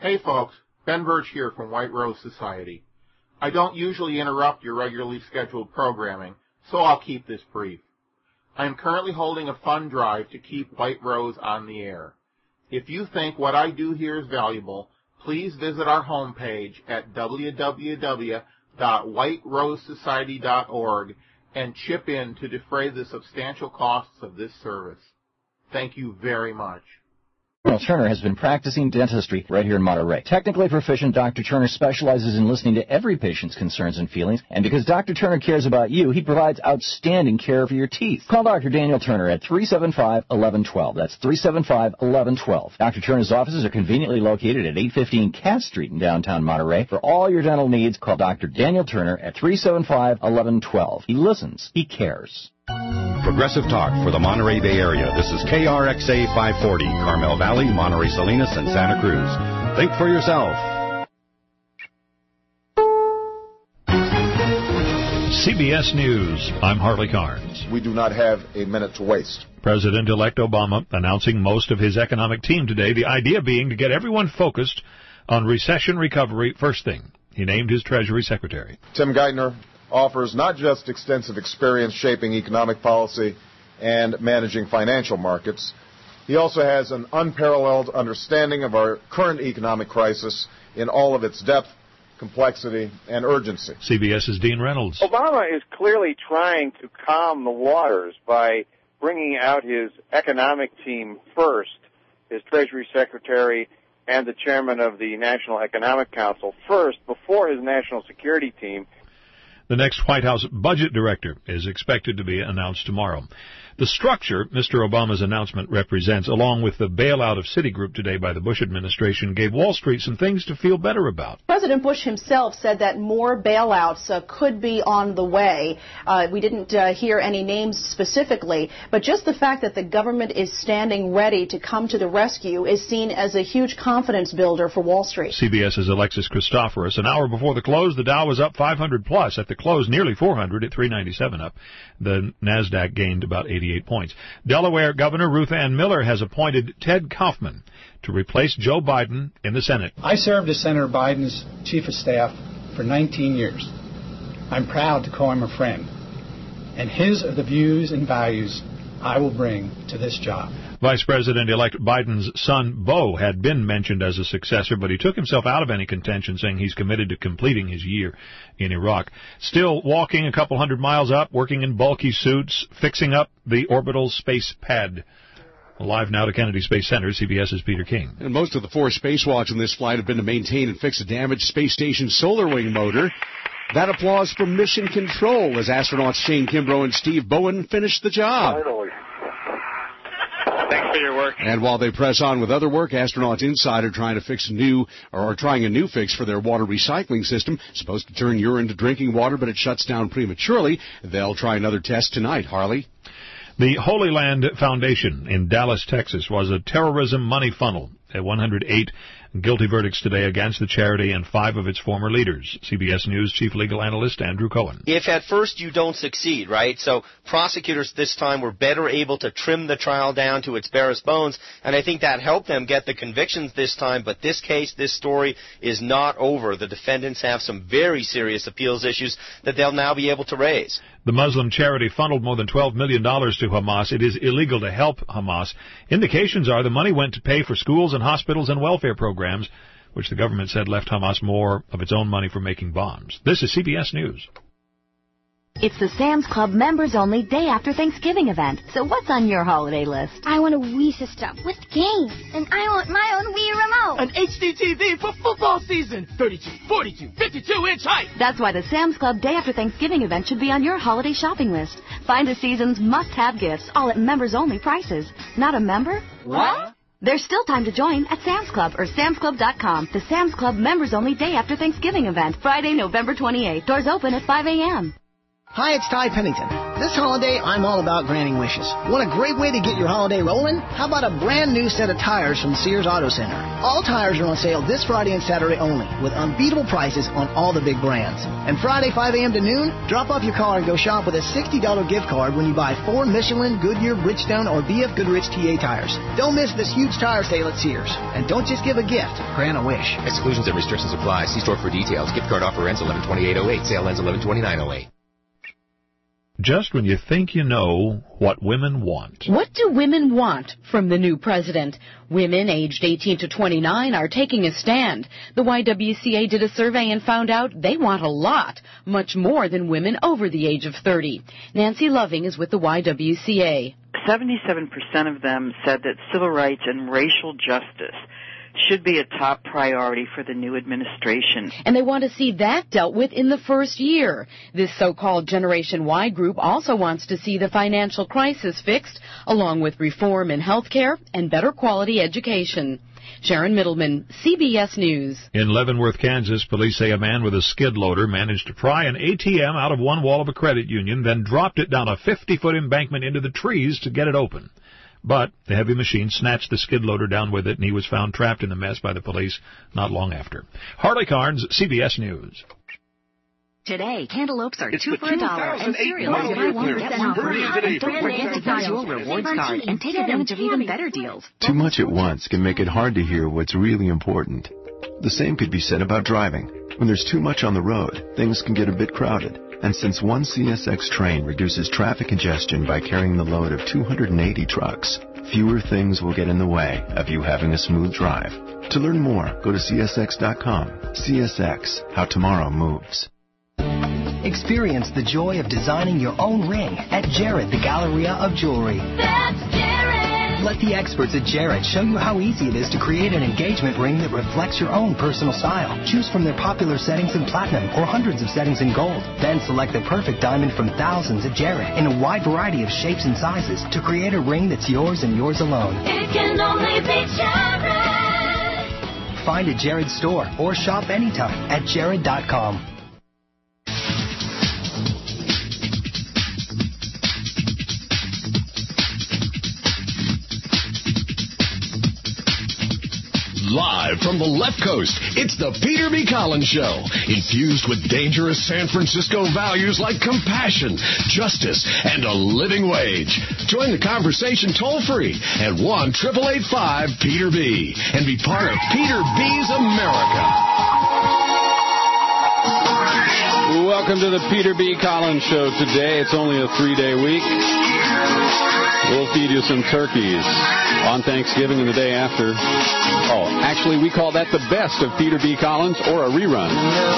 Hey folks, Ben Birch here from White Rose Society. I don't usually interrupt your regularly scheduled programming, so I'll keep this brief. I am currently holding a fund drive to keep White Rose on the air. If you think what I do here is valuable, please visit our homepage at www.whiterosesociety.org and chip in to defray the substantial costs of this service. Thank you very much. Colonel Turner has been practicing dentistry right here in Monterey. Technically proficient, Dr. Turner specializes in listening to every patient's concerns and feelings, and because Dr. Turner cares about you, he provides outstanding care for your teeth. Call Dr. Daniel Turner at 375-1112. That's 375-1112. Dr. Turner's offices are conveniently located at 815 Cat Street in downtown Monterey. For all your dental needs, call Dr. Daniel Turner at 375-1112. He listens. He cares. Progressive Talk for the Monterey Bay Area. This is KRXA 540, Carmel Valley, Monterey Salinas, and Santa Cruz. Think for yourself. CBS News. I'm Harley Carnes. We do not have a minute to waste. President-elect Obama announcing most of his economic team today, the idea being to get everyone focused on recession recovery first thing. He named his Treasury Secretary. Tim Geithner offers not just extensive experience shaping economic policy and managing financial markets. He also has an unparalleled understanding of our current economic crisis in all of its depth, complexity, and urgency. CBS's Dean Reynolds. Obama is clearly trying to calm the waters by bringing out his economic team first, his Treasury Secretary and the chairman of the National Economic Council first, before his national security team. The next White House budget director is expected to be announced tomorrow. The structure Mr. Obama's announcement represents, along with the bailout of Citigroup today by the Bush administration, gave Wall Street some things to feel better about. President Bush himself said that more bailouts could be on the way. We didn't hear any names specifically, but just the fact that the government is standing ready to come to the rescue is seen as a huge confidence builder for Wall Street. CBS's Alexis Christoforous. An hour before the close, the Dow was up 500 plus. At the close, nearly 400 at 397 up. The NASDAQ gained about 88 points. Delaware Governor Ruth Ann Miller has appointed Ted Kaufman to replace Joe Biden in the Senate. I served as Senator Biden's chief of staff for 19 years. I'm proud to call him a friend, and his are the views and values I will bring to this job. Vice President-elect Biden's son, Beau, had been mentioned as a successor, but he took himself out of any contention, saying he's committed to completing his year in Iraq. Still walking a couple hundred miles up, working in bulky suits, fixing up the orbital space pad. Live now to Kennedy Space Center, CBS's Peter King. And most of the 4 spacewalks on this flight have been to maintain and fix a damaged space station solar wing motor. That applause from Mission Control as astronauts Shane Kimbrough and Steve Bowen finished the job. Finally. Thanks for your work. And while they press on with other work, astronauts inside are trying a new fix for their water recycling system. Supposed to turn urine to drinking water, but it shuts down prematurely. They'll try another test tonight, Harley. The Holy Land Foundation in Dallas, Texas, was a terrorism money funnel. 108 guilty verdicts today against the charity and 5 of its former leaders. CBS News chief legal analyst Andrew Cohen. If at first you don't succeed, right? So prosecutors this time were better able to trim the trial down to its barest bones, and I think that helped them get the convictions this time. But this case, this story is not over. The defendants have some very serious appeals issues that they'll now be able to raise. The Muslim charity funneled more than $12 million to Hamas. It is illegal to help Hamas. Indications are the money went to pay for schools and hospitals and welfare programs, which the government said left Hamas more of its own money for making bombs. This is CBS News. It's the Sam's Club members-only day after Thanksgiving event. So what's on your holiday list? I want a Wii system with games, and I want my own Wii remote. An HD TV for football season. 32, 42, 52-inch height. That's why the Sam's Club day after Thanksgiving event should be on your holiday shopping list. Find the season's must-have gifts, all at members-only prices. Not a member? What? There's still time to join at Sam's Club or samsclub.com. The Sam's Club members-only day after Thanksgiving event, Friday, November 28th. Doors open at 5 a.m. Hi, it's Ty Pennington. This holiday, I'm all about granting wishes. Want a great way to get your holiday rolling? How about a brand new set of tires from Sears Auto Center? All tires are on sale this Friday and Saturday only, with unbeatable prices on all the big brands. And Friday, 5 a.m. to noon, drop off your car and go shop with a $60 gift card when you buy 4 Michelin, Goodyear, Bridgestone, or BF Goodrich TA tires. Don't miss this huge tire sale at Sears. And don't just give a gift, grant a wish. Exclusions and restrictions apply. See store for details. Gift card offer ends 11/28/08. Sale ends 11/29/08. Just when you think you know what women want. What do women want from the new president? Women aged 18 to 29 are taking a stand. The YWCA did a survey and found out they want a lot, much more than women over the age of 30. Nancy Loving is with the YWCA. 77% of them said that civil rights and racial justice should be a top priority for the new administration. And they want to see that dealt with in the first year. This so-called Generation Y group also wants to see the financial crisis fixed, along with reform in health care and better quality education. Sharon Middleman, CBS News. In Leavenworth, Kansas, police say a man with a skid loader managed to pry an ATM out of one wall of a credit union, then dropped it down a 50-foot embankment into the trees to get it open. But the heavy machine snatched the skid loader down with it, and he was found trapped in the mess by the police not long after. Harley Carnes, CBS News. Today, cantaloupes are 2 for $1, and cereal is buy 1 get 1 free. And don't forget to use your rewards card and take advantage of even better deals. Too much at once can make it hard to hear what's really important. The same could be said about driving. When there's too much on the road, things can get a bit crowded. And since one CSX train reduces traffic congestion by carrying the load of 280 trucks, fewer things will get in the way of you having a smooth drive. To learn more, go to CSX.com. CSX, how tomorrow moves. Experience the joy of designing your own ring at Jared, the Galleria of Jewelry. That's Jared! Let the experts at Jared show you how easy it is to create an engagement ring that reflects your own personal style. Choose from their popular settings in platinum or hundreds of settings in gold. Then select the perfect diamond from thousands at Jared in a wide variety of shapes and sizes to create a ring that's yours and yours alone. It can only be Jared! Find a Jared store or shop anytime at Jared.com. Live from the left coast, it's the Peter B. Collins Show, infused with dangerous San Francisco values like compassion, justice, and a living wage. Join the conversation toll-free at 1-888-5-PETER-B and be part of Peter B's America. Welcome to the Peter B. Collins Show today. It's only a 3-day week. We'll feed you some turkeys on Thanksgiving and the day after. Oh, actually, we call that the best of Peter B. Collins or a rerun.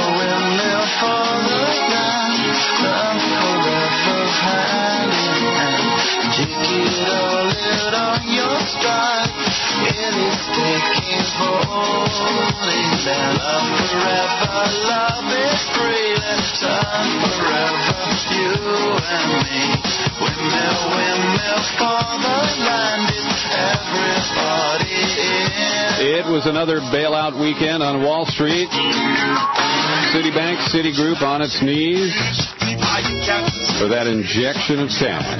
It was another bailout weekend on Wall Street. Citibank, Citigroup on its knees for that injection of cash.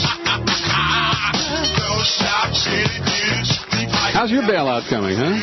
How's your bailout coming, huh?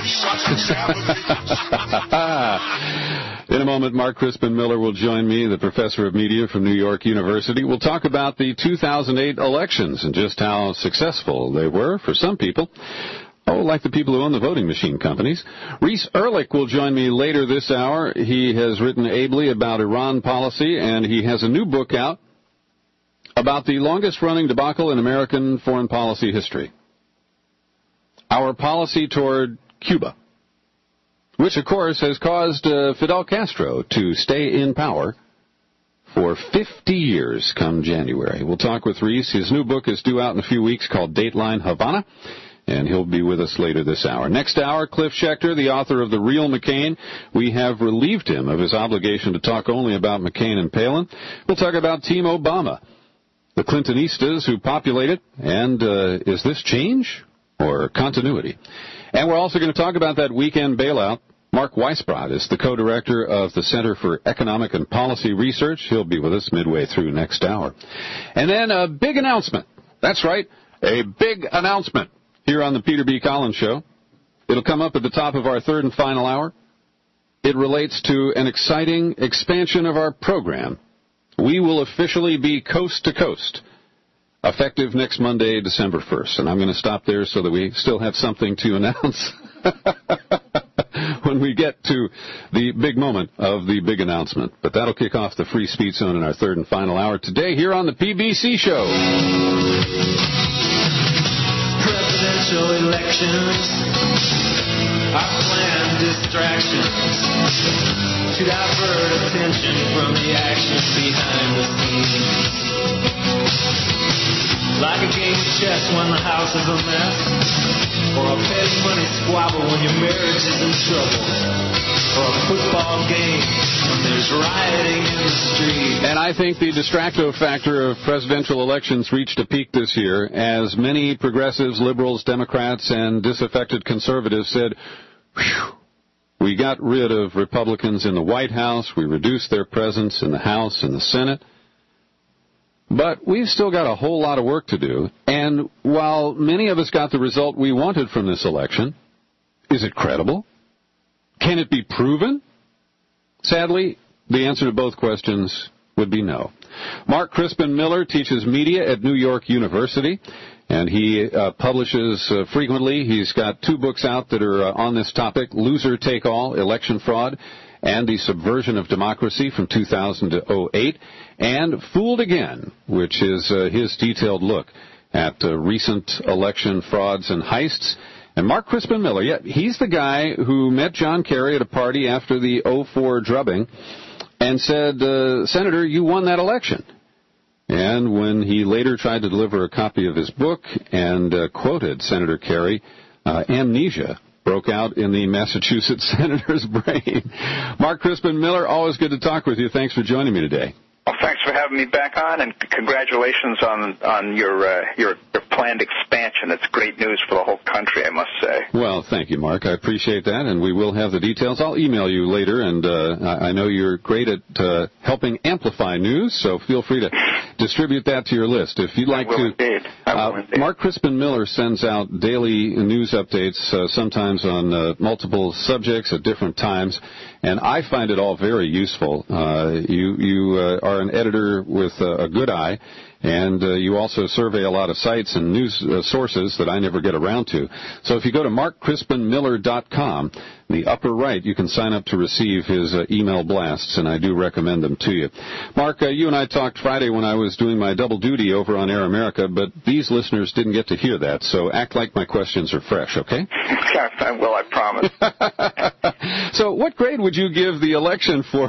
In a moment, Mark Crispin Miller will join me, the professor of media from New York University. We'll talk about the 2008 elections and just how successful they were for some people. Oh, like the people who own the voting machine companies. Reese Ehrlich will join me later this hour. He has written ably about Iran policy, and he has a new book out about the longest-running debacle in American foreign policy history. Our policy toward Cuba, which, of course, has caused Fidel Castro to stay in power for 50 years come January. We'll talk with Reese. His new book is due out in a few weeks called Dateline Havana, and he'll be with us later this hour. Next hour, Cliff Schechter, the author of The Real McCain. We have relieved him of his obligation to talk only about McCain and Palin. We'll talk about Team Obama, the Clintonistas who populate it, and is this change or continuity? And we're also going to talk about that weekend bailout Mark Weisbrot is the co-director of the Center for Economic and Policy Research. He'll be with us midway through next hour. And then a big announcement. That's right, a big announcement here on the Peter B. Collins Show. It'll come up at the top of our third and final hour. It relates to an exciting expansion of our program. We will officially be coast to coast, effective next Monday, December 1st. And I'm going to stop there so that we still have something to announce when we get to the big moment of the big announcement. But that'll kick off the Free Speech Zone in our third and final hour today here on the PBC Show. Presidential elections are planned distractions to divert attention from the action behind the scenes. Like a game of chess when the house is a mess, or a petty money squabble when your marriage is in trouble, or a football game when there's rioting in the street. And I think the distracto factor of presidential elections reached a peak this year, as many progressives, liberals, Democrats, and disaffected conservatives said, "Whew, we got rid of Republicans in the White House, we reduced their presence in the House and the Senate." But we've still got a whole lot of work to do, and while many of us got the result we wanted from this election, is it credible? Can it be proven? Sadly, the answer to both questions would be no. Mark Crispin Miller teaches media at New York University, and he publishes frequently. He's got 2 books out that are on this topic, Loser Take All, Election Fraud, and The Subversion of Democracy from 2000 to 2008, and Fooled Again, which is his detailed look at recent election frauds and heists. And Mark Crispin Miller, yeah, he's the guy who met John Kerry at a party after the 2004 drubbing and said, "Senator, you won that election." And when he later tried to deliver a copy of his book and quoted Senator Kerry, amnesia broke out in the Massachusetts senator's brain. Mark Crispin Miller, always good to talk with you. Thanks for joining me today. Well, thanks for having me back on, and congratulations on your planned expansion. It's great news for the whole country, I must say. Well, thank you, Mark. I appreciate that, and we will have the details. I'll email you later, and I know you're great at helping amplify news, so feel free to distribute that to your list. If you'd like to. Indeed. Mark Crispin Miller sends out daily news updates, sometimes on multiple subjects at different times, and I find it all very useful. You are an editor with a good eye, and you also survey a lot of sites and news sources that I never get around to. So if you go to markcrispinmiller.com, in the upper right, you can sign up to receive his email blasts, and I do recommend them to you. Mark, you and I talked Friday when I was doing my double duty over on Air America, but these listeners didn't get to hear that, so act like my questions are fresh, okay? Well, I promise. So what grade would you give the election for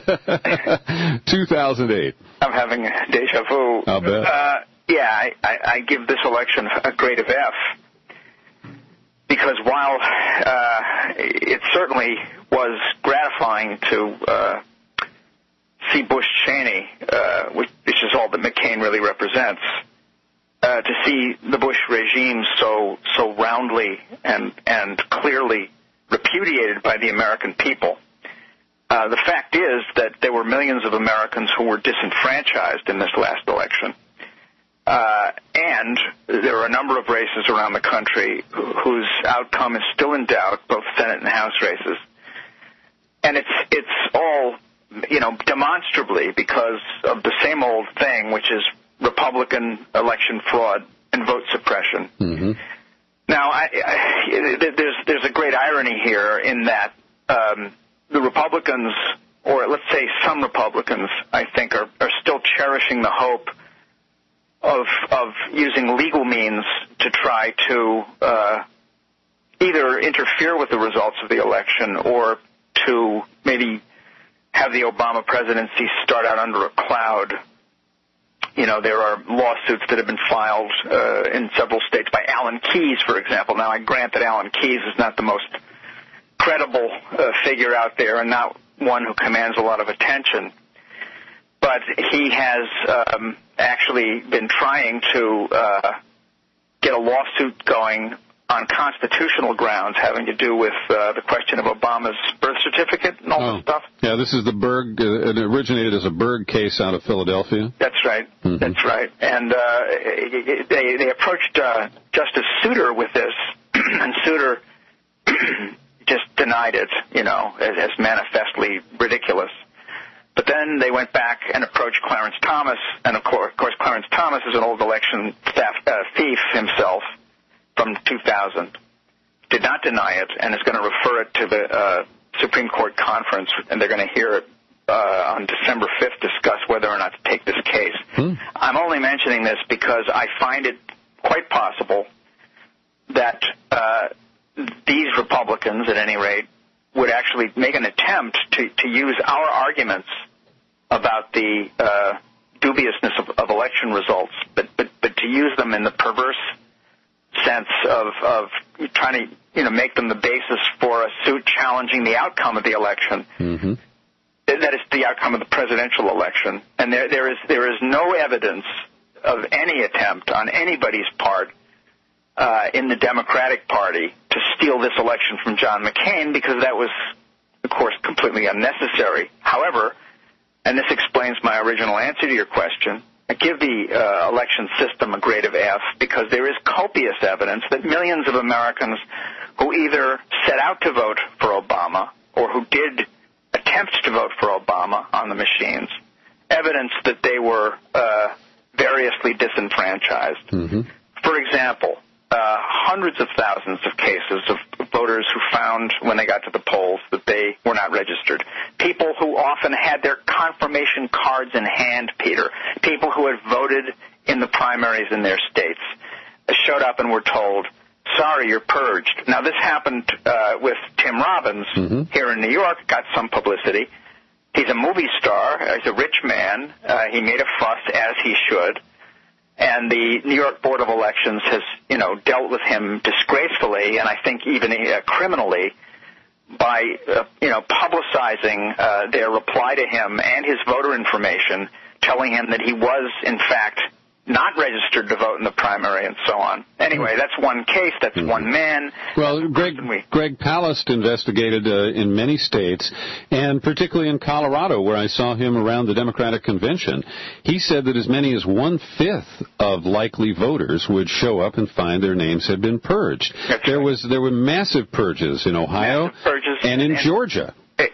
2008? I'm having deja vu. I'll bet. I give this election a grade of F, because while it certainly was gratifying to see Bush Cheney, which is all that McCain really represents, to see the Bush regime so roundly and clearly repudiated by the American people. The fact is that there were millions of Americans who were disenfranchised in this last election. And there are a number of races around the country whose outcome is still in doubt, both Senate and House races. And it's all, demonstrably because of the same old thing, which is Republican election fraud and vote suppression. Mm-hmm. Now, there's a great irony here in that the Republicans, or let's say some Republicans, I think, are still cherishing the hope of using legal means to try to either interfere with the results of the election or to maybe have the Obama presidency start out under a cloud. There are lawsuits that have been filed in several states by Alan Keyes, for example. Now, I grant that Alan Keyes is not the most credible figure out there and not one who commands a lot of attention. But he has actually been trying to get a lawsuit going on constitutional grounds having to do with the question of Obama's birth certificate and all this stuff. Yeah, this is the Berg. It originated as a Berg case out of Philadelphia. That's right. Mm-hmm. That's right. And they approached Justice Souter with this, and Souter just denied it, as manifestly ridiculous. But then they went back and approached Clarence Thomas, and of course Clarence Thomas is an old election thief himself from 2000, did not deny it, and is going to refer it to the Supreme Court conference, and they're going to hear it on December 5th, discuss whether or not to take this case. I'm only mentioning this because I find it quite possible that these Republicans, at any rate, would actually make an attempt to use our arguments about the dubiousness of election results, but to use them in the perverse sense of trying to make them the basis for a suit challenging the outcome of the election. Mm-hmm. That is the outcome of the presidential election, and there is no evidence of any attempt on anybody's part in the Democratic Party to steal this election from John McCain, because that was, of course, completely unnecessary. However, and this explains my original answer to your question, I give the election system a grade of F because there is copious evidence that millions of Americans who either set out to vote for Obama or who did attempt to vote for Obama on the machines, evidence that they were variously disenfranchised. Mm-hmm. For example, hundreds of thousands of cases of voters who found when they got to the polls that they were not registered. People who often had their confirmation cards in hand, Peter. People who had voted in the primaries in their states showed up and were told, sorry, you're purged. Now, this happened with Tim Robbins here in New York, got some publicity. He's a movie star. He's a rich man. He made a fuss, as he should. And the New York Board of Elections has, dealt with him disgracefully, and I think even criminally, by, publicizing their reply to him and his voter information, telling him that he was, in fact, not registered to vote in the primary and so on. Anyway, that's one case. That's one man. Well, Greg Palast investigated in many states, and particularly in Colorado, where I saw him around the Democratic convention. He said that as many as 1/5 of likely voters would show up and find their names had been purged. There were massive purges in Ohio and in Georgia.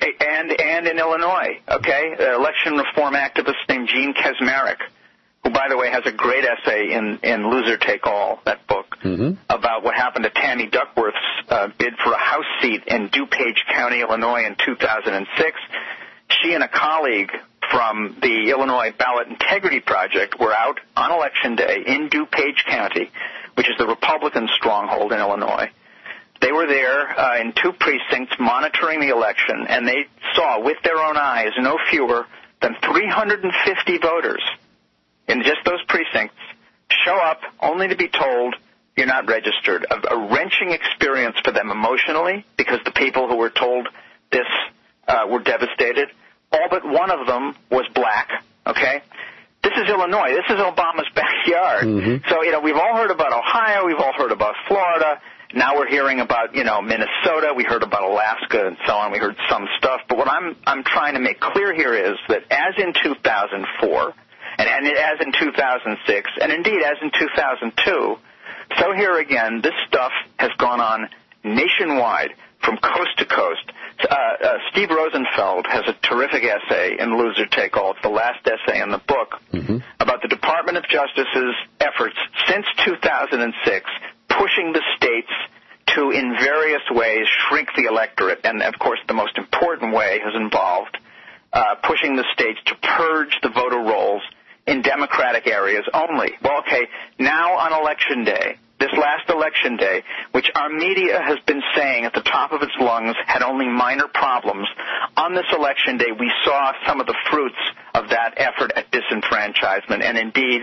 And in Illinois, okay? Election reform activist named Gene Kaczmarek, who, by the way, has a great essay in Loser Take All, that book, about what happened to Tammy Duckworth's bid for a House seat in DuPage County, Illinois in 2006. She and a colleague from the Illinois Ballot Integrity Project were out on Election Day in DuPage County, which is the Republican stronghold in Illinois. They were there in 2 precincts monitoring the election, and they saw with their own eyes no fewer than 350 voters in just those precincts show up only to be told you're not registered. A wrenching experience for them emotionally, because the people who were told this were devastated. All but one of them was black, okay? This is Illinois. This is Obama's backyard. So, we've all heard about Ohio. We've all heard about Florida. Now we're hearing about, Minnesota. We heard about Alaska and so on. We heard some stuff. But what I'm trying to make clear here is that as in 2004, and as in 2006, and indeed as in 2002, so here again, this stuff has gone on nationwide from coast to coast. Steve Rosenfeld has a terrific essay in Loser Take All. It's the last essay in the book about the Department of Justice's efforts since 2006, pushing the states to, in various ways, shrink the electorate. And, of course, the most important way has involved pushing the states to purge the voter rolls in Democratic areas only. Well, okay, now on Election Day, this last Election Day, which our media has been saying at the top of its lungs had only minor problems, on this Election Day we saw some of the fruits of that effort at disenfranchisement. And indeed,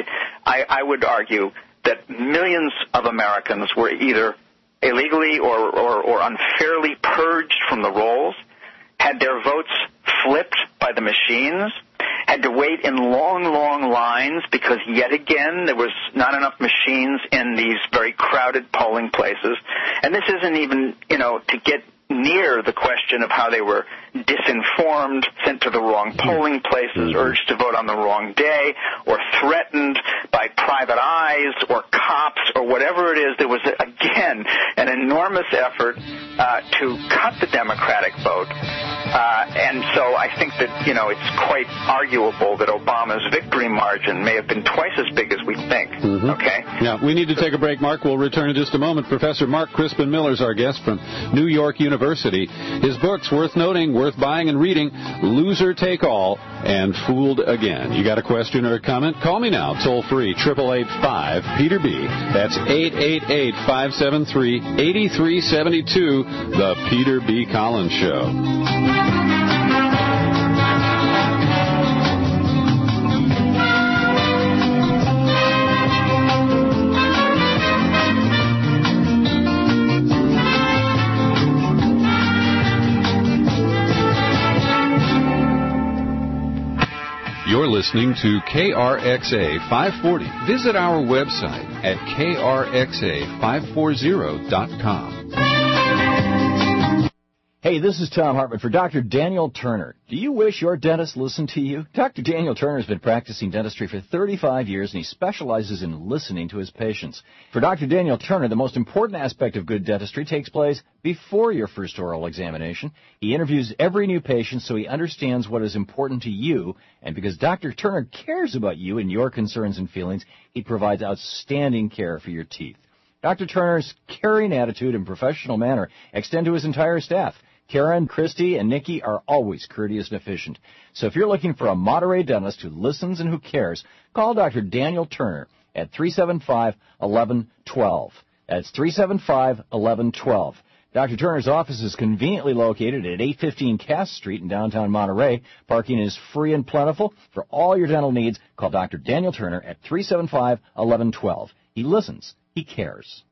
I would argue that millions of Americans were either illegally or unfairly purged from the rolls, had their votes flipped by the machines, had to wait in long, long lines because, yet again, there was not enough machines in these very crowded polling places. And this isn't even, to get near the question of how they were disinformed, sent to the wrong polling places, urged to vote on the wrong day, or threatened by private eyes or cops or whatever it is. There was, again, an enormous effort to cut the Democratic vote. And so I think that, it's quite arguable that Obama's victory margin may have been twice as big as we think. Okay? Yeah, we need to take a break, Mark. We'll return in just a moment. Professor Mark Crispin Miller is our guest from New York University. His books, worth noting, worth buying and reading, Loser Take All and Fooled Again. You got a question or a comment? Call me now, toll free, 888-5-PETER-B. That's 888-573-8372, The Peter B. Collins Show. You're listening to KRXA 540. Visit our website at krxa540.com. Hey, this is Tom Hartman for Dr. Daniel Turner. Do you wish your dentist listened to you? Dr. Daniel Turner has been practicing dentistry for 35 years, and he specializes in listening to his patients. For Dr. Daniel Turner, the most important aspect of good dentistry takes place before your first oral examination. He interviews every new patient so he understands what is important to you, and because Dr. Turner cares about you and your concerns and feelings, he provides outstanding care for your teeth. Dr. Turner's caring attitude and professional manner extend to his entire staff. Karen, Christy, and Nikki are always courteous and efficient. So if you're looking for a Monterey dentist who listens and who cares, call Dr. Daniel Turner at 375-1112. That's 375-1112. Dr. Turner's office is conveniently located at 815 Cass Street in downtown Monterey. Parking is free and plentiful. For all your dental needs, call Dr. Daniel Turner at 375-1112. He listens. He cares.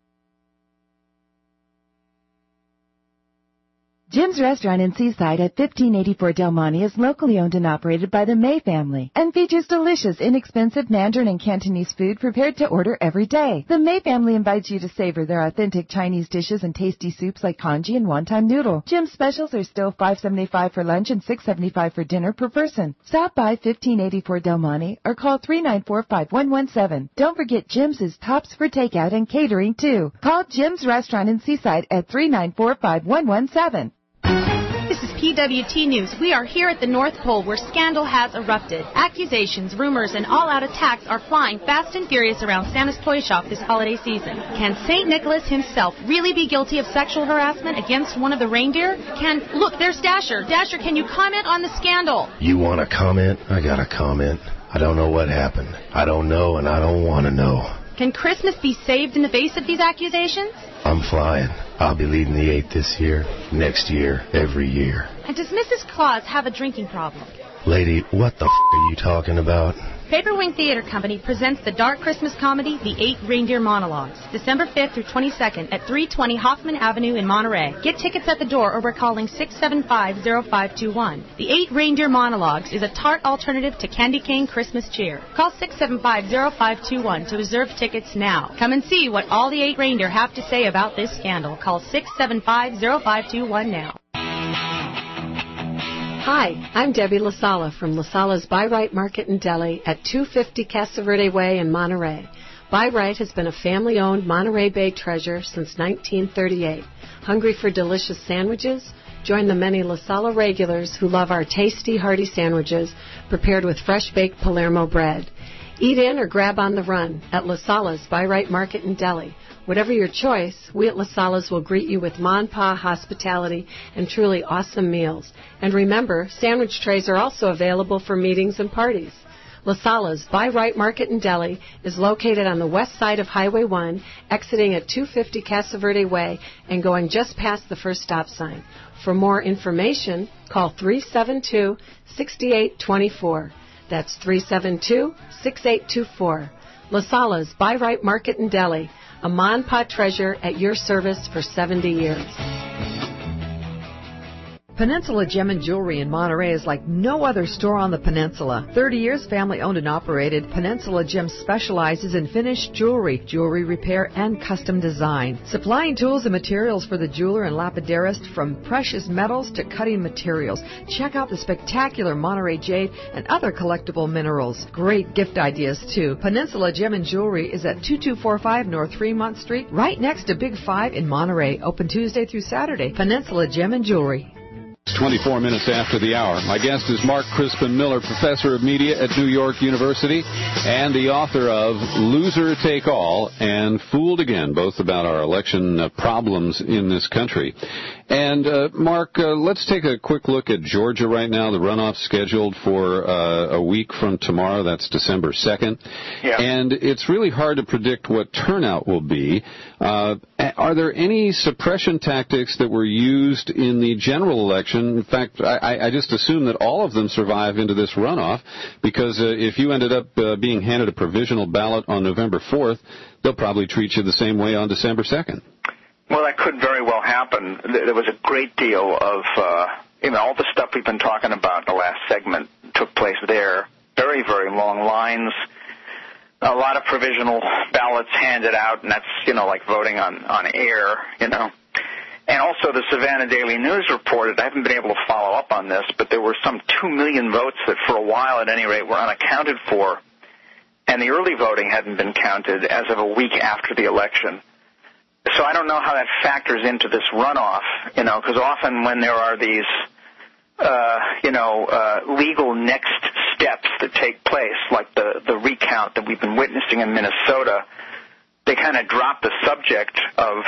Jim's Restaurant in Seaside at 1584 Del Monte is locally owned and operated by the May family and features delicious, inexpensive Mandarin and Cantonese food prepared to order every day. The May family invites you to savor their authentic Chinese dishes and tasty soups like congee and wonton noodle. Jim's specials are still $5.75 for lunch and $6.75 for dinner per person. Stop by 1584 Del Monte or call 394-5117. Don't forget Jim's is tops for takeout and catering too. Call Jim's Restaurant in Seaside at 394-5117. This is PWT News. We are here at the North Pole where scandal has erupted. Accusations, rumors, and all-out attacks are flying fast and furious around Santa's toy shop this holiday season. Can St. Nicholas himself really be guilty of sexual harassment against one of the reindeer? Look, there's Dasher. Dasher, can you comment on the scandal? You want to comment? I got a comment. I don't know what happened. I don't know, and I don't want to know. Can Christmas be saved in the face of these accusations? I'm flying. I'll be leading the 8th this year, next year, every year. And does Mrs. Claus have a drinking problem? Lady, what the are you talking about? Paperwing Theater Company presents the dark Christmas comedy, The 8 Reindeer Monologues, December 5th through 22nd at 320 Hoffman Avenue in Monterey. Get tickets at the door or by calling 675-0521. The 8 Reindeer Monologues is a tart alternative to candy cane Christmas cheer. Call 675-0521 to reserve tickets now. Come and see what all the 8 reindeer have to say about this scandal. Call 675-0521 now. Hi, I'm Debbie LaSala from LaSala's Buy Right Market and Deli at 250 Casa Verde Way in Monterey. Buy Right has been a family-owned Monterey Bay treasure since 1938. Hungry for delicious sandwiches? Join the many LaSala regulars who love our tasty, hearty sandwiches prepared with fresh-baked Palermo bread. Eat in or grab on the run at LaSala's Buy Right Market and Deli. Whatever your choice, we at LaSala's will greet you with Ma and Pa hospitality and truly awesome meals. And remember, sandwich trays are also available for meetings and parties. LaSala's Buy Right Market and Deli is located on the west side of Highway 1, exiting at 250 Casa Verde Way and going just past the first stop sign. For more information, call 372-6824. That's 372-6824. LaSala's Buy Right Market and Deli, a Ma and Pa treasure at your service for 70 years. Peninsula Gem and Jewelry in Monterey is like no other store on the peninsula. 30 years family owned and operated, Peninsula Gem specializes in finished jewelry, jewelry repair, and custom design. Supplying tools and materials for the jeweler and lapidarist, from precious metals to cutting materials. Check out the spectacular Monterey jade and other collectible minerals. Great gift ideas, too. Peninsula Gem and Jewelry is at 2245 North Fremont Street, right next to Big 5 in Monterey. Open Tuesday through Saturday. Peninsula Gem and Jewelry. 24 minutes after the hour. My guest is Mark Crispin Miller, professor of media at New York University and the author of Loser Take All and Fooled Again, both about our election problems in this country. And, Mark, let's take a quick look at Georgia right now. The runoff's scheduled for a week from tomorrow. That's December 2nd. Yeah. And it's really hard to predict what turnout will be. Are there any suppression tactics that were used in the general election? In fact, I just assume that all of them survive into this runoff, because if you ended up being handed a provisional ballot on November 4th, they'll probably treat you the same way on December 2nd. Well, that could very well happen. There was a great deal of, all the stuff we've been talking about in the last segment took place there. Very, very long lines. A lot of provisional ballots handed out, and that's, like voting on air, And also the Savannah Daily News reported, I haven't been able to follow up on this, but there were some 2 million votes that for a while at any rate were unaccounted for, and the early voting hadn't been counted as of a week after the election. So I don't know how that factors into this runoff, because often when there are these, legal next steps that take place, like the recount that we've been witnessing in Minnesota, they kind of drop the subject of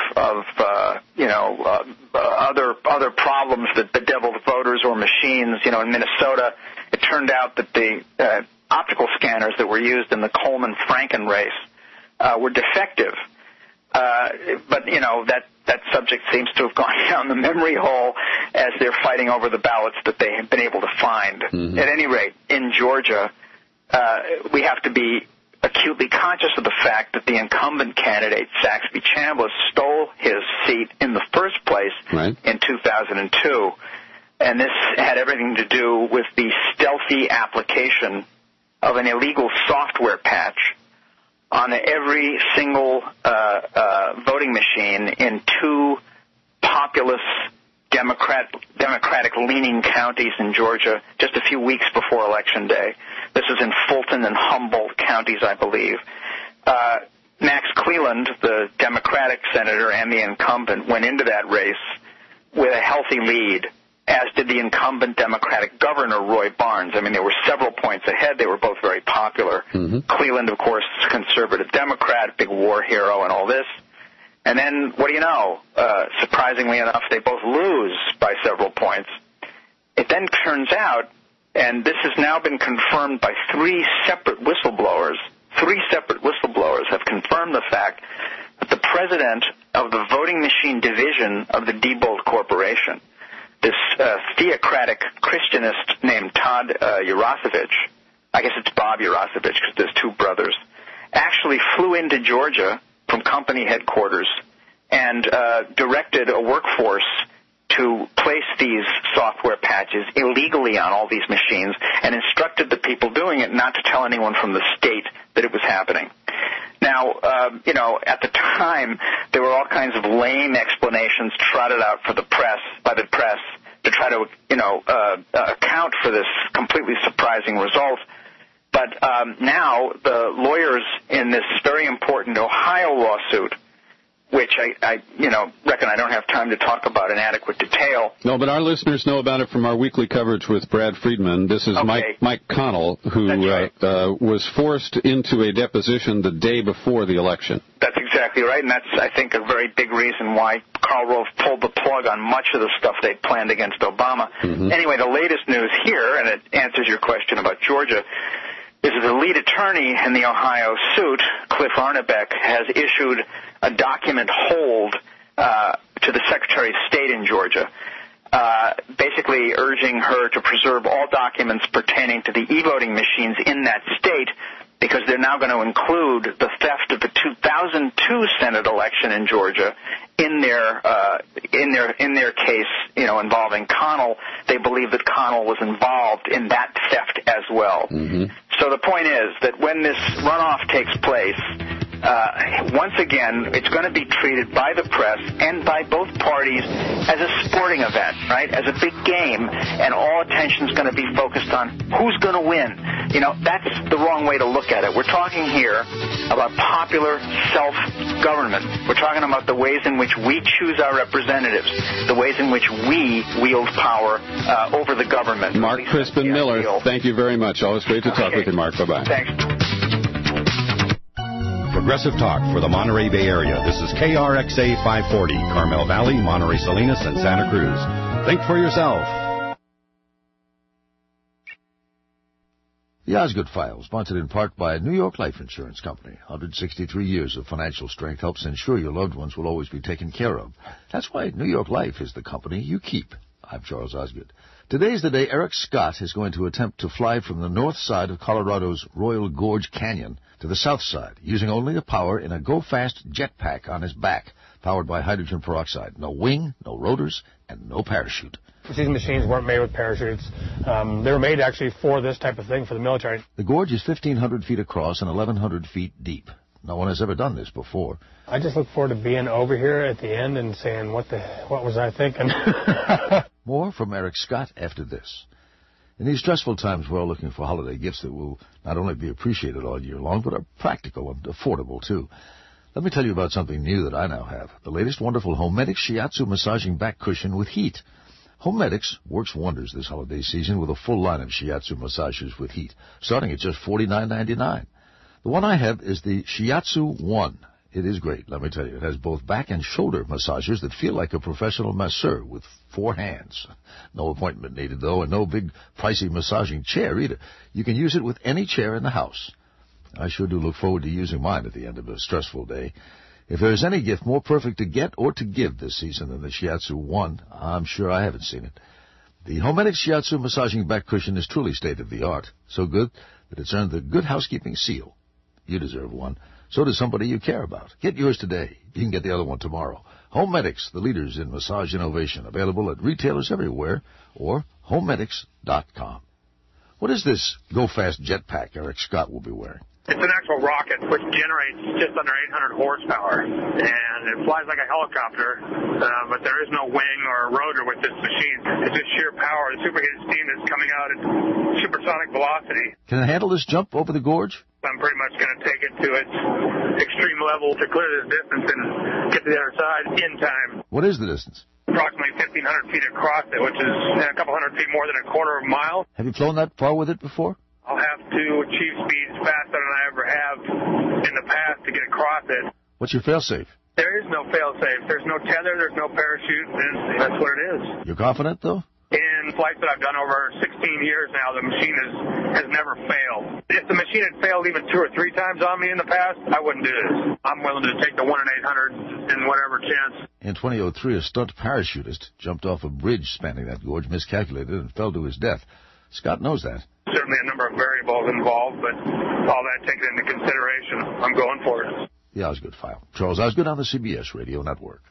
other problems that bedeviled voters or machines. In Minnesota, it turned out that the optical scanners that were used in the Coleman-Franken race were defective. But that subject seems to have gone down the memory hole as they're fighting over the ballots that they have been able to find. Mm-hmm. At any rate, in Georgia, we have to be acutely conscious of the fact that the incumbent candidate, Saxby Chambliss, stole his seat in the first place in 2002. And this had everything to do with the stealthy application of an illegal software patch on every single voting machine in 2 populous Democratic-leaning counties in Georgia just a few weeks before Election Day. This is in Fulton and Humboldt counties, I believe. Max Cleland, the Democratic senator and the incumbent, went into that race with a healthy lead, as did the incumbent Democratic governor, Roy Barnes. I mean, there were several points ahead. They were both very popular. Mm-hmm. Cleland, of course, is a conservative Democrat, big war hero and all this. And then, what do you know? Surprisingly enough, they both lose by several points. It then turns out, and this has now been confirmed by 3 separate whistleblowers, 3 separate whistleblowers have confirmed the fact that the president of the voting machine division of the Diebold Corporation, this theocratic Christianist named Todd Urosevich, I guess it's Bob Urosevich because there's 2 brothers, actually flew into Georgia from company headquarters and directed a workforce to place these software patches illegally on all these machines and instructed the people doing it not to tell anyone from the state that it was happening. Now, at the time, there were all kinds of lame explanations trotted out by the press to try to, account for this completely surprising result. But now the lawyers in this very important Ohio lawsuit, which I reckon I don't have time to talk about in adequate detail. No, but our listeners know about it from our weekly coverage with Brad Friedman. This is okay. Mike Connell, who was forced into a deposition the day before the election. That's exactly right, and that's, I think, a very big reason why Karl Rove pulled the plug on much of the stuff they planned against Obama. Mm-hmm. Anyway, the latest news here, and it answers your question about Georgia, is that the lead attorney in the Ohio suit, Cliff Arnebeck, has issued a document hold to the Secretary of State in Georgia, basically urging her to preserve all documents pertaining to the e-voting machines in that state because they're now going to include the theft of the 2002 Senate election in Georgia in their case, involving Connell. They believe that Connell was involved in that theft as well. Mm-hmm. So the point is that when this runoff takes place, once again, it's going to be treated by the press and by both parties as a sporting event, right? As a big game, and all attention is going to be focused on who's going to win. That's the wrong way to look at it. We're talking here about popular self-government. We're talking about the ways in which we choose our representatives, the ways in which we wield power over the government. Mark Crispin Miller, thank you very much. Always great to talk with you, Mark. Bye-bye. Thanks. Progressive Talk for the Monterey Bay Area. This is KRXA 540, Carmel Valley, Monterey Salinas, and Santa Cruz. Think for yourself. The Osgood File, sponsored in part by New York Life Insurance Company. 163 years of financial strength helps ensure your loved ones will always be taken care of. That's why New York Life is the company you keep. I'm Charles Osgood. Today's the day Eric Scott is going to attempt to fly from the north side of Colorado's Royal Gorge Canyon to the south side, using only the power in a go-fast jetpack on his back, powered by hydrogen peroxide. No wing, no rotors, and no parachute. These machines weren't made with parachutes. They were made actually for this type of thing, for the military. The gorge is 1,500 feet across and 1,100 feet deep. No one has ever done this before. I just look forward to being over here at the end and saying, what was I thinking? More from Eric Scott after this. In these stressful times, we're all looking for holiday gifts that will not only be appreciated all year long, but are practical and affordable, too. Let me tell you about something new that I now have. The latest wonderful Homedics Shiatsu massaging back cushion with heat. Homedics works wonders this holiday season with a full line of Shiatsu massagers with heat, starting at just $49.99. The one I have is the Shiatsu One. It is great, let me tell you. It has both back and shoulder massagers that feel like a professional masseur with 4 hands. No appointment needed, though, and no big, pricey massaging chair either. You can use it with any chair in the house. I sure do look forward to using mine at the end of a stressful day. If there's any gift more perfect to get or to give this season than the Shiatsu One, I'm sure I haven't seen it. The Homedics Shiatsu massaging back cushion is truly state-of-the-art, so good that it's earned the Good Housekeeping seal. You deserve one. So does somebody you care about. Get yours today. You can get the other one tomorrow. Homedics, the leaders in massage innovation, available at retailers everywhere or homedics.com. What is this go-fast jetpack Eric Scott will be wearing? It's an actual rocket which generates just under 800 horsepower, and it flies like a helicopter, but there is no wing or a rotor with this machine. It's just sheer power. The superheated steam is coming out at supersonic velocity. Can it handle this jump over the gorge? I'm pretty much going to take it to its extreme level to clear this distance and get to the other side in time. What is the distance? Approximately 1,500 feet across it, which is a couple hundred feet more than a quarter of a mile. Have you flown that far with it before? I'll have to achieve speeds faster than I ever have in the past to get across it. What's your fail-safe? There is no fail-safe. There's no tether. There's no parachute. And that's what it is. You're confident, though? In flights that I've done over 16 years now, the machine has never failed. If the machine had failed even 2 or 3 times on me in the past, I wouldn't do this. I'm willing to take the 1 in 800 in whatever chance. In 2003, a stunt parachutist jumped off a bridge spanning that gorge, miscalculated, and fell to his death. Scott knows that. Certainly a number of variables involved, but all that taken into consideration, I'm going for it. The Osgood File. Charles Osgood on the CBS Radio Network.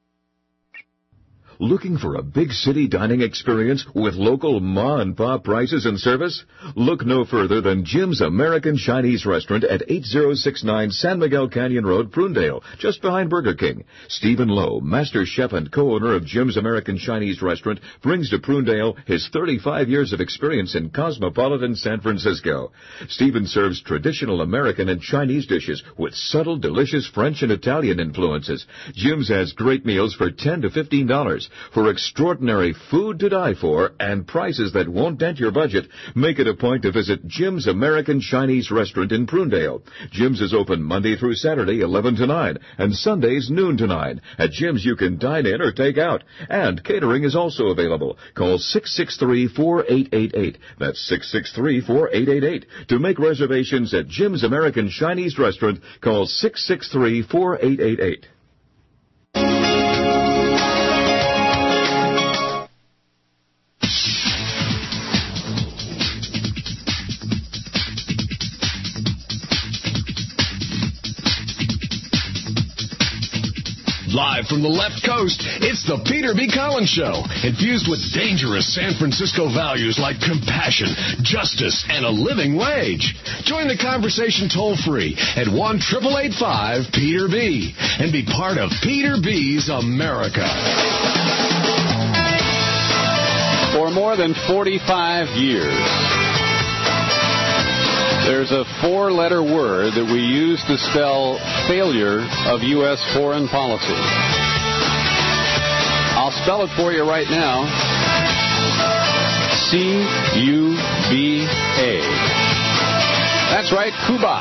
Looking for a big city dining experience with local ma-and-pa prices and service? Look no further than Jim's American Chinese Restaurant at 8069 San Miguel Canyon Road, Prunedale, just behind Burger King. Stephen Lowe, master chef and co-owner of Jim's American Chinese Restaurant, brings to Prunedale his 35 years of experience in cosmopolitan San Francisco. Stephen serves traditional American and Chinese dishes with subtle, delicious French and Italian influences. Jim's has great meals for $10 to $15. For extraordinary food to die for and prices that won't dent your budget, make it a point to visit Jim's American Chinese Restaurant in Prunedale. Jim's is open Monday through Saturday, 11 to 9, and Sundays, noon to 9. At Jim's, you can dine in or take out. And catering is also available. Call 663-4888. That's 663-4888. To make reservations at Jim's American Chinese Restaurant, call 663-4888. Live from the left coast, it's the Peter B. Collins Show, infused with dangerous San Francisco values like compassion, justice, and a living wage. Join the conversation toll-free at 1-888-5-PETER-B and be part of Peter B's America. For more than 45 years, there's a four-letter word that we use to spell failure of U.S. foreign policy. I'll spell it for you right now. C-U-B-A. That's right, Cuba.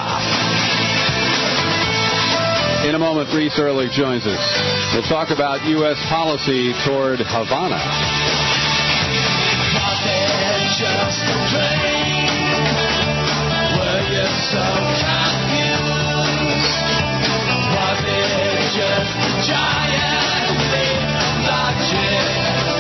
In a moment, Reese Ehrlich joins us. We'll talk about U.S. policy toward Havana. Just a dream. Were you so confused? Was it just a giant leap of logic?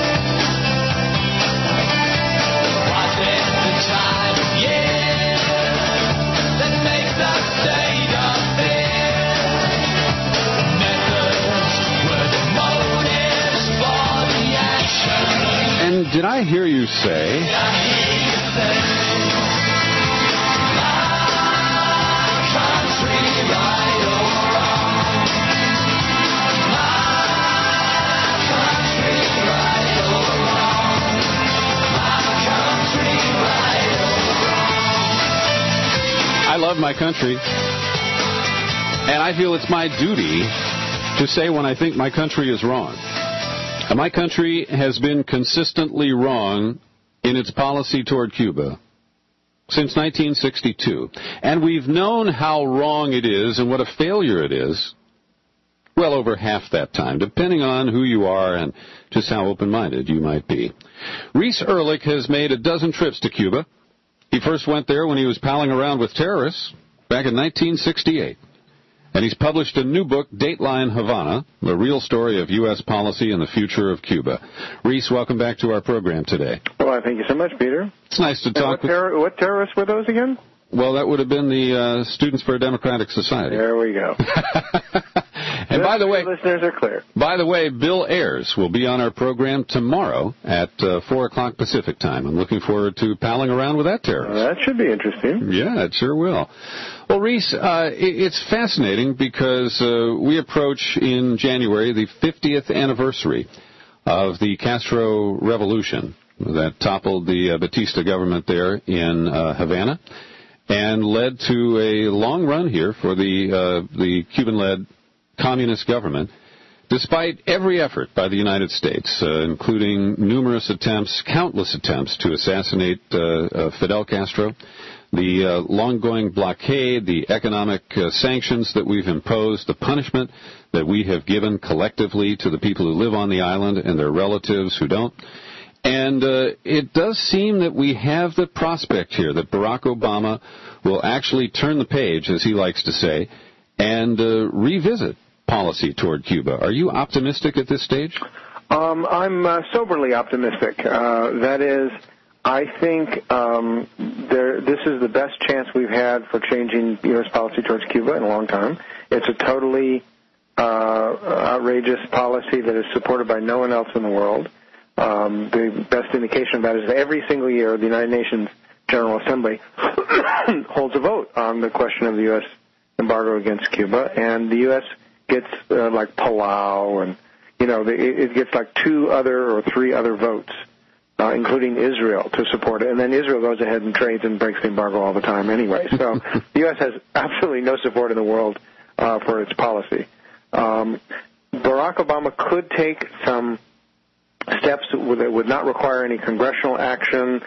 Was it the time of year that makes us state of fear? Methods were the motives for the action. And did I hear you say... I love my country, and I feel it's my duty to say when I think my country is wrong. And my country has been consistently wrong in its policy toward Cuba since 1962. And we've known how wrong it is and what a failure it is well over half that time, depending on who you are and just how open-minded you might be. Reese Ehrlich has made a dozen trips to Cuba. He first went there when he was palling around with terrorists back in 1968. And he's published a new book, Dateline Havana, the real story of U.S. policy and the future of Cuba. Reese, welcome back to our program today. Well, thank you so much, Peter. It's nice to talk with you. What terrorists were those again? Well, that would have been the Students for a Democratic Society. There we go. And by the way, listeners are clear. By the way, Bill Ayers will be on our program tomorrow at 4 o'clock Pacific time. I'm looking forward to palling around with that terrorist. That should be interesting. Yeah, it sure will. Well, Reese, it's fascinating because we approach in January the 50th anniversary of the Castro Revolution that toppled the Batista government there in Havana and led to a long run here for the Cuban-led communist government, despite every effort by the United States, including countless attempts to assassinate Fidel Castro, the long-going blockade, the economic sanctions that we've imposed, the punishment that we have given collectively to the people who live on the island and their relatives who don't. And it does seem that we have the prospect here that Barack Obama will actually turn the page, as he likes to say, and revisit policy toward Cuba. Are you optimistic at this stage? I'm soberly optimistic. That is, I think this is the best chance we've had for changing U.S. policy towards Cuba in a long time. It's a totally outrageous policy that is supported by no one else in the world. The best indication of that is that every single year the United Nations General Assembly holds a vote on the question of the U.S. embargo against Cuba, and the U.S. gets like Palau, and it gets like 2 other or 3 other votes, including Israel, to support it. And then Israel goes ahead and trades and breaks the embargo all the time anyway. So the U.S. has absolutely no support in the world for its policy. Barack Obama could take some steps that would not require any congressional action.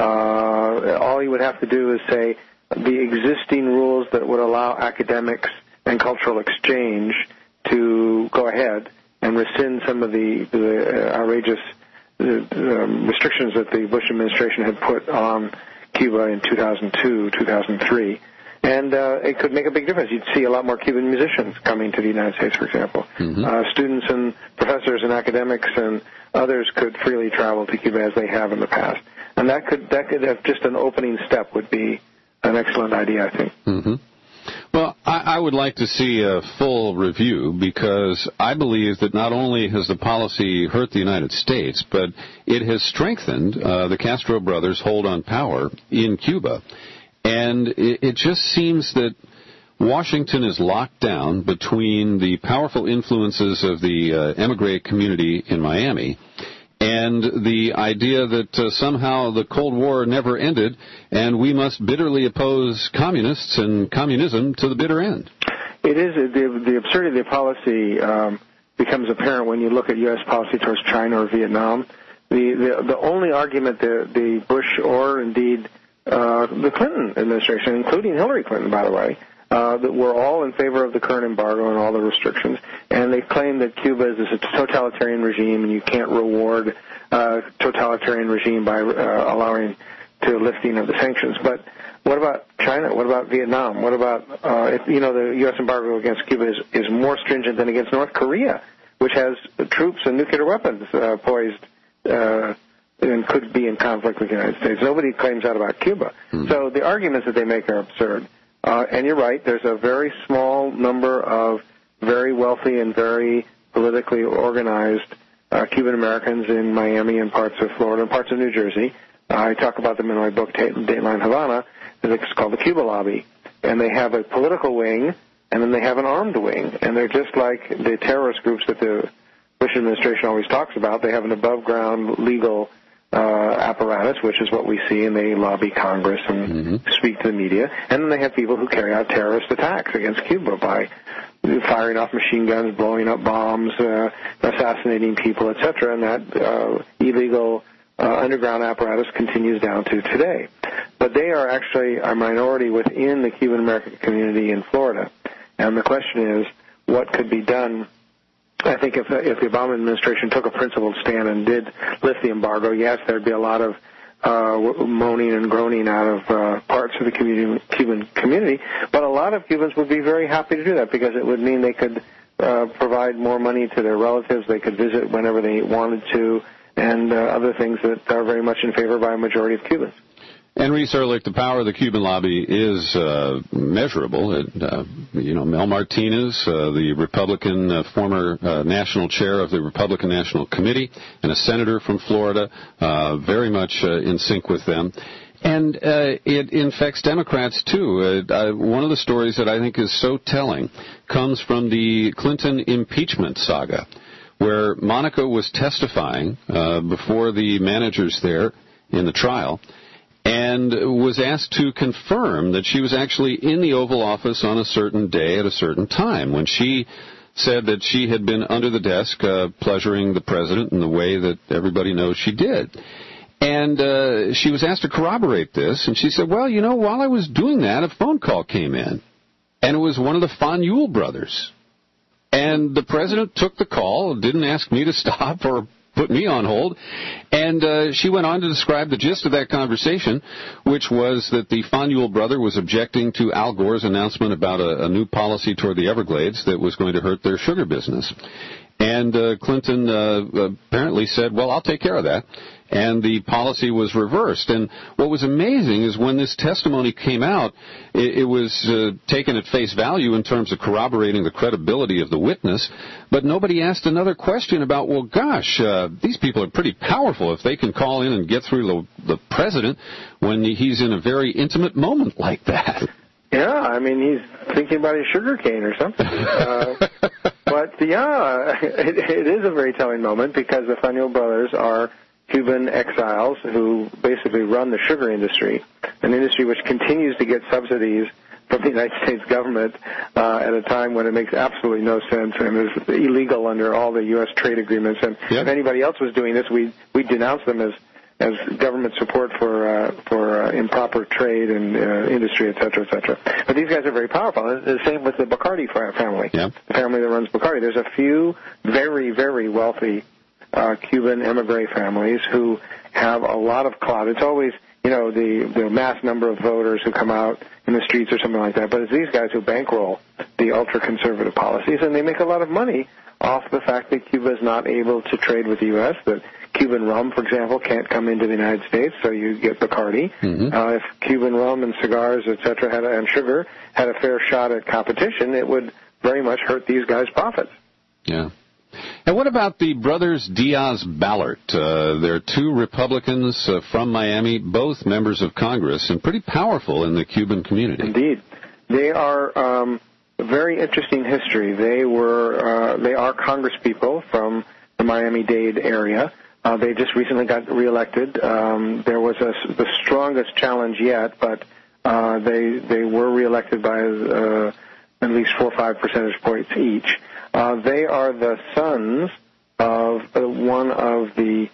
All he would have to do is say the existing rules that would allow academics and cultural exchange to go ahead and rescind some of the outrageous restrictions that the Bush administration had put on Cuba in 2002, 2003. And it could make a big difference. You'd see a lot more Cuban musicians coming to the United States, for example. Mm-hmm. Students and professors and academics and others could freely travel to Cuba as they have in the past. And that could have just an opening step would be an excellent idea, I think. Mm-hmm. Well, I would like to see a full review, because I believe that not only has the policy hurt the United States, but it has strengthened the Castro brothers' hold on power in Cuba. And it just seems that Washington is locked down between the powerful influences of the emigre community in Miami and the idea that somehow the Cold War never ended and we must bitterly oppose communists and communism to the bitter end. It is. The absurdity of the policy becomes apparent when you look at U.S. policy towards China or Vietnam. The only argument the Bush or indeed the Clinton administration, including Hillary Clinton, by the way, that we're all in favor of the current embargo and all the restrictions, and they claim that Cuba is a totalitarian regime and you can't reward totalitarian regime by allowing to lifting of the sanctions. But what about China? What about Vietnam? What about, the U.S. embargo against Cuba is more stringent than against North Korea, which has troops and nuclear weapons poised and could be in conflict with the United States. Nobody claims that about Cuba. So the arguments that they make are absurd. And you're right, there's a very small number of very wealthy and very politically organized Cuban Americans in Miami and parts of Florida and parts of New Jersey. I talk about them in my book, Dateline Havana. It's called the Cuba Lobby. And they have a political wing, and then they have an armed wing. And they're just like the terrorist groups that the Bush administration always talks about. They have an above-ground legal apparatus, which is what we see, and they lobby Congress and speak to the media. And then they have people who carry out terrorist attacks against Cuba by firing off machine guns, blowing up bombs, assassinating people, etc. And that illegal underground apparatus continues down to today. But they are actually a minority within the Cuban American community in Florida. And the question is, what could be done? I think if the Obama administration took a principled stand and did lift the embargo, yes, there'd be a lot of moaning and groaning out of parts of the Cuban community, but a lot of Cubans would be very happy to do that because it would mean they could provide more money to their relatives, they could visit whenever they wanted to, and other things that are very much in favor by a majority of Cubans. And Reese Erlich, the power of the Cuban lobby is measurable. Mel Martinez, the Republican former national chair of the Republican National Committee, and a senator from Florida, very much in sync with them. And it infects Democrats, too. One of the stories that I think is so telling comes from the Clinton impeachment saga, where Monica was testifying before the managers there in the trial, and was asked to confirm that she was actually in the Oval Office on a certain day at a certain time, when she said that she had been under the desk pleasuring the president in the way that everybody knows she did. And she was asked to corroborate this, and she said, well, while I was doing that, a phone call came in, and it was one of the Fanjul brothers. And the president took the call, didn't ask me to stop or put me on hold, and she went on to describe the gist of that conversation, which was that the Fanjul brother was objecting to Al Gore's announcement about a new policy toward the Everglades that was going to hurt their sugar business. And Clinton apparently said, well, I'll take care of that. And the policy was reversed. And what was amazing is when this testimony came out, it was taken at face value in terms of corroborating the credibility of the witness, but nobody asked another question about, well, gosh, these people are pretty powerful if they can call in and get through the president when he's in a very intimate moment like that. Yeah, I mean, he's thinking about his sugar cane or something. But, yeah, it is a very telling moment because the Fanjul brothers are Cuban exiles who basically run the sugar industry, an industry which continues to get subsidies from the United States government at a time when it makes absolutely no sense and is illegal under all the U.S. trade agreements. And if anybody else was doing this, we'd denounce them as government support for improper trade and industry, et cetera, et cetera. But these guys are very powerful. And the same with the Bacardi family, the family that runs Bacardi. There's a few very, very wealthy Cuban emigre families who have a lot of clout. It's always, the mass number of voters who come out in the streets or something like that. But it's these guys who bankroll the ultra-conservative policies, and they make a lot of money off the fact that Cuba is not able to trade with the U.S., that Cuban rum, for example, can't come into the United States, so you get Bacardi. If Cuban rum and cigars, et cetera, and sugar had a fair shot at competition, it would very much hurt these guys' profits. Yeah. And what about the brothers Diaz-Balart? They're two Republicans from Miami, both members of Congress, and pretty powerful in the Cuban community. Indeed. They are a very interesting history. They are congresspeople from the Miami-Dade area. They just recently got reelected. There was the strongest challenge yet, but they were reelected by at least 4 or 5 percentage points each. They are the sons of one of the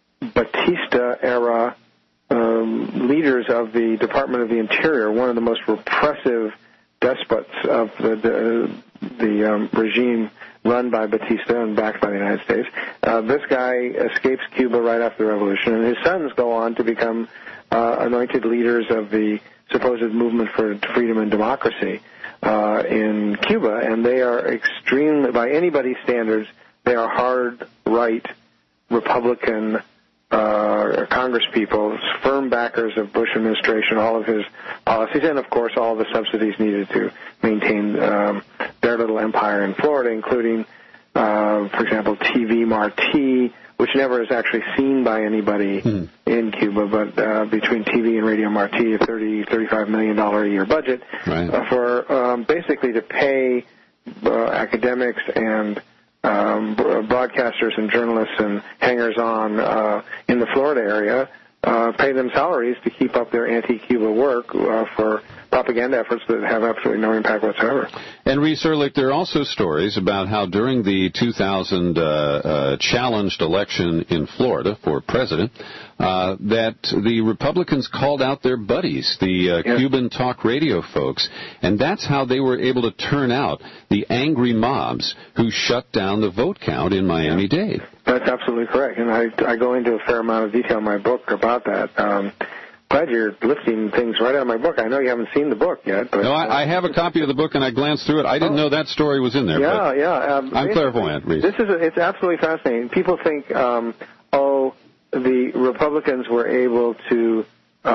Batista-era leaders of the Department of the Interior, one of the most repressive despots of the regime run by Batista and backed by the United States. This guy escapes Cuba right after the revolution, and his sons go on to become anointed leaders of the supposed movement for freedom and democracy in Cuba, and they are extremely, by anybody's standards, they are hard right Republican congresspeople, firm backers of Bush administration, all of his policies, and of course all the subsidies needed to maintain their little empire in Florida, including, for example, TV Marti, which never is actually seen by anybody in Cuba, but between TV and Radio Marti, a $35 million a year budget for basically to pay academics and broadcasters and journalists and hangers-on in the Florida area, pay them salaries to keep up their anti-Cuba work for propaganda efforts that have absolutely no impact whatsoever. And Reese Ehrlich, there are also stories about how during the 2000 challenged election in Florida for president, that the Republicans called out their buddies, the Cuban talk radio folks, and that's how they were able to turn out the angry mobs who shut down the vote count in Miami-Dade. That's absolutely correct, and I go into a fair amount of detail in my book about that. Glad you're lifting things right out of my book. I know you haven't seen the book yet. But, no, I have a copy of the book, and I glanced through it. I didn't know that story was in there. I'm clairvoyant, Reese. It's absolutely fascinating. People think, the Republicans were able to,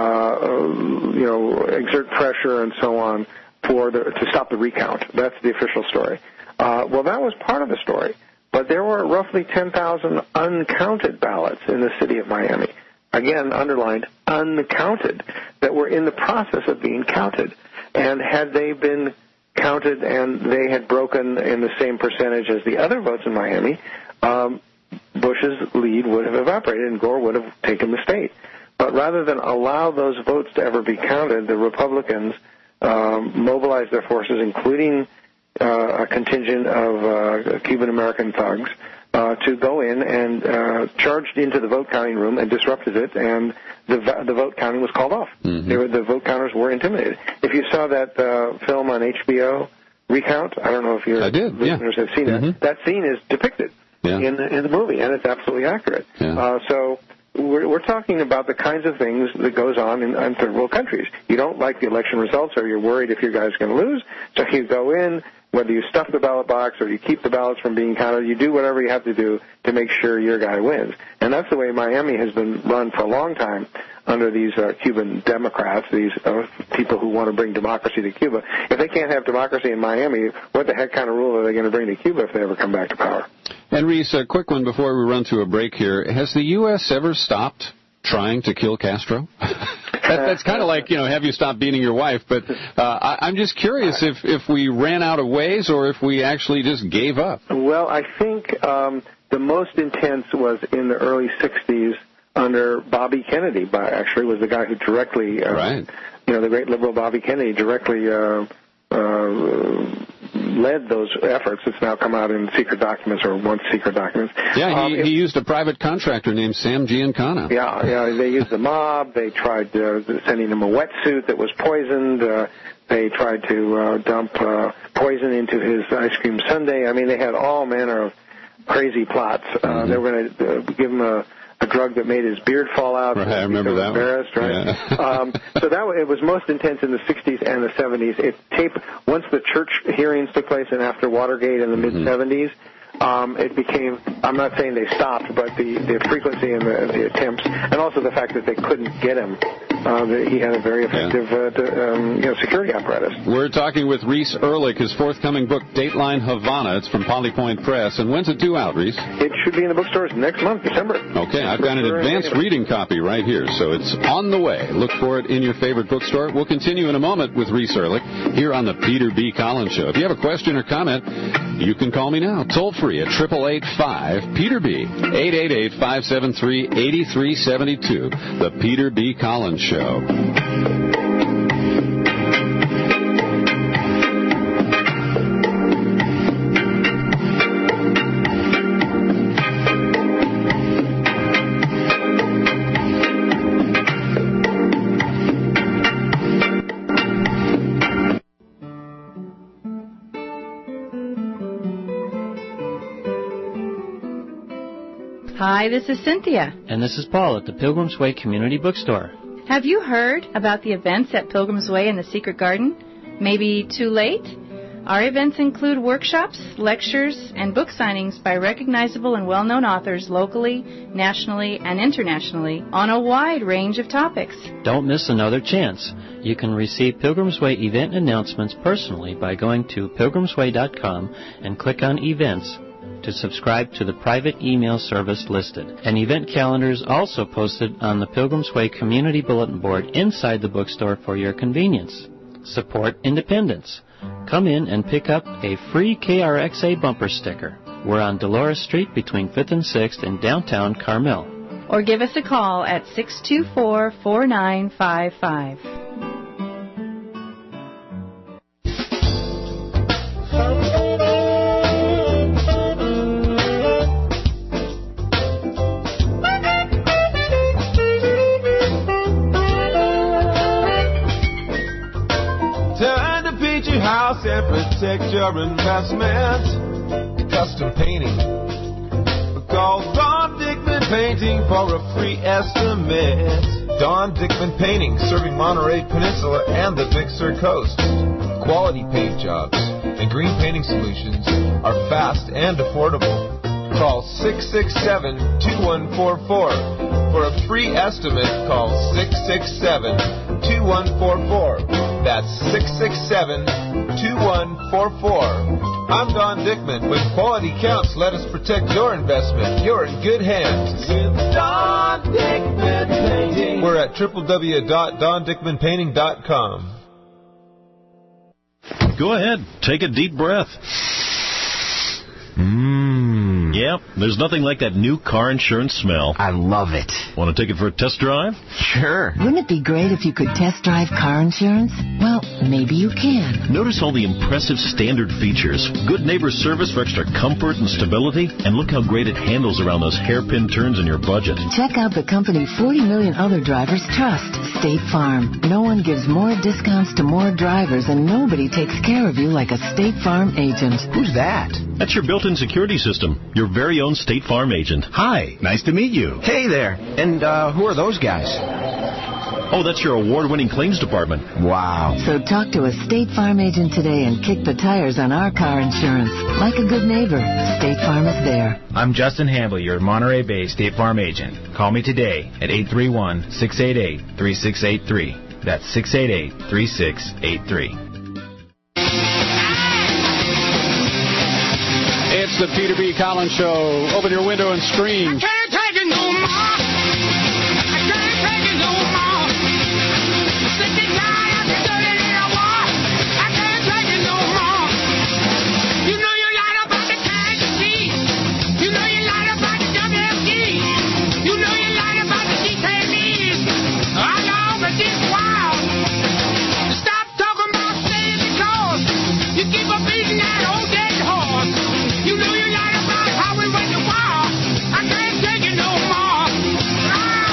exert pressure and so on to stop the recount. That's the official story. Well, that was part of the story. But there were roughly 10,000 uncounted ballots in the city of Miami. Again, underlined, uncounted, that were in the process of being counted. And had they been counted and they had broken in the same percentage as the other votes in Miami, Bush's lead would have evaporated and Gore would have taken the state. But rather than allow those votes to ever be counted, the Republicans mobilized their forces, including a contingent of Cuban-American thugs, to go in and charged into the vote counting room and disrupted it, and the vote counting was called off. The vote counters were intimidated. If you saw that film on HBO, Recount, I don't know if your listeners have seen it, that scene is depicted in the movie, and it's absolutely accurate. So we're talking about the kinds of things that goes on in third world countries. You don't like the election results, or you're worried if your guy's going to lose, so you go in. Whether you stuff the ballot box or you keep the ballots from being counted, you do whatever you have to do to make sure your guy wins. And that's the way Miami has been run for a long time under these Cuban Democrats, these people who want to bring democracy to Cuba. If they can't have democracy in Miami, what the heck kind of rule are they going to bring to Cuba if they ever come back to power? And Reese, a quick one before we run to a break here. Has the U.S. ever stopped trying to kill Castro? That's kind of like, have you stopped beating your wife? But I'm just curious if we ran out of ways or if we actually just gave up. Well, I think the most intense was in the early 60s under Bobby Kennedy, actually, was the guy who directly, the great liberal Bobby Kennedy directly led those efforts. It's now come out in secret documents, or once secret documents. Yeah, he used a private contractor named Sam Giancana. Yeah, they used the mob. They tried sending him a wetsuit that was poisoned. They tried to dump poison into his ice cream sundae. I mean, they had all manner of crazy plots. They were going to give him a drug that made his beard fall out. Right, I remember that embarrassed, one. Right? Yeah. So it was most intense in the 60s and the 70s. Once the church hearings took place and after Watergate in the mid-70s, it became, I'm not saying they stopped, but the frequency and the attempts, and also the fact that they couldn't get him, that he had a very effective security apparatus. We're talking with Reese Ehrlich, his forthcoming book, Dateline Havana. It's from Polypoint Press. And when's it due out, Reese? It should be in the bookstores next month, December. Okay, I've got an advanced reading copy right here, so it's on the way. Look for it in your favorite bookstore. We'll continue in a moment with Reese Ehrlich here on the Peter B. Collins Show. If you have a question or comment, you can call me now, toll free at 888-5-PETER-B, 888-573-8372. The Peter B. Collins Show. Hi, this is Cynthia. And this is Paul at the Pilgrim's Way Community Bookstore. Have you heard about the events at Pilgrim's Way in the Secret Garden? Maybe too late? Our events include workshops, lectures, and book signings by recognizable and well-known authors locally, nationally, and internationally on a wide range of topics. Don't miss another chance. You can receive Pilgrim's Way event announcements personally by going to pilgrimsway.com and click on Events to subscribe to the private email service listed. An event calendar is also posted on the Pilgrim's Way Community Bulletin Board inside the bookstore for your convenience. Support independence. Come in and pick up a free KRXA bumper sticker. We're on Dolores Street between 5th and 6th in downtown Carmel. Or give us a call at 624-4955. And protect your investment. Custom painting. Call Don Dickman Painting for a free estimate. Don Dickman Painting, serving Monterey Peninsula and the Big Sur Coast. Quality paint jobs and green painting solutions are fast and affordable. Call 667-2144. For a free estimate, call 667-2144. That's 667-2144. I'm Don Dickman. When quality counts, let us protect your investment. You're in good hands. With Don Dickman Painting. We're at www.dondickmanpainting.com. Go ahead. Take a deep breath. Yep, there's nothing like that new car insurance smell. I love it. Want to take it for a test drive? Sure. Wouldn't it be great if you could test drive car insurance? Well, maybe you can. Notice all the impressive standard features. Good neighbor service for extra comfort and stability. And look how great it handles around those hairpin turns in your budget. Check out the company 40 million other drivers trust, State Farm. No one gives more discounts to more drivers, and nobody takes care of you like a State Farm agent. Who's that? That's your built-in security system. Your very own State Farm agent. Hi, nice to meet you. Hey there. And who are those guys? Oh, that's your award-winning claims department. Wow. So talk to a State Farm agent today and kick the tires on our car insurance. Like a good neighbor, State Farm is there. I'm Justin Hamble, your Monterey Bay State Farm agent. Call me today at 831-688-3683. That's 688-3683. It's the Peter B. Collins Show. Open your window and scream. I can't take it no more. I can't take it no more. Sick and tired of the dirty little war. I can't take it no more. You know you lied about the KC. You know you lied about the WFD. You know you lied about the detainees. I know, but this wild. Stop talking about staying because you keep on beating that old dead horse. You know you lied about how we went to war. I can't take it no more.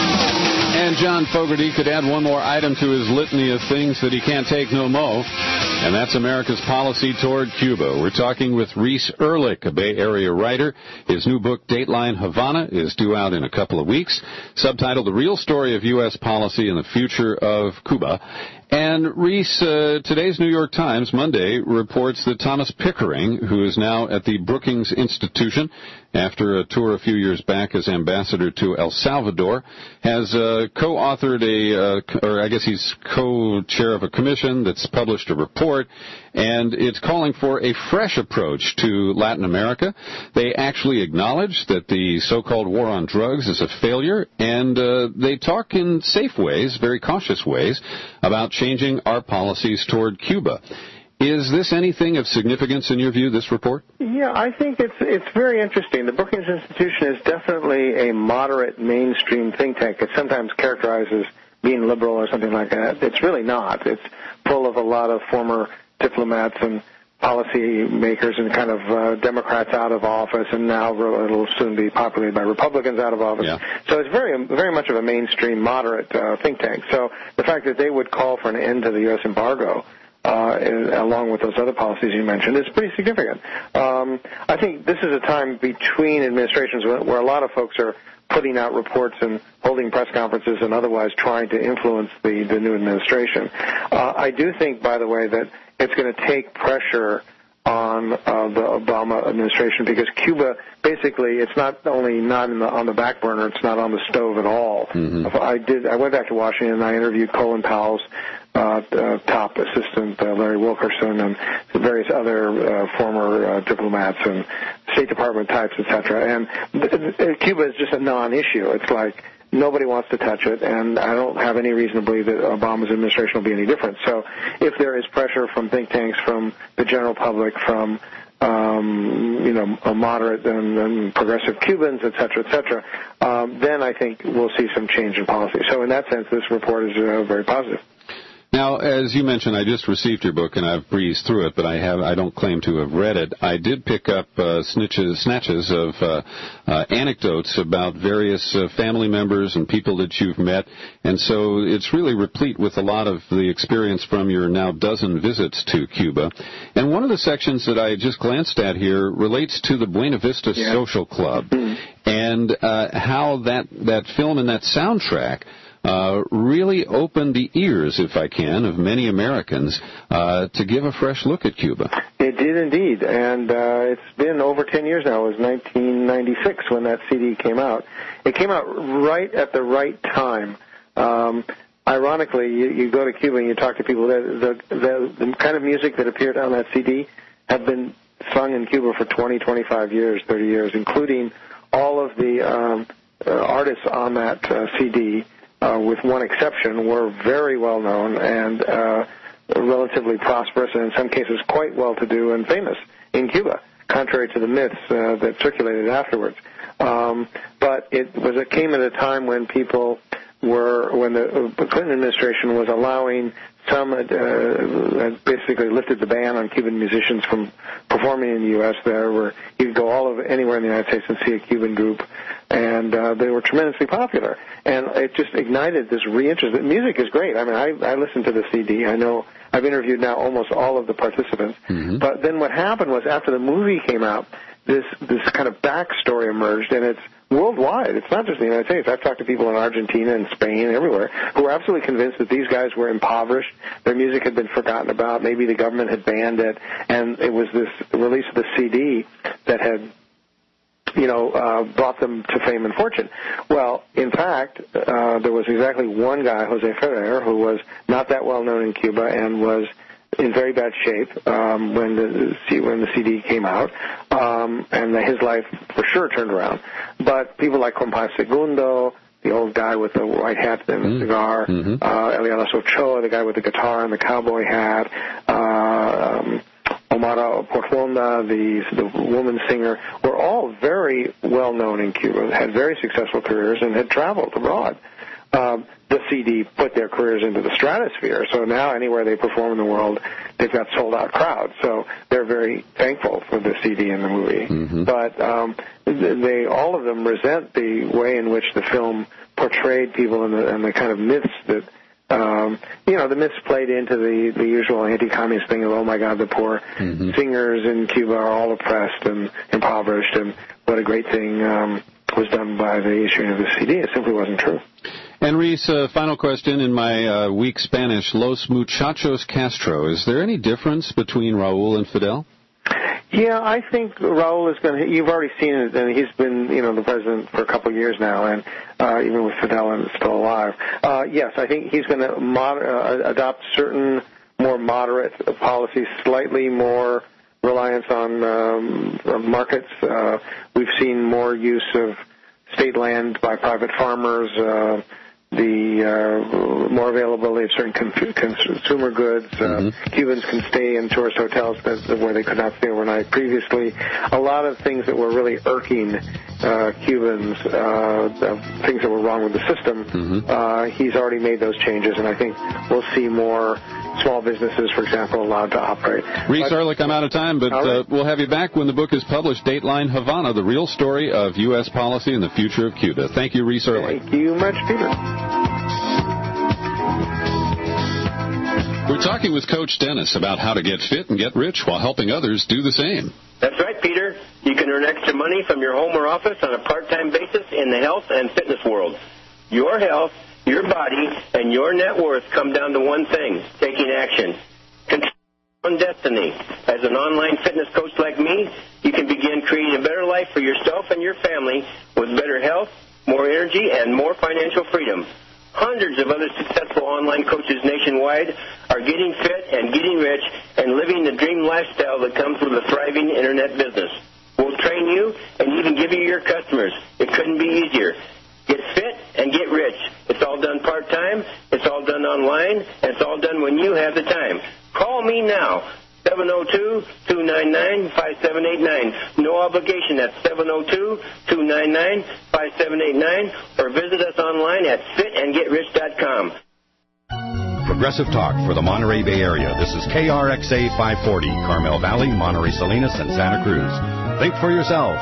And John Fogerty could add one more item to his litany of things that he can't take no more. And that's America's policy toward Cuba. We're talking with Reese Erlich, a Bay Area writer. His new book, Dateline Havana, is due out in a couple of weeks, subtitled The Real Story of U.S. Policy and the Future of Cuba. And Reese, today's New York Times, Monday, reports that Thomas Pickering, who is now at the Brookings Institution after a tour a few years back as ambassador to El Salvador, has co-authored he's co-chair of a commission that's published a report, and it's calling for a fresh approach to Latin America. They actually acknowledge that the so-called war on drugs is a failure, and they talk in safe ways, very cautious ways, about changing our policies toward Cuba. Is this anything of significance in your view, this report? Yeah, I think it's very interesting. The Brookings Institution is definitely a moderate mainstream think tank. It's sometimes characterized as being liberal or something like that. It's really not. It's full of a lot of former diplomats and policy makers and kind of Democrats out of office, and now it'll soon be populated by Republicans out of office. Yeah. So it's very much of a mainstream moderate think tank. So the fact that they would call for an end to the U.S. embargo, along with those other policies you mentioned, is pretty significant. I think this is a time between administrations where a lot of folks are putting out reports and holding press conferences and otherwise trying to influence the new administration. I do think, by the way, that it's going to take pressure on the Obama administration, because Cuba, basically, it's not only not on the back burner, it's not on the stove at all. Mm-hmm. I went back to Washington and I interviewed Colin Powell's top assistant, Larry Wilkerson, and various other former diplomats and State Department types, etc. And Cuba is just a non-issue. It's like nobody wants to touch it, and I don't have any reason to believe that Obama's administration will be any different. So if there is pressure from think tanks, from the general public, from moderate and progressive Cubans, et cetera, then I think we'll see some change in policy. So in that sense, this report is very positive. Now, as you mentioned, I just received your book, and I've breezed through it, but I don't claim to have read it. I did pick up snatches of anecdotes about various family members and people that you've met, and so it's really replete with a lot of the experience from your now dozen visits to Cuba. And one of the sections that I just glanced at here relates to the Buena Vista Social Club, and how that film and that soundtrack really opened the ears, if I can, of many Americans to give a fresh look at Cuba. It did indeed, and it's been over 10 years now. It was 1996 when that CD came out. It came out right at the right time. Ironically, you go to Cuba and you talk to people, the kind of music that appeared on that CD had been sung in Cuba for 20, 25 years, 30 years, including all of the artists on that CD, with one exception, were very well known and relatively prosperous, and in some cases quite well-to-do and famous in Cuba, contrary to the myths that circulated afterwards. But it came at a time when when the Clinton administration was allowing some, basically lifted the ban on Cuban musicians from performing in the U.S. There, where you could go anywhere in the United States and see a Cuban group, and they were tremendously popular. And it just ignited this re-interest. The music is great. I mean, I listened to the CD. I know I've interviewed now almost all of the participants. Mm-hmm. But then what happened was, after the movie came out, this kind of backstory emerged, and it's worldwide. It's not just the United States. I've talked to people in Argentina and Spain and everywhere who are absolutely convinced that these guys were impoverished. Their music had been forgotten about. Maybe the government had banned it, and it was this release of the CD that had brought them to fame and fortune. Well, in fact, there was exactly one guy, Jose Ferrer, who was not that well known in Cuba and was in very bad shape when the CD came out, and his life for sure turned around. But people like Compás Segundo, the old guy with the white hat and the cigar, Elialas Ochoa, the guy with the guitar and the cowboy hat, Omara Porfonda, the woman singer, were all very well known in Cuba, had very successful careers, and had traveled abroad. The CD put their careers into the stratosphere, so now anywhere they perform in the world, they've got sold-out crowds. So they're very thankful for the CD and the movie. Mm-hmm. But all of them resent the way in which the film portrayed people and the kind of myths that The myths played into the usual anti-communist thing of, oh my God, the poor singers in Cuba are all oppressed and impoverished, and what a great thing was done by the issuing of the CD. It simply wasn't true. And Reese, final question in my weak Spanish, Los Muchachos Castro. Is there any difference between Raul and Fidel? Yeah, I think Raul is going to, you've already seen it, and he's been, the president for a couple of years now, and even with Fidel and still alive. Yes, I think he's going to adopt certain more moderate policies, slightly more reliance on markets. We've seen more use of state land by private farmers, the more availability of certain consumer goods. Cubans can stay in tourist hotels where they could not stay overnight previously. A lot of things that were really irking Cubans, things that were wrong with the system, he's already made those changes, and I think we'll see more small businesses, for example, allowed to operate. Reese Erlich, I'm out of time, but we'll have you back when the book is published, Dateline Havana, the real story of U.S. policy and the future of Cuba. Thank you, Reese Erlich. Thank you much, Peter. We're talking with Coach Dennis about how to get fit and get rich while helping others do the same. That's right, Peter. You can earn extra money from your home or office on a part-time basis in the health and fitness world. Your health, your body, and your net worth come down to one thing: taking action. Control your own destiny. As an online fitness coach like me, you can begin creating a better life for yourself and your family with better health, more energy, and more financial freedom. Hundreds of other successful online coaches nationwide are getting fit and getting rich and living the dream lifestyle that comes with a thriving internet business. We'll train you and even give you your customers. It couldn't be easier. Get fit and get rich. It's all done part-time, it's all done online, and it's all done when you have the time. Call me now, 702-299-5789. No obligation. That's 702-299-5789. Or visit us online at fitandgetrich.com. Progressive talk for the Monterey Bay Area. This is KRXA 540, Carmel Valley, Monterey Salinas, and Santa Cruz. Think for yourself.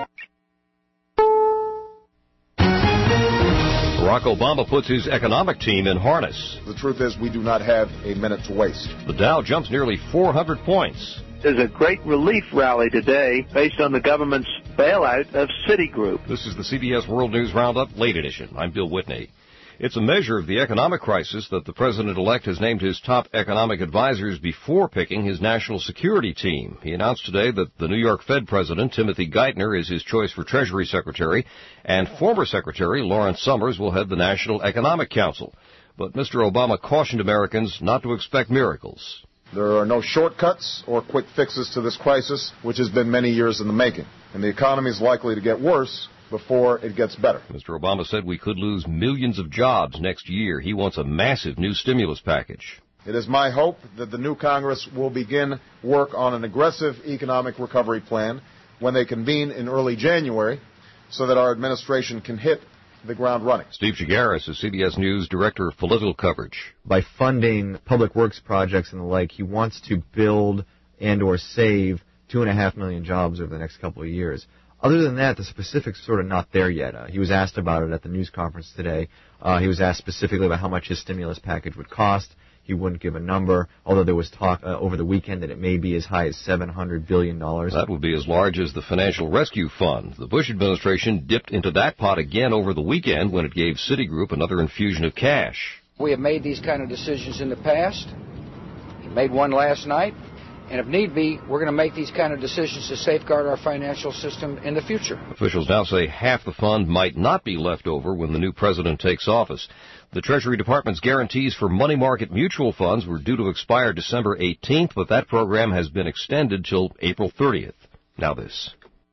Barack Obama puts his economic team in harness. The truth is we do not have a minute to waste. The Dow jumps nearly 400 points. There's a great relief rally today based on the government's bailout of Citigroup. This is the CBS World News Roundup, late edition. I'm Bill Whitney. It's a measure of the economic crisis that the president-elect has named his top economic advisors before picking his national security team. He announced today that the New York Fed president, Timothy Geithner, is his choice for Treasury Secretary, and former Secretary Lawrence Summers will head the National Economic Council. But Mr. Obama cautioned Americans not to expect miracles. There are no shortcuts or quick fixes to this crisis, which has been many years in the making, and the economy is likely to get worse before it gets better. Mr. Obama said we could lose millions of jobs next year. He wants a massive new stimulus package. It is my hope that the new Congress will begin work on an aggressive economic recovery plan when they convene in early January so that our administration can hit the ground running. Steve Chagaris is CBS News Director of Political Coverage. By funding public works projects and the like, he wants to build and or save 2.5 million jobs over the next couple of years. Other than that, the specifics are sort of not there yet. He was asked about it at the news conference today. He was asked specifically about how much his stimulus package would cost. He wouldn't give a number, although there was talk over the weekend that it may be as high as $700 billion. That would be as large as the Financial Rescue Fund. The Bush administration dipped into that pot again over the weekend when it gave Citigroup another infusion of cash. We have made these kind of decisions in the past. We made one last night. And if need be, we're going to make these kind of decisions to safeguard our financial system in the future. Officials now say half the fund might not be left over when the new president takes office. The Treasury Department's guarantees for money market mutual funds were due to expire December 18th, but that program has been extended till April 30th. Now this.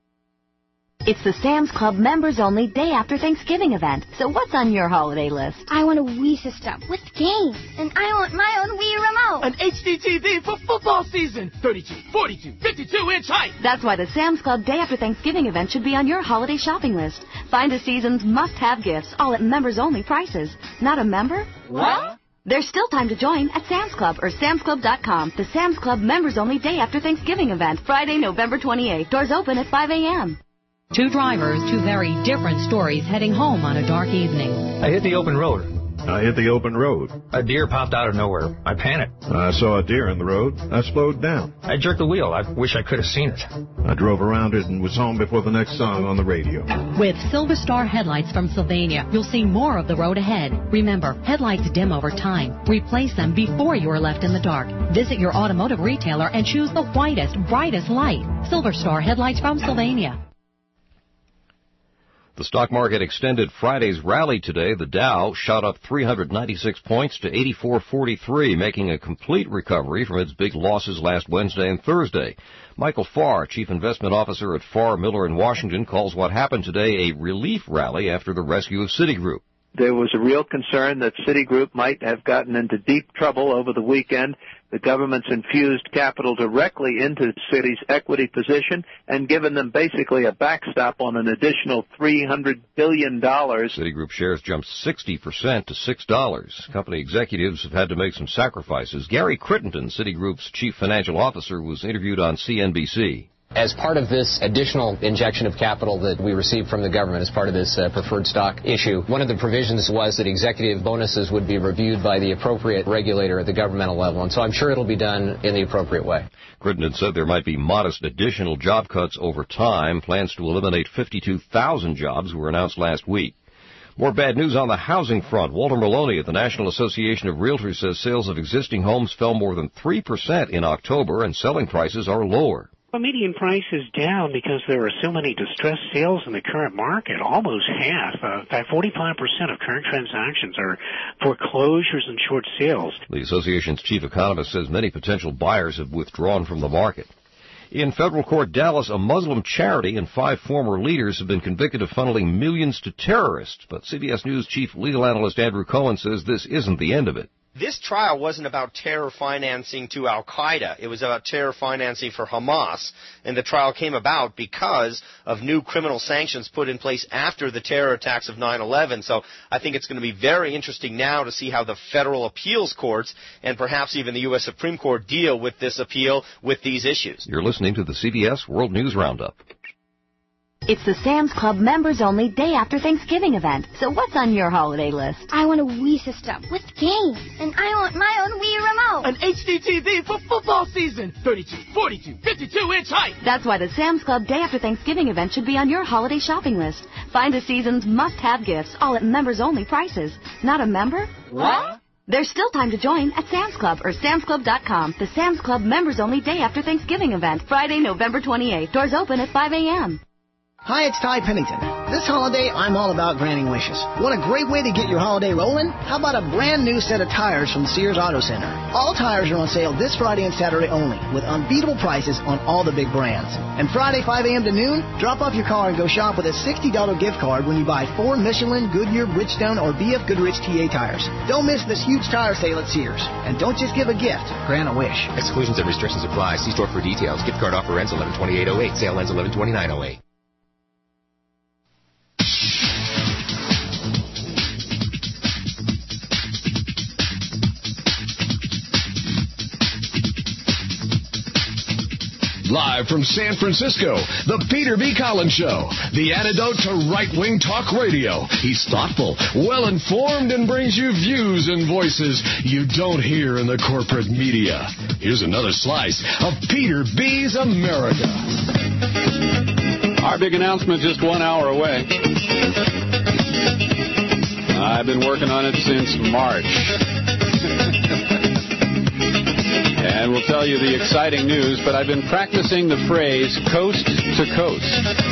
It's the Sam's Club members-only day after Thanksgiving event. So what's on your holiday list? I want a Wii system with games, and I want my own Wii remote. An HD TV for football season. 32, 42, 52-inch height. That's why the Sam's Club day after Thanksgiving event should be on your holiday shopping list. Find the season's must-have gifts, all at members-only prices. Not a member? What? There's still time to join at Sam's Club or samsclub.com. The Sam's Club members-only day after Thanksgiving event, Friday, November 28th. Doors open at 5 a.m. Two drivers, two very different stories heading home on a dark evening. I hit the open road, and I hit the open road. A deer popped out of nowhere. I panicked. I saw a deer in the road. I slowed down. I jerked the wheel. I wish I could have seen it. I drove around it and was home before the next song on the radio. With Silver Star headlights from Sylvania, you'll see more of the road ahead. Remember, headlights dim over time. Replace them before you are left in the dark. Visit your automotive retailer and choose the whitest, brightest light. Silver Star headlights from Sylvania. The stock market extended Friday's rally today. The Dow shot up 396 points to 8443, making a complete recovery from its big losses last Wednesday and Thursday. Michael Farr, Chief Investment Officer at Farr Miller in Washington, calls what happened today a relief rally after the rescue of Citigroup. There was a real concern that Citigroup might have gotten into deep trouble over the weekend. The government's infused capital directly into Citi's equity position and given them basically a backstop on an additional $300 billion. Citigroup shares jumped 60% to $6. Company executives have had to make some sacrifices. Gary Crittenden, Citigroup's chief financial officer, was interviewed on CNBC. As part of this additional injection of capital that we received from the government as part of this preferred stock issue, one of the provisions was that executive bonuses would be reviewed by the appropriate regulator at the governmental level, and so I'm sure it'll be done in the appropriate way. Crittenden said there might be modest additional job cuts over time. Plans to eliminate 52,000 jobs were announced last week. More bad news on the housing front. Walter Maloney at the National Association of Realtors says sales of existing homes fell more than 3% in October, and selling prices are lower. Well, median price is down because there are so many distressed sales in the current market, almost half. In fact, 45% of current transactions are foreclosures and short sales. The association's chief economist says many potential buyers have withdrawn from the market. In federal court Dallas, a Muslim charity and 5 former leaders have been convicted of funneling millions to terrorists. But CBS News chief legal analyst Andrew Cohen says this isn't the end of it. This trial wasn't about terror financing to al-Qaeda. It was about terror financing for Hamas. And the trial came about because of new criminal sanctions put in place after the terror attacks of 9/11. So I think it's going to be very interesting now to see how the federal appeals courts and perhaps even the U.S. Supreme Court deal with this appeal with these issues. You're listening to the CBS World News Roundup. It's the Sam's Club members-only day after Thanksgiving event. So what's on your holiday list? I want a Wii system with games, and I want my own Wii remote. An HD TV for football season. 32, 42, 52-inch height. That's why the Sam's Club day after Thanksgiving event should be on your holiday shopping list. Find the season's must-have gifts, all at members-only prices. Not a member? What? There's still time to join at Sam's Club or SamsClub.com. The Sam's Club members-only day after Thanksgiving event, Friday, November 28th. Doors open at 5 a.m. Hi, it's Ty Pennington. This holiday, I'm all about granting wishes. Want a great way to get your holiday rolling? How about a brand new set of tires from Sears Auto Center? All tires are on sale this Friday and Saturday only, with unbeatable prices on all the big brands. And Friday, 5 a.m. to noon, drop off your car and go shop with a $60 gift card when you buy 4 Michelin, Goodyear, Bridgestone, or BF Goodrich TA tires. Don't miss this huge tire sale at Sears. And don't just give a gift, grant a wish. Exclusions and restrictions apply. See store for details. Gift card offer ends 11/28/08. Sale ends 11/29/08. Live from San Francisco, the Peter B. Collins Show, the antidote to right-wing talk radio. He's thoughtful, well-informed, and brings you views and voices you don't hear in the corporate media. Here's another slice of Peter B.'s America. Our big announcement just 1 hour away. I've been working on it since March. And we'll tell you the exciting news, but I've been practicing the phrase coast to coast.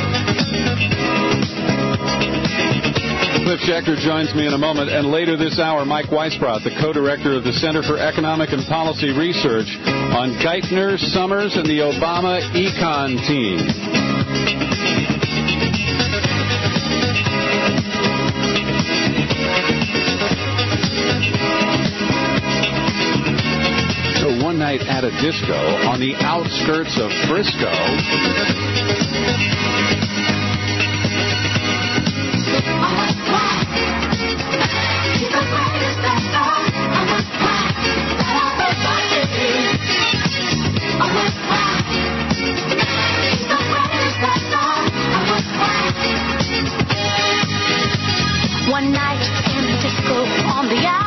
Cliff Schechter joins me in a moment, and later this hour, Mike Weisbrot, the co-director of the Center for Economic and Policy Research, on Geithner, Summers, and the Obama Econ team. One night at a disco on the outskirts of Frisco. One night in the disco on the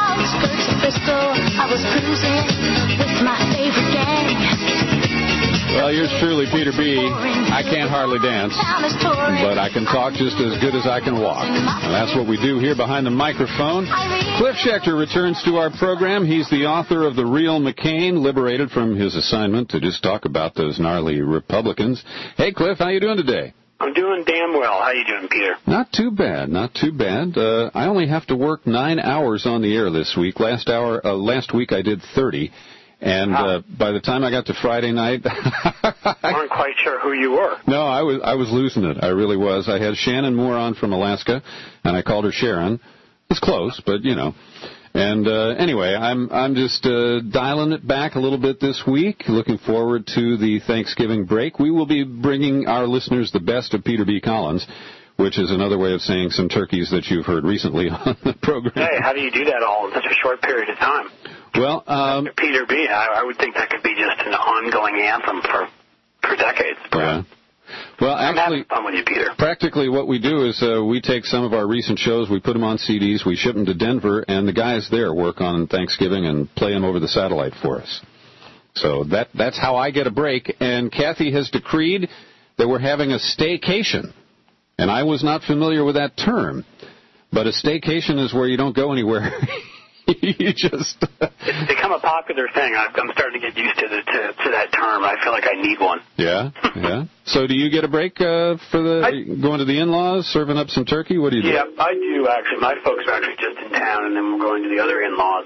I was cruising with my favorite gang. Well, yours truly, Peter B. I can't hardly dance, but I can talk just as good as I can walk. And that's what we do here behind the microphone. Cliff Schecter returns to our program. He's the author of The Real McCain, liberated from his assignment to just talk about those gnarly Republicans. Hey, Cliff, how you doing today? I'm doing damn well. How you doing, Peter? Not too bad, not too bad. I only have to work 9 hours on the air this week. Last week I did 30. And by the time I got to Friday night, I weren't quite sure who you were. No, I was losing it. I really was. I had Shannon Moore on from Alaska, and I called her Sharon. It's close, but you know. And anyway, I'm just dialing it back a little bit this week. Looking forward to the Thanksgiving break. We will be bringing our listeners the best of Peter B. Collins, which is another way of saying some turkeys that you've heard recently on the program. Hey, how do you do that all in such a short period of time? Well, Peter B., I would think that could be just an ongoing anthem for decades. Yeah. Well, actually, I'm having fun with you, Peter. Practically what we do is we take some of our recent shows, we put them on CDs, we ship them to Denver, and the guys there work on Thanksgiving and play them over the satellite for us. So that's how I get a break. And Kathy has decreed that we're having a staycation. And I was not familiar with that term. But a staycation is where you don't go anywhere. You just... It's become a popular thing. I'm starting to get used to that term. I feel like I need one. Yeah, yeah. So do you get a break for going to the in-laws, serving up some turkey? What do you do? Yeah, I do, actually. My folks are actually just in town, and then we're going to the other in-laws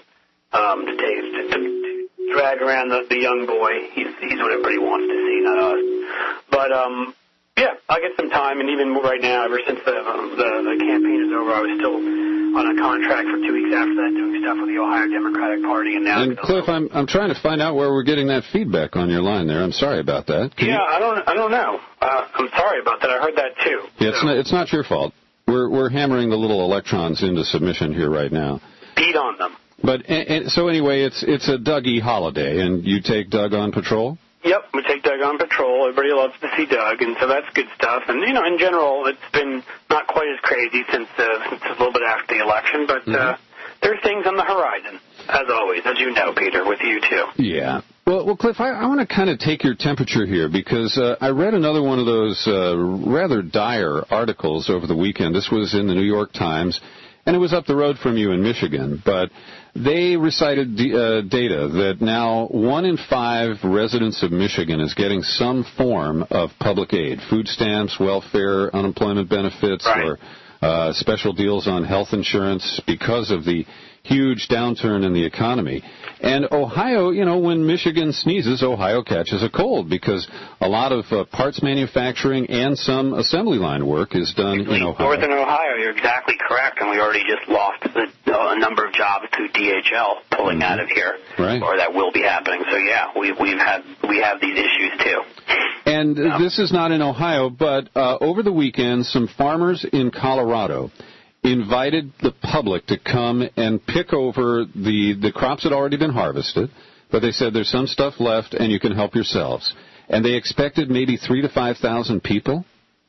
to drag around the young boy. He's what everybody wants to see, not us. But, yeah, I get some time, and even right now, ever since the campaign is over, I was still on a contract for 2 weeks after that, doing stuff with the Ohio Democratic Party. And Cliff, I'm trying to find out where we're getting that feedback on your line there. I'm sorry about that. I don't know. I'm sorry about that. I heard that too. Yeah, it's not your fault. We're hammering the little electrons into submission here right now. Beat on them. But so anyway, it's a Dougie holiday, and you take Doug on patrol? Yep, we take Doug on patrol. Everybody loves to see Doug, and so that's good stuff. And, you know, in general, it's been not quite as crazy since a little bit after the election, but there's things on the horizon, as always, as you know, Peter, with you too. Yeah. Well, Cliff, I want to kind of take your temperature here because I read another one of those rather dire articles over the weekend. This was in the New York Times, and it was up the road from you in Michigan, but they recited data that now 1 in 5 residents of Michigan is getting some form of public aid, food stamps, welfare, unemployment benefits, or special deals on health insurance because of the huge downturn in the economy. And Ohio, you know, when Michigan sneezes, Ohio catches a cold because a lot of parts manufacturing and some assembly line work is done in Ohio. Northern Ohio, you're exactly correct, and we already just lost a number of jobs to DHL pulling out of here, or that will be happening. So yeah, we have these issues too. And this is not in Ohio, but over the weekend, some farmers in Colorado invited the public to come and pick over the crops that had already been harvested, but they said there's some stuff left and you can help yourselves. And they expected maybe 3,000 to 5,000 people.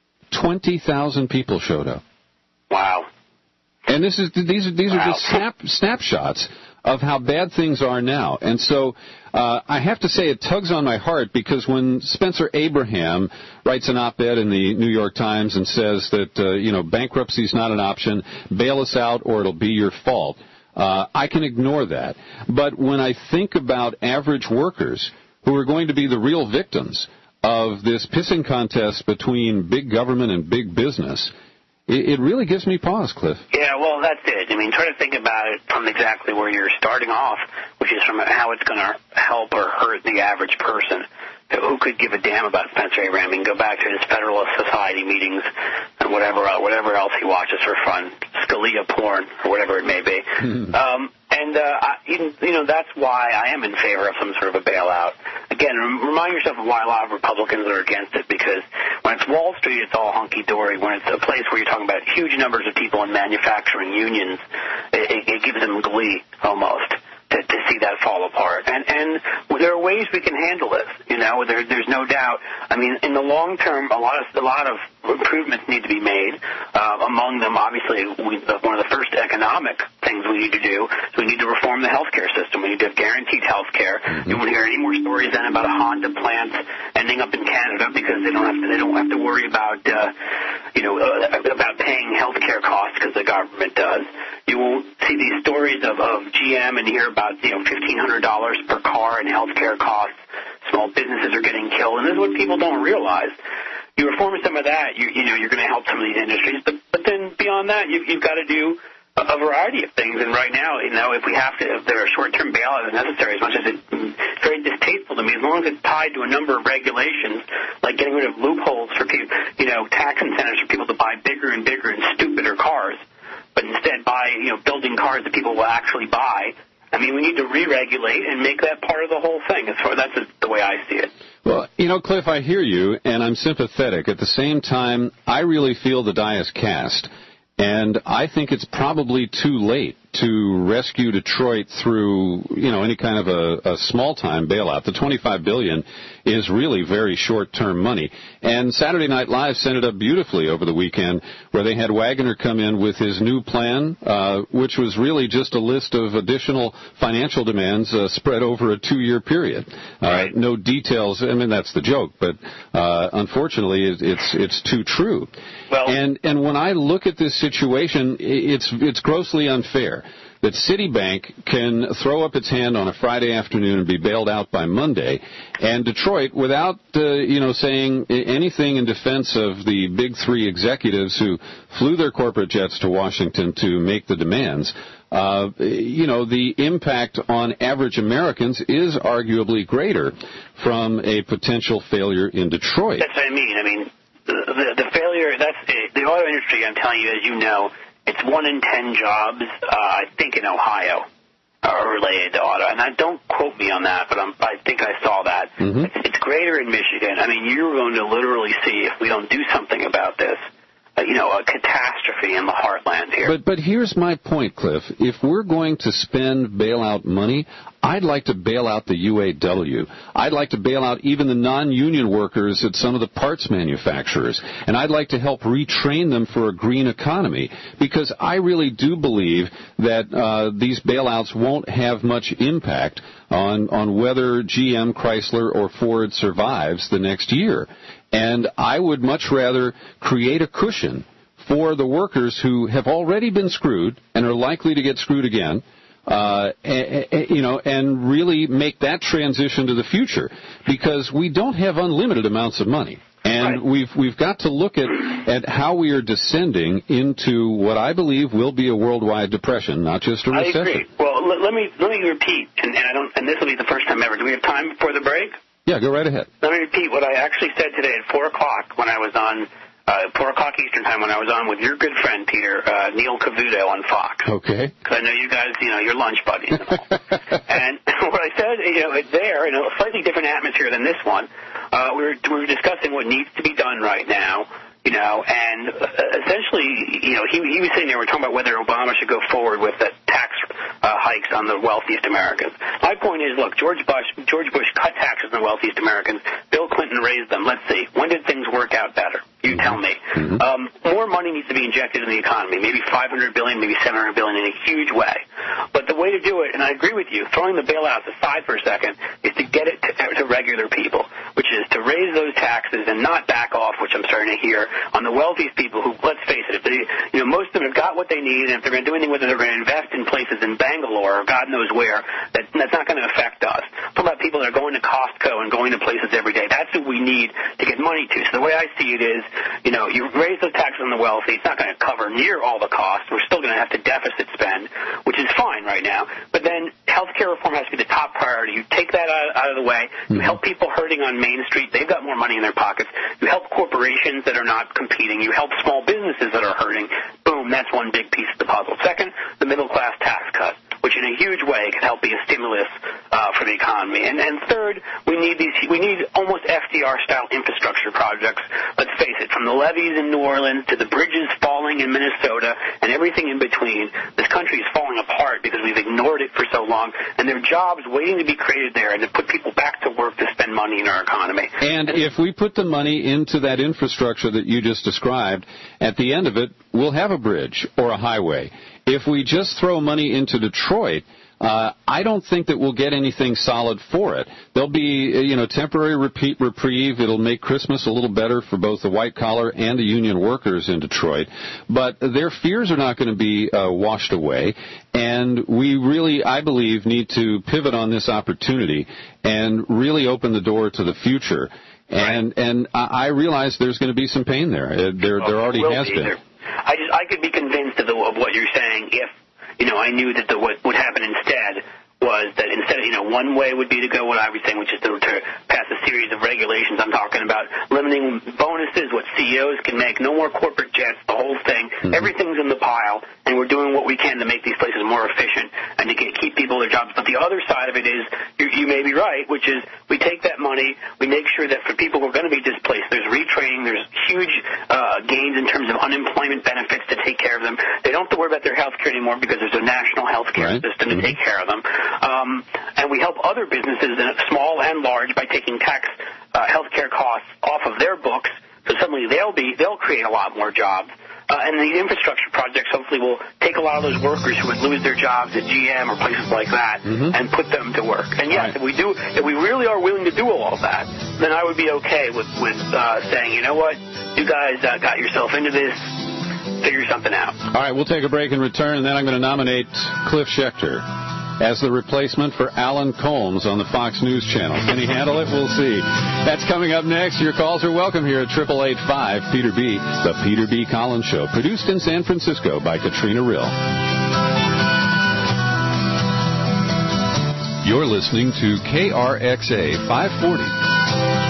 20,000 people showed up. Wow. And these are just snapshots of how bad things are now. And so I have to say it tugs on my heart because when Spencer Abraham writes an op-ed in the New York Times and says that, bankruptcy is not an option, bail us out or it'll be your fault, I can ignore that. But when I think about average workers who are going to be the real victims of this pissing contest between big government and big business, it really gives me pause, Cliff. Yeah, well, that's it. I mean, try to think about it from exactly where you're starting off, which is from how it's going to help or hurt the average person. Who could give a damn about Spencer Abraham? You can go back to his Federalist Society meetings and whatever else he watches for fun, Scalia porn or whatever it may be. That's why I am in favor of some sort of a bailout. Again, remind yourself of why a lot of Republicans are against it, because when it's Wall Street, it's all hunky-dory. When it's a place where you're talking about huge numbers of people in manufacturing unions, it gives them glee almost to see that fall apart. And there are ways we can handle this. There's no doubt. I mean, in the long term, a lot of improvements need to be made. Among them, obviously, one of the first economic things we need to do is we need to reform the healthcare system. We need to have guaranteed health care. You won't hear any more stories then about a Honda plant ending up in Canada because they don't have to worry about about paying health care costs because the government does. You won't see these stories of GM and hear about $1,500 per car in health care costs. Small businesses are getting killed, and this is what people don't realize. You reform some of that, you're going to help some of these industries, but then beyond that, you've got to do a variety of things. And right now, if there are short-term bailouts necessary, as much as it's very distasteful to me, as long as it's tied to a number of regulations, like getting rid of loopholes for people, tax incentives for people to buy bigger and bigger and stupider cars, but instead buy, building cars that people will actually buy. I mean, we need to re-regulate and make that part of the whole thing. That's the way I see it. Well, Cliff, I hear you, and I'm sympathetic. At the same time, I really feel the die is cast, and I think it's probably too late to rescue Detroit through, any kind of a small-time bailout. The $25 billion is really very short-term money. And Saturday Night Live sent it up beautifully over the weekend, where they had Wagoner come in with his new plan, which was really just a list of additional financial demands spread over a 2-year period. Right. No details. I mean, that's the joke, but unfortunately, it's too true. Well, and when I look at this situation, it's grossly unfair that Citibank can throw up its hand on a Friday afternoon and be bailed out by Monday, and Detroit, without saying anything in defense of the big three executives who flew their corporate jets to Washington to make the demands, the impact on average Americans is arguably greater from a potential failure in Detroit. That's what I mean. I mean, the failure, the auto industry, I'm telling you, as you know, it's 1 in 10 jobs, I think, in Ohio are related to auto. And don't quote me on that, but I think I saw that. It's greater in Michigan. I mean, you're going to literally see, if we don't do something about this, a catastrophe in the heartland here. But here's my point, Cliff. If we're going to spend bailout money, I'd like to bail out the UAW. I'd like to bail out even the non-union workers at some of the parts manufacturers. And I'd like to help retrain them for a green economy, because I really do believe that these bailouts won't have much impact on whether GM, Chrysler, or Ford survives the next year. And I would much rather create a cushion for the workers who have already been screwed and are likely to get screwed again, and really make that transition to the future, because we don't have unlimited amounts of money. And we've got to look at how we are descending into what I believe will be a worldwide depression, not just a recession. I agree. Well, let me repeat, and this will be the first time ever. Do we have time before the break? Yeah, go right ahead. Let me repeat what I actually said today at 4 o'clock when I was on 4 o'clock Eastern time, when I was on with your good friend, Peter, Neil Cavuto on Fox. Okay. Because I know you guys, you're lunch buddies. And what I said, there, in a slightly different atmosphere than this one, we were discussing what needs to be done right now, and essentially, he was sitting there, we're talking about whether Obama should go forward with the tax hikes on the wealthiest Americans. My point is, look, George Bush cut taxes on the wealthiest Americans. Bill Clinton raised them. Let's see. When did things work out better? You tell me. More money needs to be injected in the economy, maybe $500 billion, maybe $700 billion in a huge way. But the way to do it, and I agree with you, throwing the bailouts aside for a second, is to get it to regular people, which is to raise those taxes and not back off, which I'm starting to hear, on the wealthiest people who, let's face it, most of them have got what they need, and if they're going to do anything with it, they're going to invest in places in Bangalore or God knows where, that's not going to affect us. I'm talking about people that are going to Costco and going to places every day. That's who we need to get money to. So the way I see it is, you raise the taxes on the wealthy. It's not going to cover near all the costs. We're still going to have to deficit spend, which is fine right now. But then health care reform has to be the top priority. You take that out of the way. You help people hurting on Main Street. They've got more money in their pockets. You help corporations that are not competing. You help small businesses that are hurting. Boom, that's one big piece of the puzzle. Second, the middle-class tax cut, which in a huge way can help be a stimulus for the economy. And third, we need almost FDR-style infrastructure projects. Let's face it, from the levees in New Orleans to the bridges falling in Minnesota and everything in between, this country is falling apart because we've ignored it for so long, and there are jobs waiting to be created there and to put people back to work to spend money in our economy. And if we put the money into that infrastructure that you just described, at the end of it, we'll have a bridge or a highway. If we just throw money into Detroit, I don't think that we'll get anything solid for it. There'll be, temporary reprieve. It'll make Christmas a little better for both the white-collar and the union workers in Detroit. But their fears are not going to be washed away. And we really, I believe, need to pivot on this opportunity and really open the door to the future. And I realize there's going to be some pain there. There already has been. I could be convinced of what you're saying if, I knew that what would happen instead was that instead of, one way would be to go what I was saying, which is to pass a series of regulations. I'm talking about limiting bonuses, what CEOs can make, no more corporate jets, the whole thing. Mm-hmm. Everything's in the pile, and we're doing what we can to make these places more efficient and to keep people their jobs. But the other side of it is, you may be right, which is we take that money, we make sure that for people who are going to be displaced, there's retraining, there's huge gains in terms of unemployment benefits to take care of them. They don't have to worry about their health care anymore because there's a national health care system to take care of them. And we help other businesses, small and large, by taking tax health care costs off of their books. So suddenly they'll create a lot more jobs. And the infrastructure projects hopefully will take a lot of those workers who would lose their jobs at GM or places like that and put them to work. And yes, if we really are willing to do all of that, then I would be okay with saying, you know what, you guys got yourself into this. Figure something out. All right, we'll take a break and return, and then I'm going to nominate Cliff Schechter as the replacement for Alan Colmes on the Fox News Channel. Can he handle it? We'll see. That's coming up next. Your calls are welcome here at 888-5 Peter B. The Peter B. Collins Show, produced in San Francisco by Katrina Rill. You're listening to KRXA 540.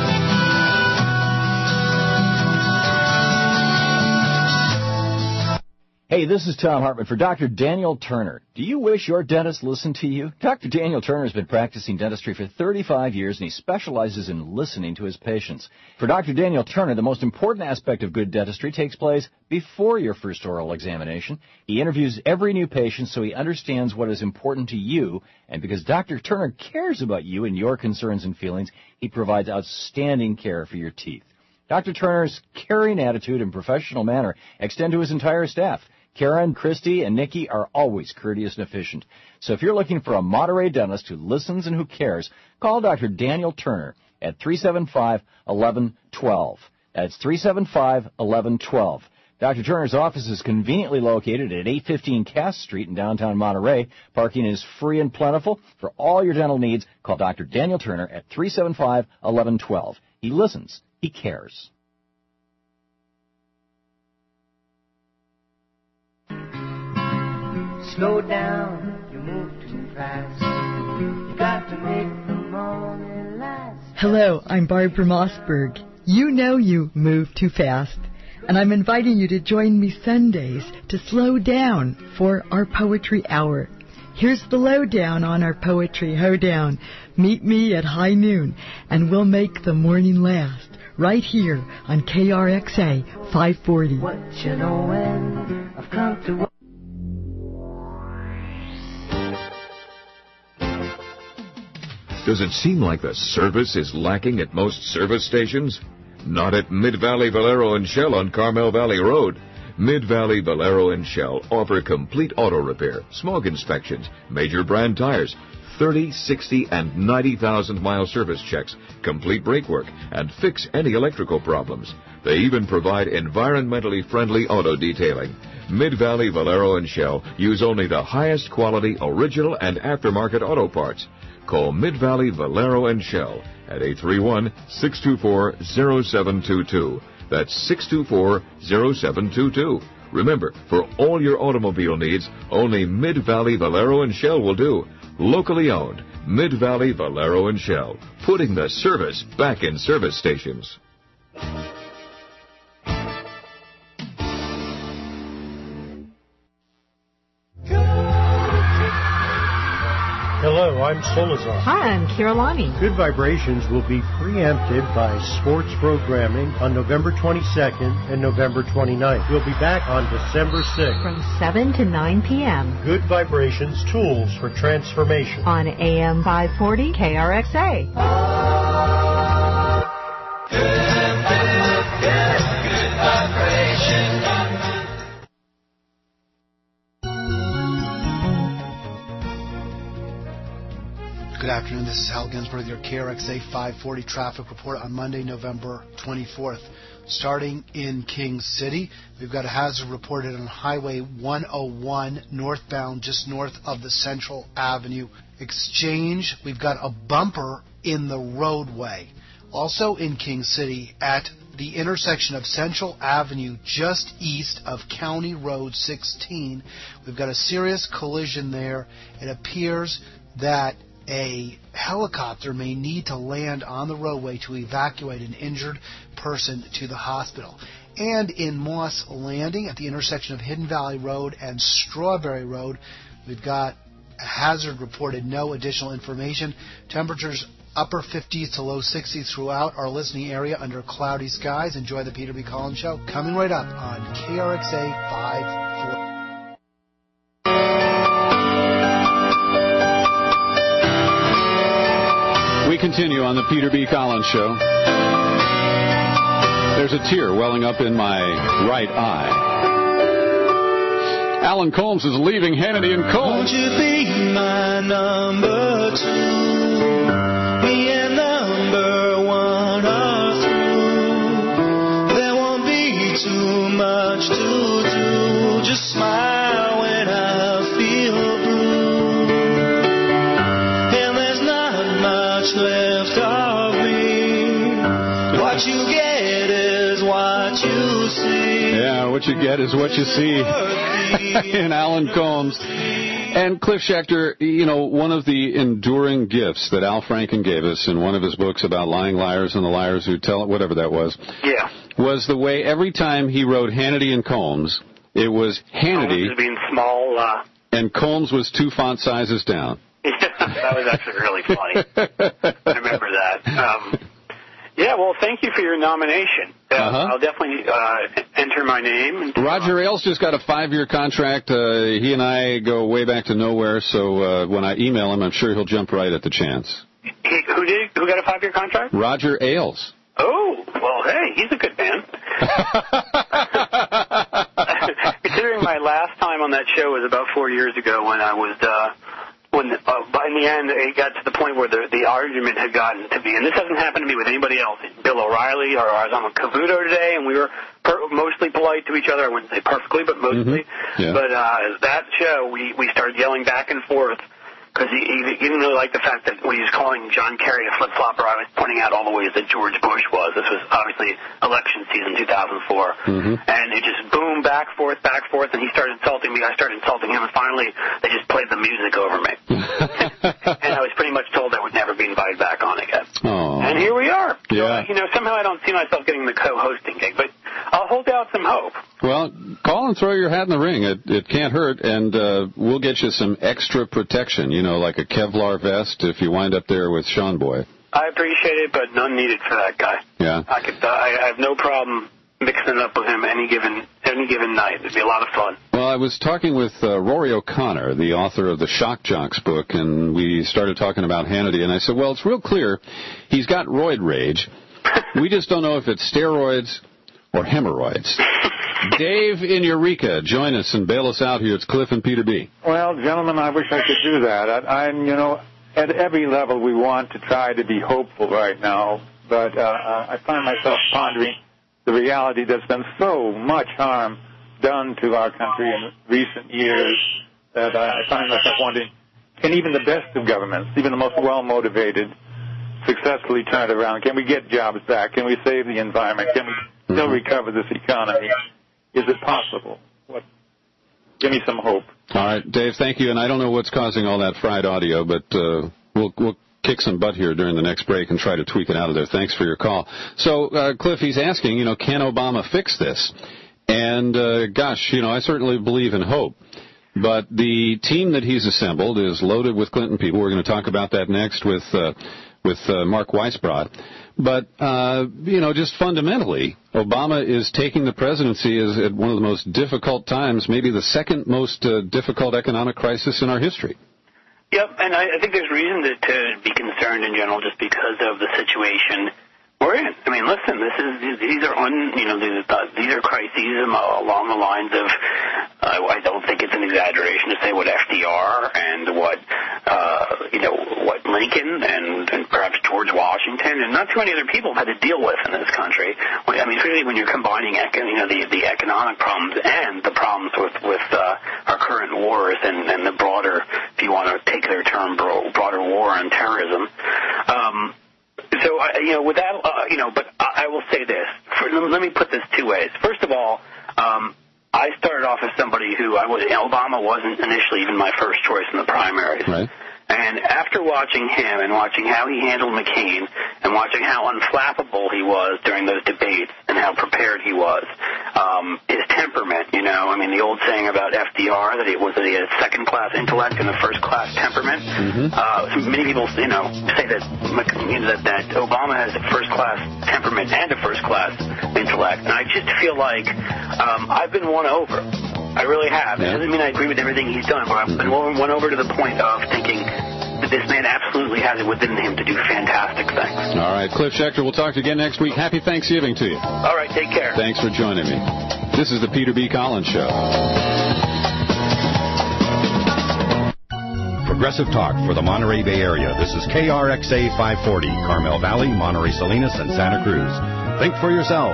Hey, this is Tom Hartman for Dr. Daniel Turner. Do you wish your dentist listened to you? Dr. Daniel Turner has been practicing dentistry for 35 years, and he specializes in listening to his patients. For Dr. Daniel Turner, the most important aspect of good dentistry takes place before your first oral examination. He interviews every new patient so he understands what is important to you, and because Dr. Turner cares about you and your concerns and feelings, he provides outstanding care for your teeth. Dr. Turner's caring attitude and professional manner extend to his entire staff. Karen, Christy, and Nikki are always courteous and efficient. So if you're looking for a Monterey dentist who listens and who cares, call Dr. Daniel Turner at 375-1112. That's 375-1112. Dr. Turner's office is conveniently located at 815 Cass Street in downtown Monterey. Parking is free and plentiful. For all your dental needs, call Dr. Daniel Turner at 375-1112. He listens. He cares. Slow down, you move too fast. You got to make the morning last. Hello, I'm Barbara Mossberg. You know you move too fast. And I'm inviting you to join me Sundays to slow down for our poetry hour. Here's the lowdown on our poetry hoedown. Meet me at high noon, and we'll make the morning last. Right here on KRXA 540. What you know when I've come to... Does it seem like the service is lacking at most service stations? Not at Mid-Valley Valero and Shell on Carmel Valley Road. Mid-Valley Valero and Shell offer complete auto repair, smog inspections, major brand tires, 30, 60, and 90,000-mile service checks, complete brake work, and fix any electrical problems. They even provide environmentally friendly auto detailing. Mid-Valley Valero and Shell use only the highest quality original and aftermarket auto parts. Call Mid-Valley Valero and Shell at 831-624-0722. That's 624-0722. Remember, for all your automobile needs, only Mid-Valley Valero and Shell will do. Locally owned, Mid-Valley Valero and Shell, putting the service back in service stations. Hello, I'm Solazar. Hi, I'm Kirillani. Good Vibrations will be preempted by sports programming on November 22nd and November 29th. We'll be back on December 6th. From 7 to 9 p.m. Good Vibrations, Tools for Transformation. On AM 540 KRXA. Good vibration. Good afternoon. This is Hal Ginsberg, your KRXA 540 traffic report on Monday, November 24th. Starting in King City, we've got a hazard reported on Highway 101 northbound, just north of the Central Avenue Exchange. We've got a bumper in the roadway. Also in King City, at the intersection of Central Avenue just east of County Road 16, we've got a serious collision there. It appears that a helicopter may need to land on the roadway to evacuate an injured person to the hospital. And in Moss Landing, at the intersection of Hidden Valley Road and Strawberry Road, we've got a hazard reported, no additional information. Temperatures upper 50s to low 60s throughout our listening area under cloudy skies. Enjoy the Peter B. Collins Show, coming right up on KRXA 540. We continue on the Peter B. Collins Show. There's a tear welling up in my right eye. Alan Colmes is leaving Hannity and Colmes. Won't you be my number 2? Me and number 1 are through. There won't be too much to do. Just smile when I feel blue. And there's not much left of me. What you get is what you see. Yeah, what you get is what you see. In Alan Colmes. And Cliff Schechter, you know, one of the enduring gifts that Al Franken gave us in one of his books about lying liars and the liars who tell it, whatever that was, was the way every time he wrote Hannity and Colmes, it was Hannity Colmes being small, and Colmes was 2 font sizes down. That was actually really funny. I remember that. Yeah, well, thank you for your nomination. I'll definitely enter my name. Roger Ailes just got a 5-year contract. He and I go way back to nowhere, so when I email him, I'm sure he'll jump right at the chance. Who did? Who got a 5-year contract? Roger Ailes. Oh, well, hey, he's a good man. Considering my last time on that show was about 4 years ago when I was... in the end, it got to the point where the argument had gotten to be, and this hasn't happened to me with anybody else, Bill O'Reilly, or I was on Cavuto today, and we were mostly polite to each other. I wouldn't say perfectly, but mostly. Mm-hmm. Yeah. But that show, we started yelling back and forth, because he didn't really like the fact that when he was calling John Kerry a flip-flopper, I was pointing out all the ways that George Bush was. This was obviously election season 2004. And it just boomed back, forth, and he started insulting me, I started insulting him, and finally they just played the music over me. And I was pretty much told I would never be invited back on again. Oh. And here we are. Yeah. So, somehow I don't see myself getting the co-hosting gig, but I'll hold out some hope. Well, call and throw your hat in the ring. It can't hurt, and we'll get you some extra protection, like a Kevlar vest if you wind up there with Sean Boy. I appreciate it, but none needed for that guy. Yeah. I have no problem mixing it up with him any given night. It'd be a lot of fun. Well, I was talking with Rory O'Connor, the author of the Shock Jocks book, and we started talking about Hannity, and I said, well, it's real clear he's got roid rage. We just don't know if it's steroids or hemorrhoids. Dave in Eureka, join us and bail us out here. It's Cliff and Peter B. Well, gentlemen, I wish I could do that. At every level we want to try to be hopeful right now, but I find myself pondering the reality there's been so much harm done to our country in recent years that I find myself wondering, can even the best of governments, even the most well-motivated, successfully turn it around? Can we get jobs back? Can we save the environment? Can we still recover this economy? Is it possible? Give me some hope. All right, Dave, thank you. And I don't know what's causing all that fried audio, but we'll kick some butt here during the next break and try to tweak it out of there. Thanks for your call. So, Cliff, he's asking, can Obama fix this? And, I certainly believe in hope. But the team that he's assembled is loaded with Clinton people. We're going to talk about that next with Mark Weisbrot. But, just fundamentally, Obama is taking the presidency at one of the most difficult times, maybe the second most difficult economic crisis in our history. Yep, and I think there's reason to be concerned in general just because of the situation we're in. I mean, listen, these are crises along the lines of, I don't think it's an exaggeration to say what FDR and what Lincoln and perhaps George Washington, and not too many other people have had to deal with in this country. I mean, especially when you're combining, the economic problems and the problems with our current wars and the broader, if you want to take their term, broader war on terrorism. With that, but I will say this. Let me put this two ways. First of all, I started off as somebody who Obama wasn't initially even my first choice in the primaries. Right. And after watching him and watching how he handled McCain and watching how unflappable he was during those debates and how prepared he was, his temperament, the old saying about FDR that he had second-class intellect and a first-class temperament. Many people, say that Obama has a first-class temperament and a first-class intellect, and I just feel like I've been won over. I really have. It doesn't mean I agree with everything he's done, but I've been won over to the point of thinking that this man absolutely has it within him to do fantastic things. All right, Cliff Schechter, we'll talk to you again next week. Happy Thanksgiving to you. All right, take care. Thanks for joining me. This is the Peter B. Collins Show. Progressive talk for the Monterey Bay Area. This is KRXA 540, Carmel Valley, Monterey Salinas, and Santa Cruz. Think for yourself.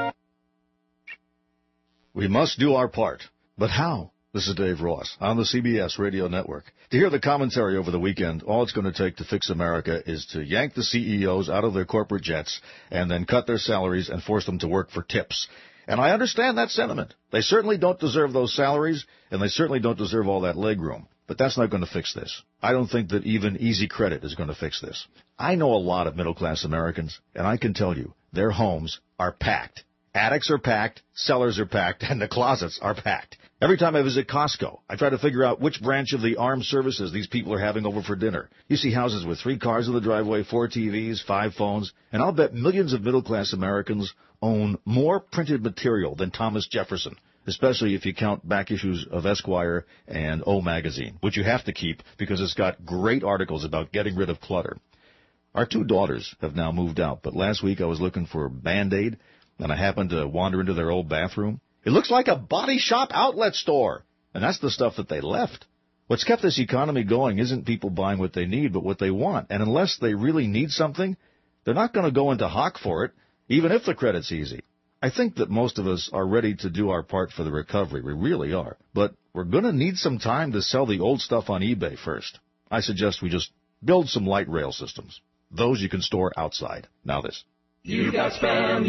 We must do our part. But how? This is Dave Ross on the CBS Radio Network. To hear the commentary over the weekend, all it's going to take to fix America is to yank the CEOs out of their corporate jets and then cut their salaries and force them to work for tips. And I understand that sentiment. They certainly don't deserve those salaries, and they certainly don't deserve all that legroom. But that's not going to fix this. I don't think that even easy credit is going to fix this. I know a lot of middle-class Americans, and I can tell you, their homes are packed. Attics are packed, cellars are packed, and the closets are packed. Every time I visit Costco, I try to figure out which branch of the armed services these people are having over for dinner. You see houses with 3 cars in the driveway, 4 TVs, 5 phones, and I'll bet millions of middle-class Americans own more printed material than Thomas Jefferson, especially if you count back issues of Esquire and O Magazine, which you have to keep because it's got great articles about getting rid of clutter. Our 2 daughters have now moved out, but last week I was looking for a Band-Aid, and I happened to wander into their old bathroom. It looks like a body shop outlet store, and that's the stuff that they left. What's kept this economy going isn't people buying what they need, but what they want. And unless they really need something, they're not going to go into hock for it, even if the credit's easy. I think that most of us are ready to do our part for the recovery. We really are. But we're going to need some time to sell the old stuff on eBay first. I suggest we just build some light rail systems. Those you can store outside. Now this. You've got spam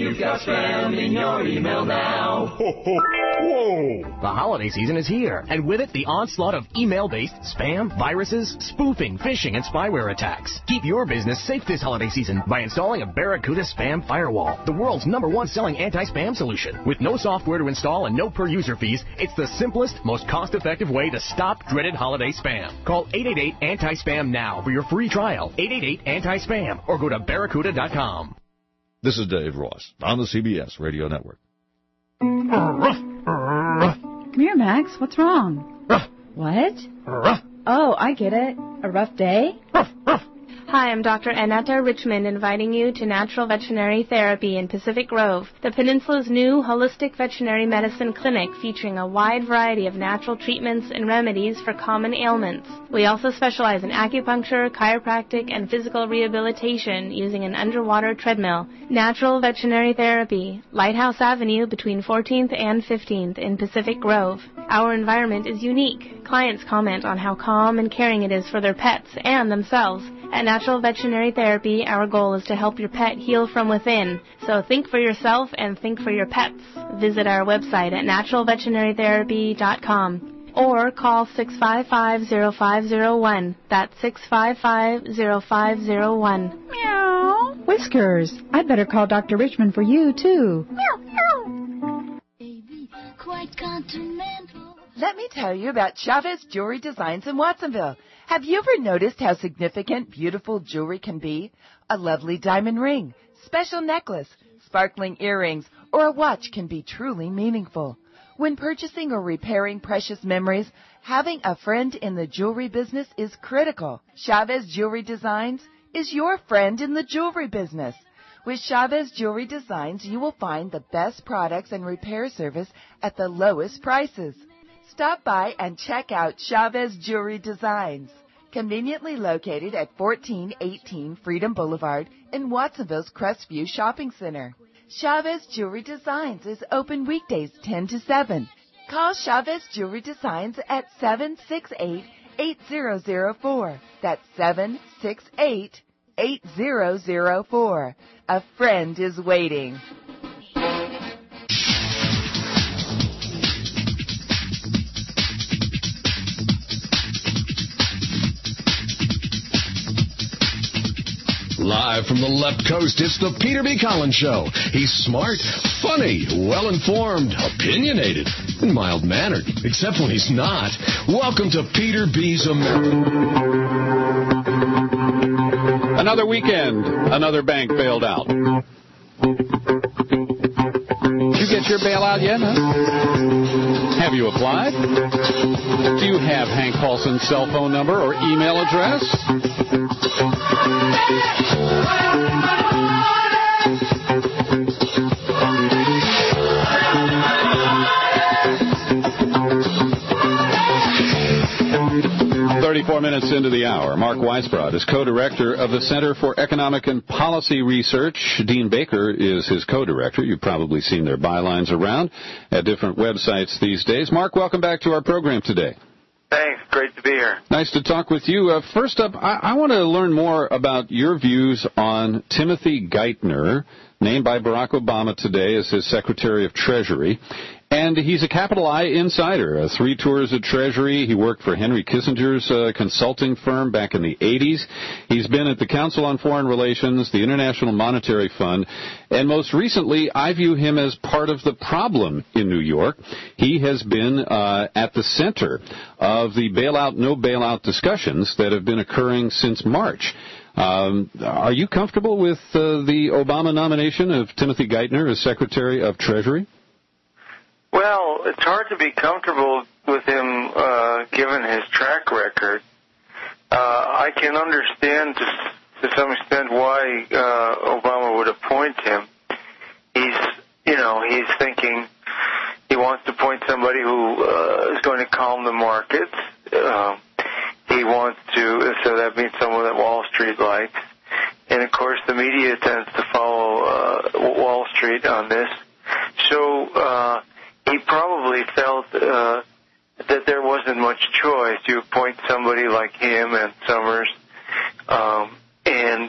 in your email now. Ho, ho, whoa! The holiday season is here, and with it, the onslaught of email-based spam, viruses, spoofing, phishing, and spyware attacks. Keep your business safe this holiday season by installing a Barracuda Spam Firewall, the world's #1 selling anti-spam solution. With no software to install and no per-user fees, it's the simplest, most cost-effective way to stop dreaded holiday spam. Call 888-ANTI-SPAM now for your free trial, 888-ANTI-SPAM, or go to Barracuda.com. This is Dave Ross on the CBS Radio Network. Come here, Max. What's wrong? What? Oh, I get it. A rough day? Hi, I'm Dr. Annetta Richmond, inviting you to Natural Veterinary Therapy in Pacific Grove, the Peninsula's new holistic veterinary medicine clinic featuring a wide variety of natural treatments and remedies for common ailments. We also specialize in acupuncture, chiropractic, and physical rehabilitation using an underwater treadmill. Natural Veterinary Therapy, Lighthouse Avenue between 14th and 15th in Pacific Grove. Our environment is unique. Clients comment on how calm and caring it is for their pets and themselves. At Natural Veterinary Therapy, our goal is to help your pet heal from within. So think for yourself and think for your pets. Visit our website at naturalveterinarytherapy.com or call 655-0501. That's 655-0501. Meow. Whiskers, I'd better call Dr. Richmond for you, too. Meow, meow. Baby, quite continental. Let me tell you about Chavez Jewelry Designs in Watsonville. Have you ever noticed how significant, beautiful jewelry can be? A lovely diamond ring, special necklace, sparkling earrings, or a watch can be truly meaningful. When purchasing or repairing precious memories, having a friend in the jewelry business is critical. Chavez Jewelry Designs is your friend in the jewelry business. With Chavez Jewelry Designs, you will find the best products and repair service at the lowest prices. Stop by and check out Chavez Jewelry Designs. Conveniently located at 1418 Freedom Boulevard in Watsonville's Crestview Shopping Center. Chavez Jewelry Designs is open weekdays 10 to 7. Call Chavez Jewelry Designs at 768-8004. That's 768-8004. A friend is waiting. Live from the left coast, it's the Peter B. Collins Show. He's smart, funny, well-informed, opinionated, and mild-mannered, except when he's not. Welcome to Peter B.'s America. Another weekend, another bank bailed out. Did you get your bailout yet, huh? Have you applied? Do you have Hank Paulson's cell phone number or email address? 34 minutes into the hour. Mark Weisbrod is co-director of the Center for Economic and Policy Research. Dean Baker is his co-director. You've probably seen their bylines around at different websites these days. Mark, welcome back to our program today. Thanks. Great to be here. Nice to talk with you. First up, I want to learn more about your views on Timothy Geithner, named by Barack Obama today as his Secretary of Treasury. And he's a capital I insider, 3 tours of Treasury. He worked for Henry Kissinger's consulting firm back in the 80s. He's been at the Council on Foreign Relations, the International Monetary Fund, and most recently, I view him as part of the problem in New York. He has been at the center of the bailout, no bailout discussions that have been occurring since March. Are you comfortable with the Obama nomination of Timothy Geithner as Secretary of Treasury? Well, it's hard to be comfortable with him given his track record. I can understand to some extent why Obama would appoint him. He's thinking he wants to appoint somebody who is going to calm the markets. He wants to, so that means someone that Wall Street likes. And, of course, the media tends to follow Wall Street on this. So he probably felt that there wasn't much choice. You appoint somebody like him and Summers, and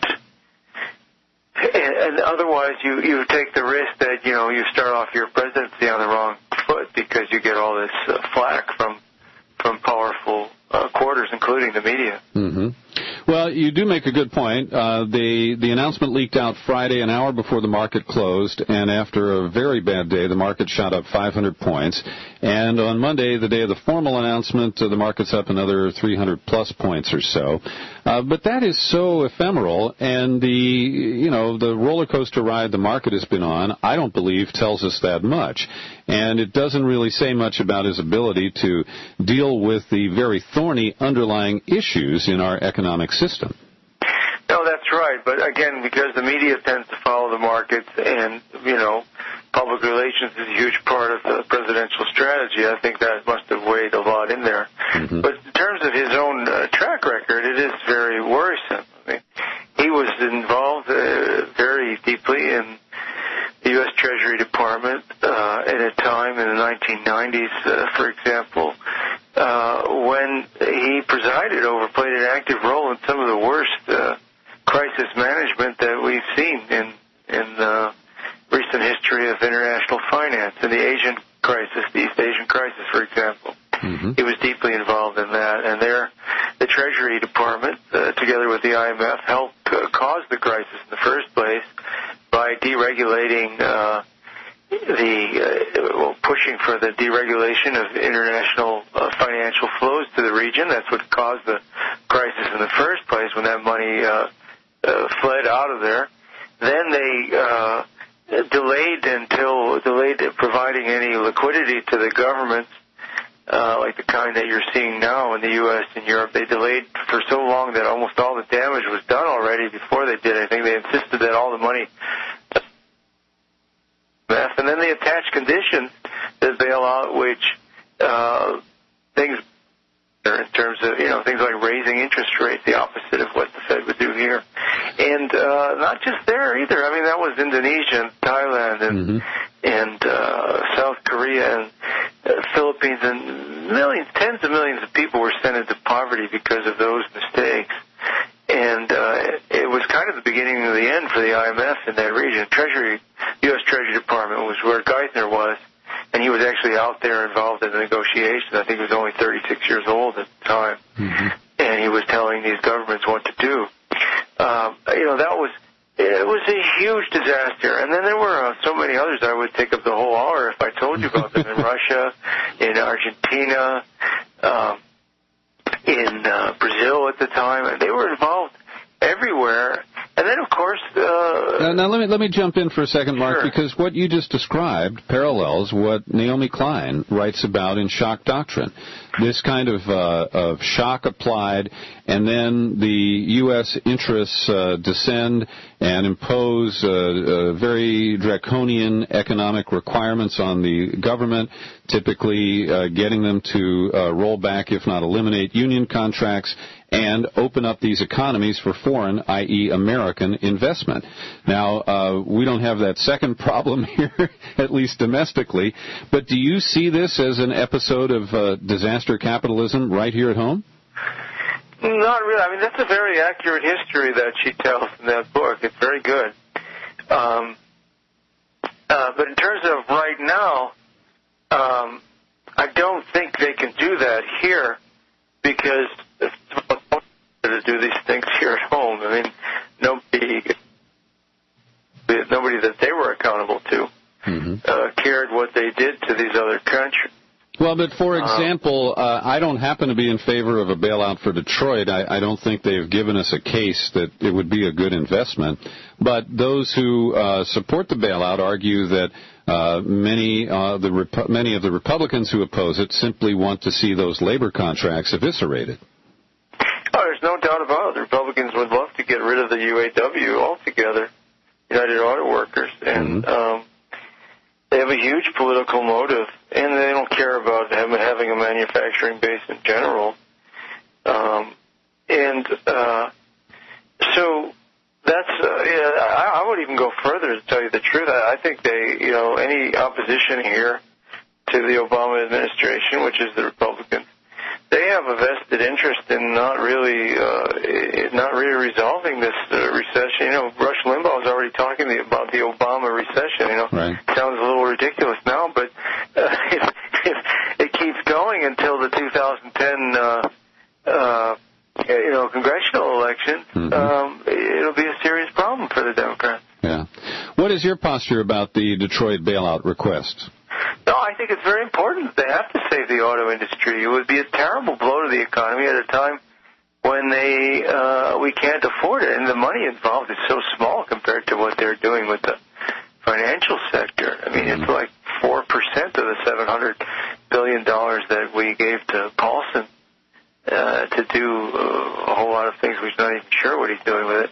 otherwise you take the risk that you start off your presidency on the wrong foot because you get all this flack from powerful quarters, including the media. Mm-hmm. Well, you do make a good point. The announcement leaked out Friday, an hour before the market closed, and after a very bad day, the market shot up 500 points. And on Monday, the day of the formal announcement, the market's up another 300-plus points or so. But that is so ephemeral, and the roller coaster ride the market has been on, I don't believe, tells us that much. And it doesn't really say much about his ability to deal with the very thorny underlying issues in our economic system. No, that's right. But again, because the media tends to follow the markets and, public relations is a huge part of the presidential strategy, I think that must have weighed a lot in there. Mm-hmm. But in terms of his own track record, it is very worrisome. I mean, he was involved very deeply in the U.S. Treasury Department at a time in the 1990s, for example, when he played an active role in some of the worst crisis management that we've seen in recent history of international finance, in the Asian crisis, the East Asian crisis, for example. Mm-hmm. He was deeply involved in that, and the Treasury Department, together with the IMF, helped cause the crisis in the first place by deregulating pushing for the deregulation of international financial flows to the region. That's what caused the crisis in the first place when that money fled out of there. Then they delayed providing any liquidity to the governments, like the kind that you're seeing now in the U.S. and Europe. They delayed for so long that almost all the damage was done already before they did anything. They insisted that all the money... And then they attached conditions to the bailout, which things in terms of, things like raising interest rates, the opposite of what the Fed would do here. And not just there either. I mean, that was Indonesia and Thailand and South Korea and Philippines, and tens of millions of people were sent into poverty because of those mistakes. And it was kind of the beginning of the end for the IMF in that region. U.S. Treasury Department was where Geithner was, and he was actually out there involved in the negotiations. I think he was only 36 years old at the time, and he was telling these governments what to do. It was a huge disaster. And then there were so many others. I would take up the whole hour if I told you about them in Russia, in Argentina, in Brazil at the time, and they were involved everywhere. And then, of course... Now let me jump in for a second, Mark, sure. Because what you just described parallels what Naomi Klein writes about in Shock Doctrine. This kind of shock applied, and then the U.S. interests descend and impose very draconian economic requirements on the government, typically getting them to roll back, if not eliminate, union contracts, and open up these economies for foreign, i.e. American, investment. Now, we don't have that second problem here, at least domestically, but do you see this as an episode of disaster capitalism right here at home? Not really. I mean, that's a very accurate history that she tells in that book. It's very good. But in terms of right now, I don't think they can do that here because to do these things here at home. I mean, nobody that they were accountable to cared what they did to these other countries. Well, but for example, I don't happen to be in favor of a bailout for Detroit. I don't think they've given us a case that it would be a good investment. But those who support the bailout argue that many of the Republicans who oppose it simply want to see those labor contracts eviscerated. Oh, there's no doubt about it. The Republicans would love to get rid of the UAW altogether, United Auto Workers, and they have a huge political motive, and they don't care about having a manufacturing base in general. So that's, I would even go further to tell you the truth. I think any opposition here to the Obama administration, which is the Republicans, they have a vested interest in not really resolving this recession. Rush Limbaugh is already talking about the Obama recession. Right. Sounds a little ridiculous now, but if it keeps going until the 2010 congressional election, it'll be a serious problem for the Democrats. Yeah. What is your posture about the Detroit bailout request? No, I think it's very important. They have to save the auto industry. It would be a terrible blow to the economy at a time when we can't afford it, and the money involved is so small compared to what they're doing with the financial sector. I mean, it's like 4% of the $700 billion that we gave to Paulson to do a whole lot of things. We're not even sure what he's doing with it.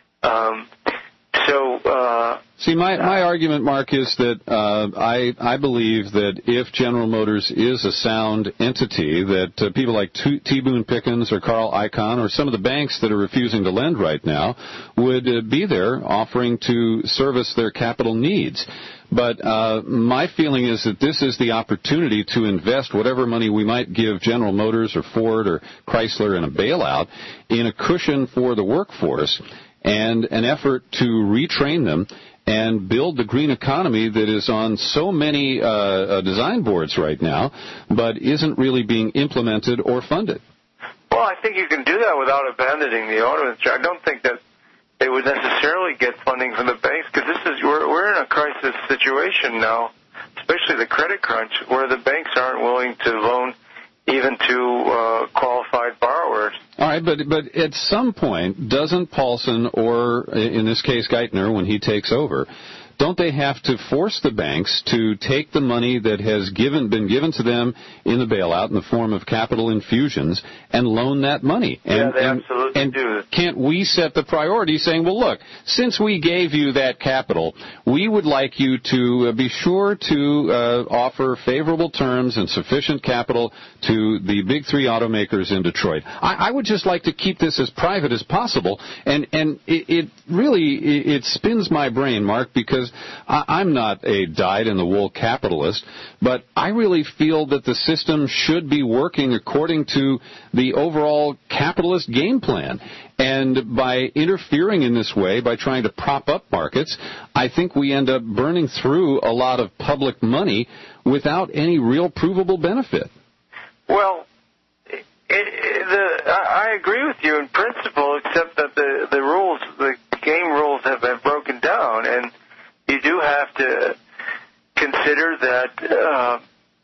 See, my argument, Mark, is that I believe that if General Motors is a sound entity, that people like T. Boone Pickens or Carl Icahn or some of the banks that are refusing to lend right now would be there offering to service their capital needs. But my feeling is that this is the opportunity to invest whatever money we might give General Motors or Ford or Chrysler in a bailout in a cushion for the workforce and an effort to retrain them and build the green economy that is on so many design boards right now, but isn't really being implemented or funded. Well, I think you can do that without abandoning the auto industry. I don't think that they would necessarily get funding from the banks because we're in a crisis situation now, especially the credit crunch, where the banks aren't willing to loan even to qualified borrowers. All right, but at some point, doesn't Paulson or, in this case, Geithner, when he takes over, don't they have to force the banks to take the money that has been given to them in the bailout in the form of capital infusions and loan that money? Yeah, they absolutely do. Can't we set the priority saying, well, look, since we gave you that capital, we would like you to be sure to offer favorable terms and sufficient capital to the big three automakers in Detroit. I would just like to keep this as private as possible, and it really spins my brain, Mark, because I'm not a dyed-in-the-wool capitalist, but I really feel that the system should be working according to the overall capitalist game plan. And by interfering in this way, by trying to prop up markets, I think we end up burning through a lot of public money without any real provable benefit. Well, I agree with you in principle, except that the rules, the game rules have been broken down, and you do have to consider that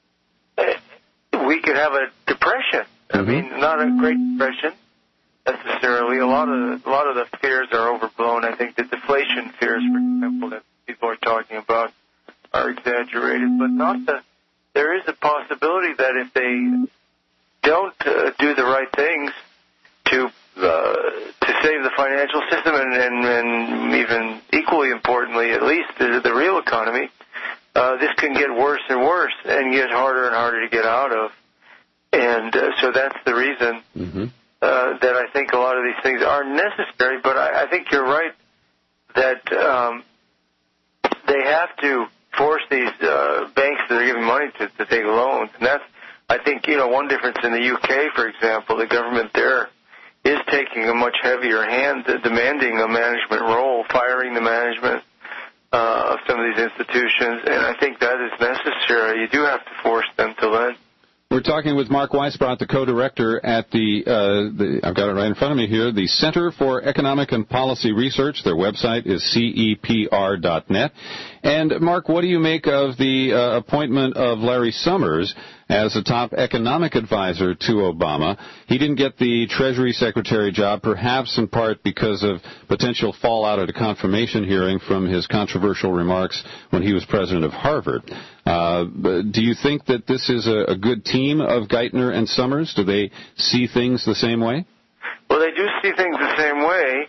we could have a depression. I mean, not a Great Depression necessarily. A lot of the fears are overblown. I think the deflation fears, for example, that people are talking about are exaggerated, but there is a possibility that if they don't do the right things to save the financial system and even equally importantly, at least the real economy, this can get worse and worse and get harder and harder to get out of. And so that's the reason that I think a lot of these things are necessary. But I think you're right that they have to force these banks that are giving money to take loans. And that's, I think, one difference in the UK, for example, the government there is taking a much heavier hand, demanding a management role, firing the management of some of these institutions, and I think that is necessary. You do have to force them to lend. We're talking with Mark Weisbrot, the co-director at I've got it right in front of me here, the Center for Economic and Policy Research. Their website is cepr.net. And, Mark, what do you make of the appointment of Larry Summers as a top economic advisor to Obama? He didn't get the Treasury Secretary job, perhaps in part because of potential fallout at a confirmation hearing from his controversial remarks when he was president of Harvard. Do you think that this is a good team of Geithner and Summers? Do they see things the same way? Well, they do see things the same way.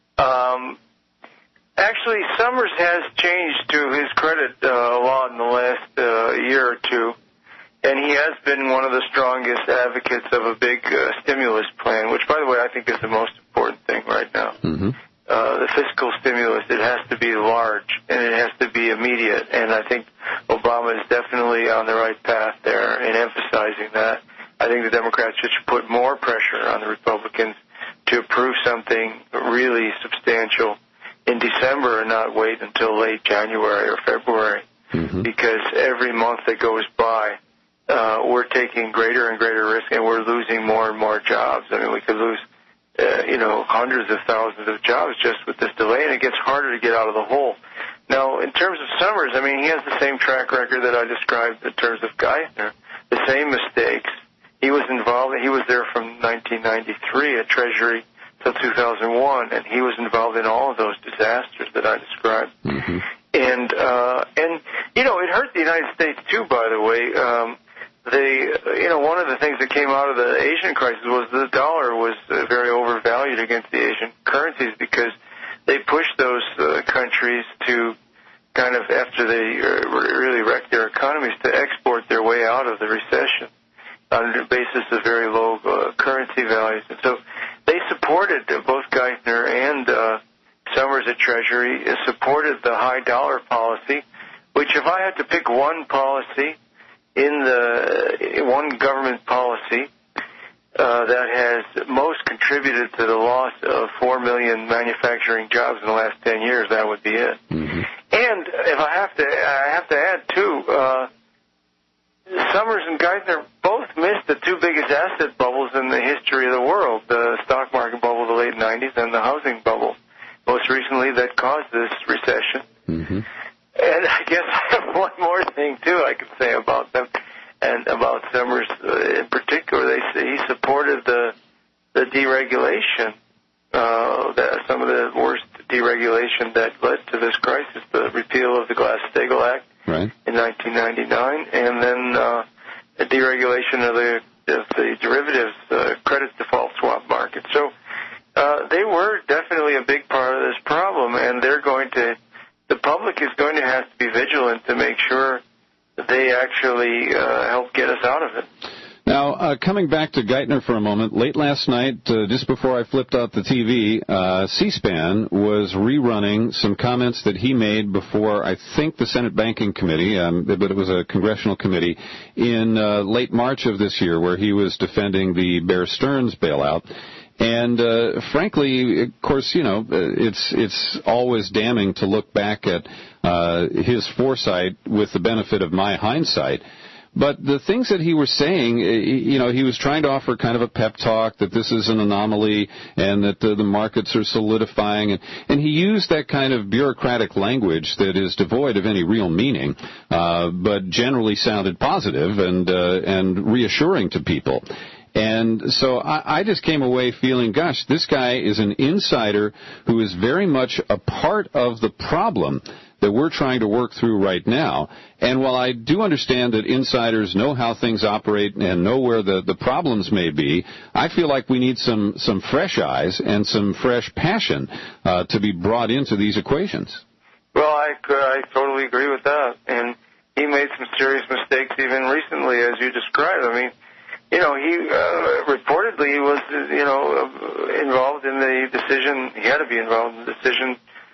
Actually, Summers has changed, to his credit, a lot in the last year or two. And he has been one of the strongest advocates of a big stimulus plan, which, by the way, I think is the most important thing right now. The fiscal stimulus, it has to be large, and it has to be immediate. And I think Obama is definitely on the right path there in emphasizing that. I think the Democrats should put more pressure on the Republicans to approve something really substantial in December and not wait until late January or February, because every month that goes by, we're taking greater and greater risk, and we're losing more and more jobs. I mean, we could lose, hundreds of thousands of jobs just with this delay, and it gets harder to get out of the hole. Now, in terms of Summers, I mean, he has the same track record that I described in terms of Geithner, the same mistakes. He was involved, he was there from 1993 at Treasury till 2001, and he was involved in all of those disasters that I described. And it hurt the United States too, by the way. One of the things that came out of the Asian crisis was the dollar was very overvalued against the Asian currencies, because they pushed those countries to kind of, after they really wrecked their economies, to export their way out of the recession on the basis of very low currency values. And so they supported, both Geithner and Summers at Treasury, supported the high dollar policy, which, if I had to pick one policy one government policy that has most contributed to the loss of 4 million manufacturing jobs in the last 10 years, that would be it. And if I have to add too, Summers and Geithner both missed the two biggest asset bubbles in the history of the world: the stock market bubble of the late 90s and the housing bubble, most recently, that caused this recession. And I guess I have one more thing, too, I could say about them, and about Summers in particular. He supported the deregulation, some of the worst deregulation deregulation that led to this crisis, the repeal of the Glass-Steagall Act in 1999, and then the deregulation of the derivatives credit default swap market. So they were definitely a big part of this problem, and the public is going to have to be vigilant to make sure that they actually help get us out of it. Now, coming back to Geithner for a moment, late last night, just before I flipped out the TV, C-SPAN was rerunning some comments that he made before, I think, the Senate Banking Committee, but it was a congressional committee, in late March of this year, where he was defending the Bear Stearns bailout. And frankly, of course, it's always damning to look back at his foresight with the benefit of my hindsight. But the things that he was saying, he was trying to offer kind of a pep talk that this is an anomaly and that the markets are solidifying. And he used that kind of bureaucratic language that is devoid of any real meaning, but generally sounded positive and reassuring to people. And so I just came away feeling, gosh, this guy is an insider who is very much a part of the problem that we're trying to work through right now. And while I do understand that insiders know how things operate and know where the problems may be, I feel like we need some fresh eyes and some fresh passion to be brought into these equations. Well, I totally agree with that. And he made some serious mistakes even recently, as you described. I mean, he reportedly was, involved in the decision. He had to be involved in the decision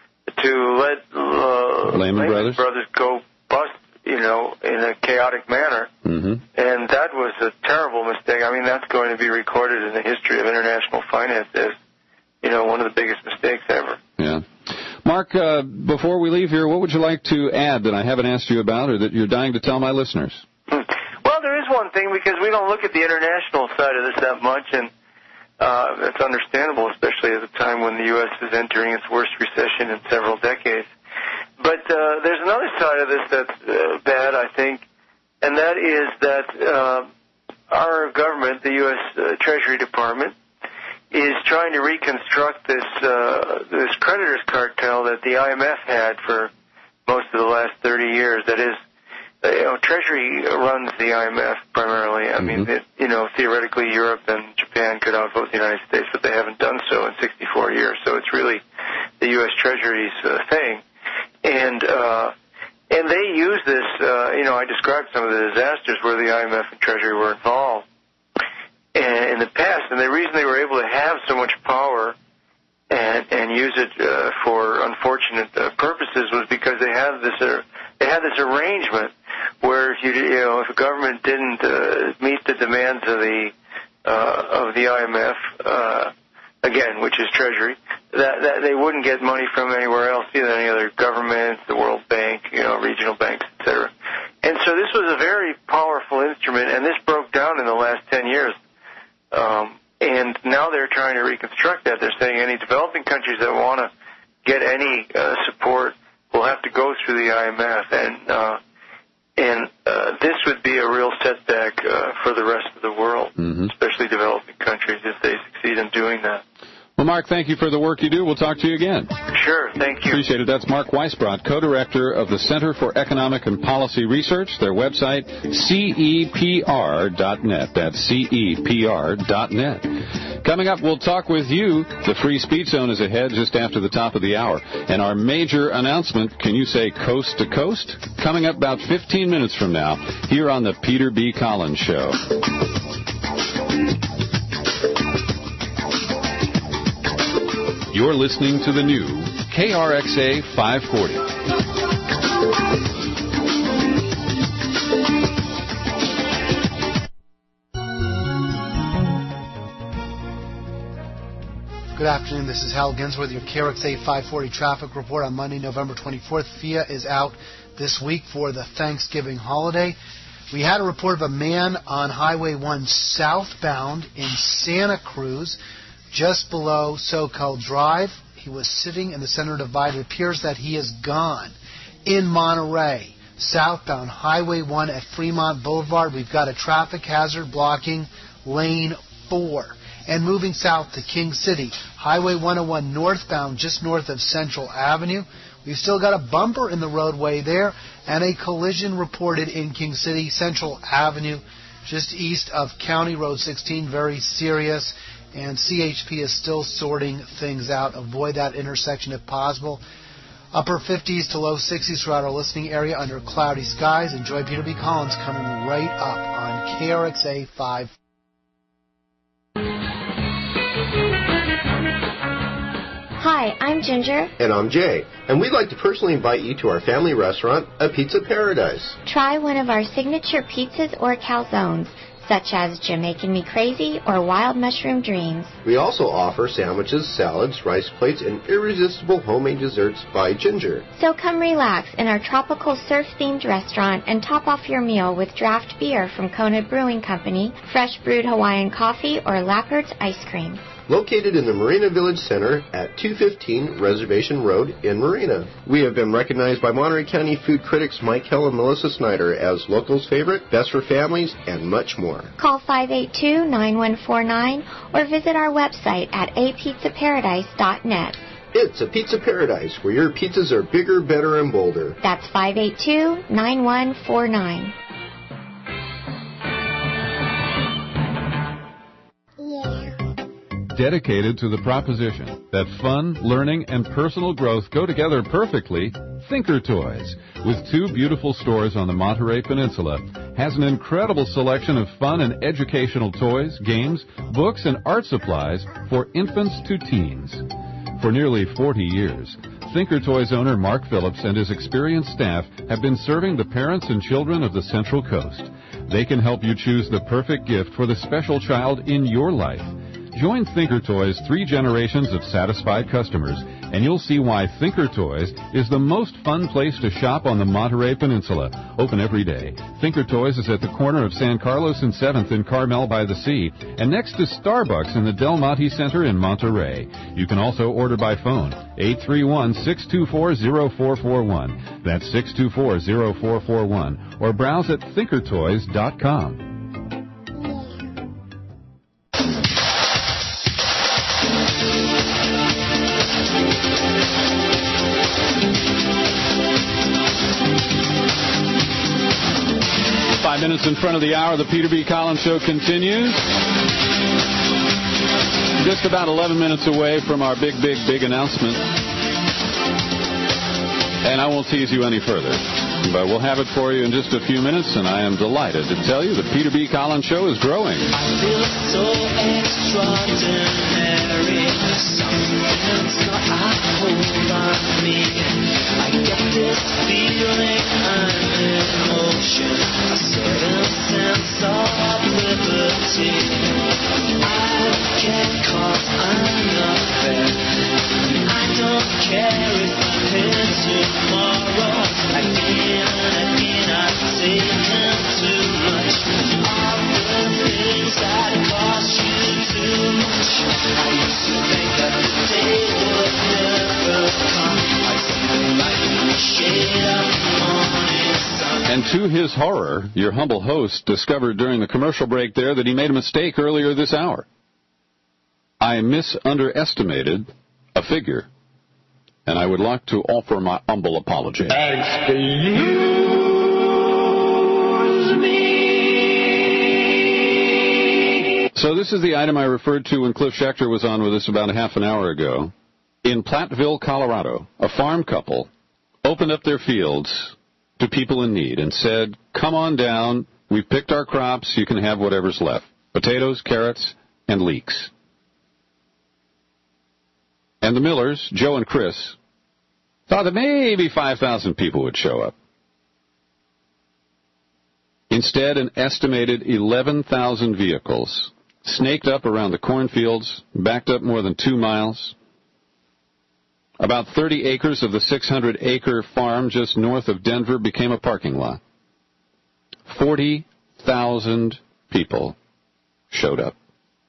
to let Lehman Brothers go bust, in a chaotic manner. Mm-hmm. And that was a terrible mistake. I mean, that's going to be recorded in the history of international finance as, one of the biggest mistakes ever. Yeah. Mark, before we leave here, what would you like to add that I haven't asked you about or that you're dying to tell my listeners? Well, there is one thing, because we don't look at the international side of this that much, and it's understandable, especially at a time when the U.S. is entering its worst recession in several decades. But there's another side of this that's bad, I think, and that is that our government, the U.S. Treasury Department, is trying to reconstruct this creditors cartel that the IMF had for most of the last 30 years. That is, Treasury runs the IMF primarily. I mean, theoretically, Europe and Japan could outvote the United States, but they haven't done so in 64 years. So it's really the U.S. Treasury's thing. And they use this, I described some of the disasters where the IMF and Treasury were involved in the past. And the reason they were able to have so much power and use it for unfortunate purposes was because they had this arrangement where if a government didn't meet the demands of the IMF, again, which is Treasury, that they wouldn't get money from anywhere else, either any other government, the World Bank, regional banks, etc. And so this was a very powerful instrument, and this broke down in the last 10 years. And now they're trying to reconstruct that. They're saying any developing countries that want to get any support will have to go through the IMF, and this would be a real setback for the rest of the world, especially developing countries, if they succeed in doing that. Well, Mark, thank you for the work you do. We'll talk to you again. Sure, thank you. Appreciate it. That's Mark Weisbrot, co-director of the Center for Economic and Policy Research. Their website, CEPR.net. That's CEPR.net. Coming up, we'll talk with you. The Free Speech Zone is ahead just after the top of the hour. And our major announcement, can you say coast to coast? Coming up about 15 minutes from now, here on the Peter B. Collins Show. You're listening to the new KRXA 540. Good afternoon. This is Hal Ginsworth, your KRXA 540 traffic report on Monday, November 24th. FIA is out this week for the Thanksgiving holiday. We had a report of a man on Highway 1 southbound in Santa Cruz, just below Soquel Drive. He was sitting in the center divide. It appears that he is gone. In Monterey, southbound Highway 1 at Fremont Boulevard, we've got a traffic hazard blocking lane 4. And moving south to King City, Highway 101 northbound, just north of Central Avenue. We've still got a bumper in the roadway there and a collision reported in King City, Central Avenue, just east of County Road 16, very serious. And CHP is still sorting things out. Avoid that intersection if possible. Upper 50s to low 60s throughout our listening area under cloudy skies. Enjoy Peter B. Collins coming right up on KRXA 5. Hi, I'm Ginger. And I'm Jay. And we'd like to personally invite you to our family restaurant, A Pizza Paradise. Try one of our signature pizzas or calzones, such as Jamaican Me Crazy or Wild Mushroom Dreams. We also offer sandwiches, salads, rice plates, and irresistible homemade desserts by Ginger. So come relax in our tropical surf-themed restaurant and top off your meal with draft beer from Kona Brewing Company, fresh brewed Hawaiian coffee, or Lappard's ice cream. Located in the Marina Village Center at 215 Reservation Road in Marina. We have been recognized by Monterey County food critics Mike Hill and Melissa Snyder as locals' favorite, best for families, and much more. Call 582-9149 or visit our website at apizzaparadise.net. It's A Pizza Paradise, where your pizzas are bigger, better, and bolder. That's 582-9149. Dedicated to the proposition that fun, learning, and personal growth go together perfectly, Thinker Toys, with 2 beautiful stores on the Monterey Peninsula, has an incredible selection of fun and educational toys, games, books, and art supplies for infants to teens. For nearly 40 years, Thinker Toys owner Mark Phillips and his experienced staff have been serving the parents and children of the Central Coast. They can help you choose the perfect gift for the special child in your life. Join Thinker Toys' 3 generations of satisfied customers, and you'll see why Thinker Toys is the most fun place to shop on the Monterey Peninsula. Open every day. Thinker Toys is at the corner of San Carlos and 7th in Carmel by the Sea, and next to Starbucks in the Del Monte Center in Monterey. You can also order by phone, 831-624-0441. That's 624-0441. Or browse at thinkertoys.com. 5 minutes in front of the hour, the Peter B. Collins Show continues. Just about 11 minutes away from our big announcement. And I won't tease you any further. But we'll have it for you in just a few minutes, and I am delighted to tell you the Peter B. Collins Show is growing. I feel so extraordinary. Something's got a hold on me. I get this feeling I'm in motion. A certain sense of liberty. I can't cause nothing. I don't care if I'm here tomorrow. Again and again I've taken too much. All the things that cost you too much. I used to think that the day would never come. I see the light in the shade of morning sun. And to his horror, your humble host discovered during the commercial break there that he made a mistake earlier this hour. I underestimated a figure, and I would like to offer my humble apology. Excuse me. So this is the item I referred to when Cliff Schechter was on with us about a half an hour ago. In Platteville, Colorado, a farm couple opened up their fields to people in need and said, come on down, we've picked our crops, you can have whatever's left. Potatoes, carrots, and leeks. And the Millers, Joe and Chris, thought that maybe 5,000 people would show up. Instead, an estimated 11,000 vehicles snaked up around the cornfields, backed up more than 2 miles. About 30 acres of the 600-acre farm just north of Denver became a parking lot. 40,000 people showed up.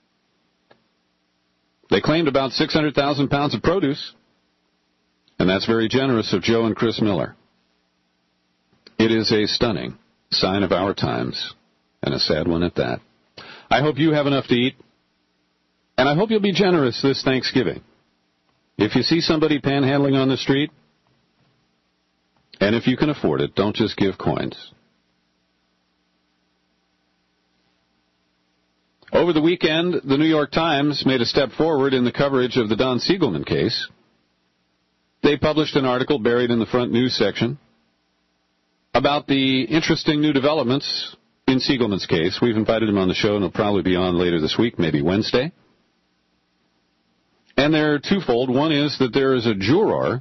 They claimed about 600,000 pounds of produce, and that's very generous of Joe and Chris Miller. It is a stunning sign of our times, and a sad one at that. I hope you have enough to eat. And I hope you'll be generous this Thanksgiving. If you see somebody panhandling on the street, and if you can afford it, don't just give coins. Over the weekend, the New York Times made a step forward in the coverage of the Don Siegelman case. They published an article buried in the front news section about the interesting new developments in Siegelman's case. We've invited him on the show, and he'll probably be on later this week, maybe Wednesday. And they're twofold. One is that there is a juror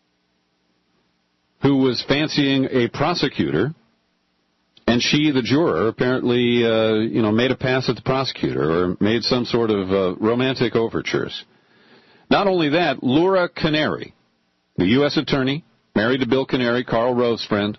who was fancying a prosecutor, and she, the juror, apparently, made a pass at the prosecutor or made some sort of romantic overtures. Not only that, Laura Canary, the U.S. attorney, married to Bill Canary, Karl Rove's friend,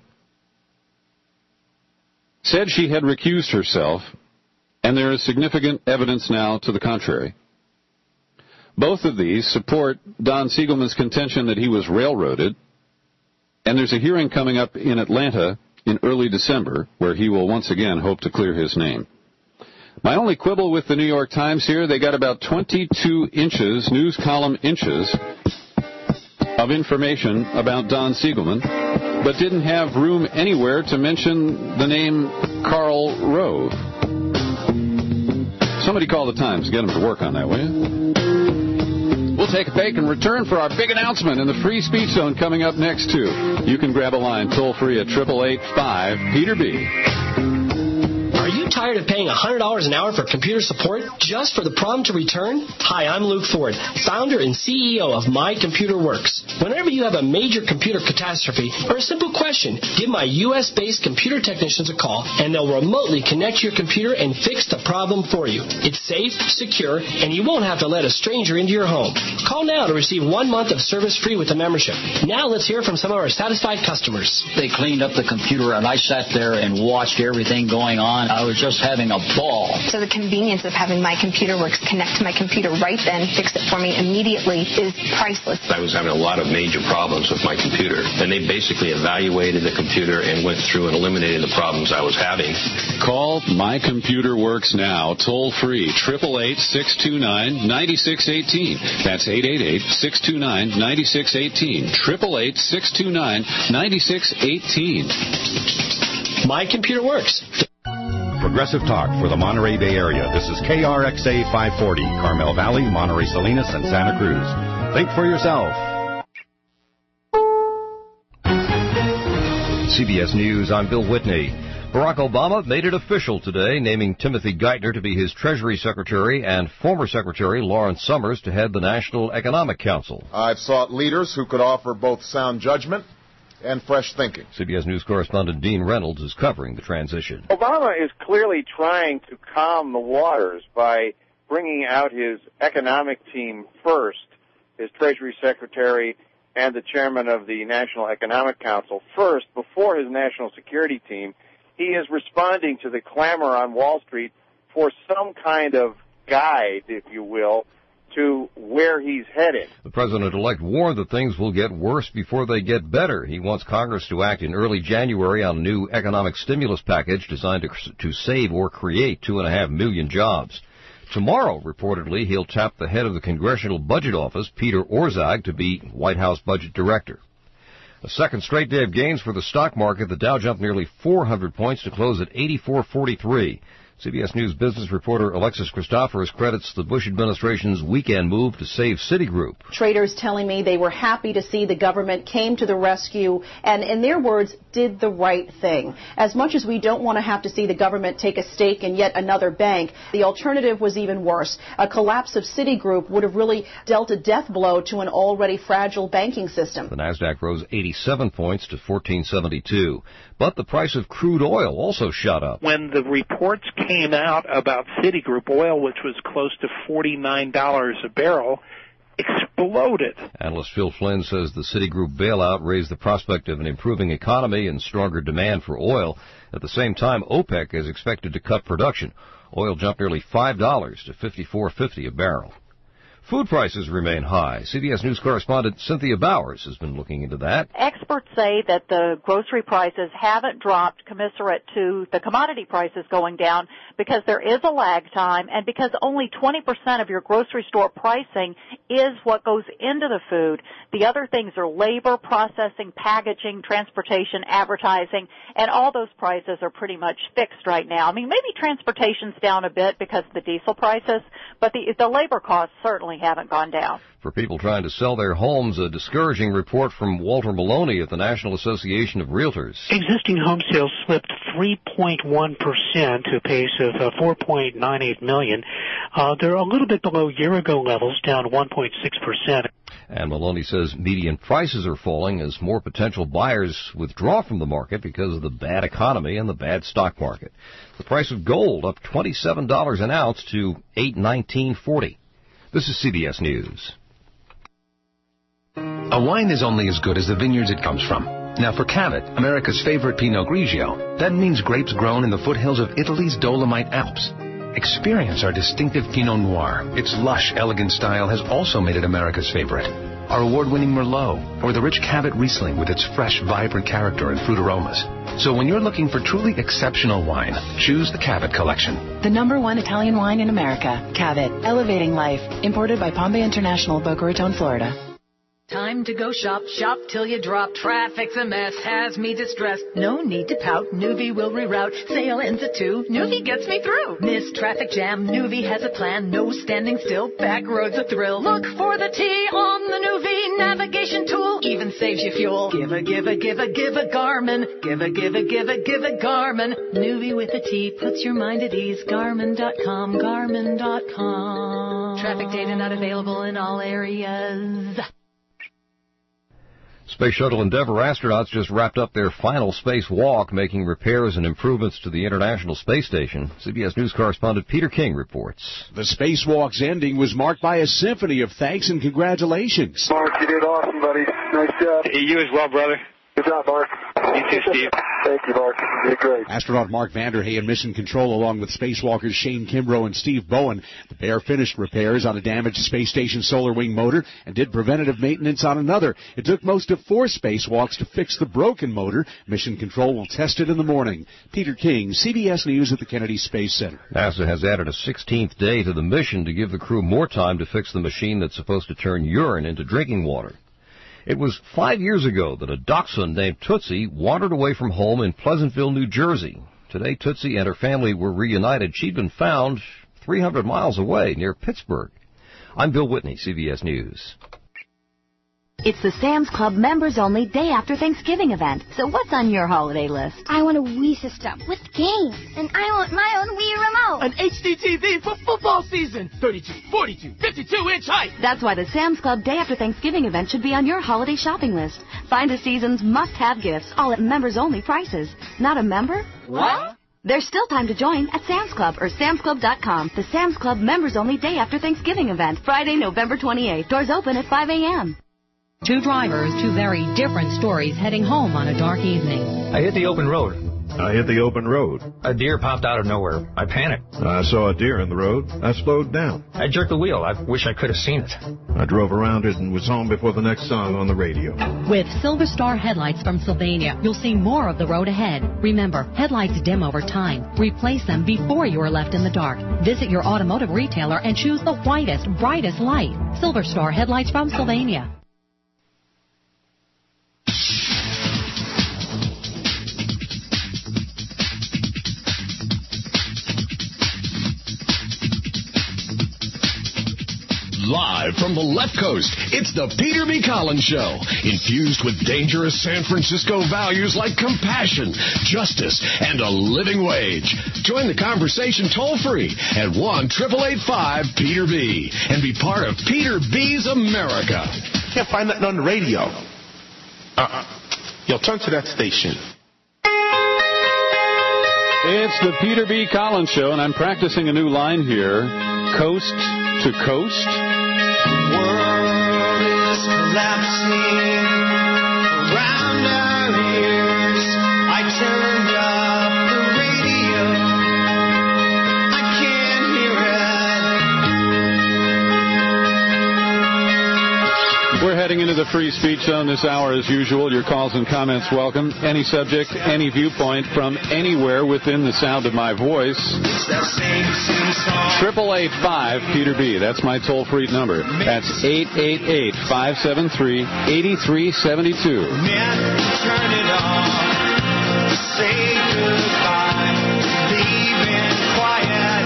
said she had recused herself, and there is significant evidence now to the contrary. Both of these support Don Siegelman's contention that he was railroaded, and there's a hearing coming up in Atlanta in early December where he will once again hope to clear his name. My only quibble with the New York Times here, they got about 22 inches, news column inches, of information about Don Siegelman, but didn't have room anywhere to mention the name Karl Rove. Somebody call the Times. Get them to work on that, will you? We'll take a break and return for our big announcement in the Free Speech Zone coming up next, too. You can grab a line toll-free at 888-5-PETER-B. Are you tired of paying $100 an hour for computer support just for the problem to return? Hi, I'm Luke Ford, founder and CEO of My Computer Works. Whenever you have a major computer catastrophe or a simple question, give my U.S.-based computer technicians a call, and they'll remotely connect your computer and fix the problem for you. It's safe, secure, and you won't have to let a stranger into your home. Call now to receive 1 month of service free with a membership. Now let's hear from some of our satisfied customers. They cleaned up the computer, and I sat there and watched everything going on. I was just having a ball. So the convenience of having My Computer Works connect to my computer right then, fix it for me immediately, is priceless. I was having a lot of major problems with my computer, and they basically evaluated the computer and went through and eliminated the problems I was having. Call My Computer Works now, toll free, 888-629-9618. That's 888-629-9618. 888-629-9618. My Computer Works. Progressive Talk for the Monterey Bay Area. This is KRXA 540, Carmel Valley, Monterey Salinas, and Santa Cruz. Think for yourself. CBS News, I'm Bill Whitney. Barack Obama made it official today, naming Timothy Geithner to be his Treasury Secretary and former Secretary Lawrence Summers to head the National Economic Council. I've sought leaders who could offer both sound judgment and fresh thinking. CBS News correspondent Dean Reynolds is covering the transition. Obama is clearly trying to calm the waters by bringing out his economic team first, his Treasury Secretary and the chairman of the National Economic Council first, before his national security team. He is responding to the clamor on Wall Street for some kind of guide, if you will, to where he's heading. The president-elect warned that things will get worse before they get better. He wants Congress to act in early January on a new economic stimulus package designed to save or create 2.5 million jobs. Tomorrow, reportedly, he'll tap the head of the Congressional Budget Office, Peter Orszag, to be White House Budget Director. A second straight day of gains for the stock market. The Dow jumped nearly 400 points to close at 84.43. CBS News business reporter Alexis Christoforous credits the Bush administration's weekend move to save Citigroup. Traders telling me they were happy to see the government came to the rescue and, in their words, did the right thing. As much as we don't want to have to see the government take a stake in yet another bank, the alternative was even worse. A collapse of Citigroup would have really dealt a death blow to an already fragile banking system. The Nasdaq rose 87 points to 1472. But the price of crude oil also shot up. When the reports came out about Citigroup oil, which was close to $49 a barrel, exploded. Analyst Phil Flynn says the Citigroup bailout raised the prospect of an improving economy and stronger demand for oil. At the same time, OPEC is expected to cut production. Oil jumped nearly $5 to $54.50 a barrel. Food prices remain high. CBS News correspondent Cynthia Bowers has been looking into that. Experts say that the grocery prices haven't dropped commensurate to the commodity prices going down because there is a lag time and because only 20% of your grocery store pricing is what goes into the food. The other things are labor, processing, packaging, transportation, advertising, and all those prices are pretty much fixed right now. I mean, maybe transportation's down a bit because of the diesel prices, but the labor costs certainly haven't gone down. For people trying to sell their homes, a discouraging report from Walter Maloney at the National Association of Realtors. Existing home sales slipped 3.1% to a pace of 4.98 million. They're a little bit below year-ago levels, down 1.6%. And Maloney says median prices are falling as more potential buyers withdraw from the market because of the bad economy and the bad stock market. The price of gold up $27 an ounce to $819.40. This is CBS News. A wine is only as good as the vineyards it comes from. Now for Cavit, America's favorite Pinot Grigio, that means grapes grown in the foothills of Italy's Dolomite Alps. Experience our distinctive Pinot Noir. Its lush, elegant style has also made it America's favorite. Our award-winning Merlot, or the rich Cavit Riesling with its fresh, vibrant character and fruit aromas. So when you're looking for truly exceptional wine, choose the Cavit Collection. The #1 Italian wine in America, Cavit, elevating life. Imported by Pompey International, Boca Raton, Florida. Time to go shop, shop till you drop. Traffic's a mess, has me distressed. No need to pout, Nuvi will reroute. Sale ends at 2, Nuvi gets me through. Miss traffic jam, Nuvi has a plan. No standing still, back roads a thrill. Look for the T on the Nuvi navigation tool. Even saves you fuel. Give a Garmin. Give a Garmin. Nuvi with a T puts your mind at ease. Garmin.com, Garmin.com. Traffic data not available in all areas. Space Shuttle Endeavour astronauts just wrapped up their final spacewalk, making repairs and improvements to the International Space Station. CBS News correspondent Peter King reports. The spacewalk's ending was marked by a symphony of thanks and congratulations. Mark, you did awesome, buddy. Nice job. Hey, you as well, brother. Good job, Mark. You too, Steve. Thank you, Mark. You did great. Astronaut Mark Vanderhey in Mission Control, along with spacewalkers Shane Kimbrough and Steve Bowen. The pair finished repairs on a damaged space station solar wing motor and did preventative maintenance on another. It took most of 4 spacewalks to fix the broken motor. Mission Control will test it in the morning. Peter King, CBS News at the Kennedy Space Center. NASA has added a 16th day to the mission to give the crew more time to fix the machine that's supposed to turn urine into drinking water. It was 5 years ago that a dachshund named Tootsie wandered away from home in Pleasantville, New Jersey. Today, Tootsie and her family were reunited. She'd been found 300 miles away near Pittsburgh. I'm Bill Whitney, CBS News. It's the Sam's Club members-only Day After Thanksgiving event. So what's on your holiday list? I want a Wii system with games, and I want my own Wii remote. An HD TV for football season. 32, 42, 52-inch height. That's why the Sam's Club Day After Thanksgiving event should be on your holiday shopping list. Find the season's must-have gifts, all at members-only prices. Not a member? What? There's still time to join at Sam's Club or samsclub.com. The Sam's Club members-only Day After Thanksgiving event, Friday, November 28th. Doors open at 5 a.m. 2 drivers, 2 very different stories heading home on a dark evening. I hit the open road. A deer popped out of nowhere. I panicked. I saw a deer in the road. I slowed down. I jerked the wheel. I wish I could have seen it. I drove around it and was home before the next song on the radio. With Silver Star headlights from Sylvania, you'll see more of the road ahead. Remember, headlights dim over time. Replace them before you are left in the dark. Visit your automotive retailer and choose the whitest, brightest light. Silver Star headlights from Sylvania. Live from the left coast, it's the Peter B. Collins Show, infused with dangerous San Francisco values like compassion, justice, and a living wage. Join the conversation toll-free at 1-888-5-PETER-B and be part of Peter B's America. Can't find nothing on the radio. Yo, turn to that station. It's the Peter B. Collins Show, and I'm practicing a new line here. Coast to coast. World is collapsing around our ears. I turned up the radio. I can't hear it. the free speech zone this hour as usual. Your calls and comments welcome. Any subject, any viewpoint from anywhere within the sound of my voice. 888-5 Peter B. That's my toll-free number. That's 888-573-8372. Turn it off. Say goodbye. Leaving quiet.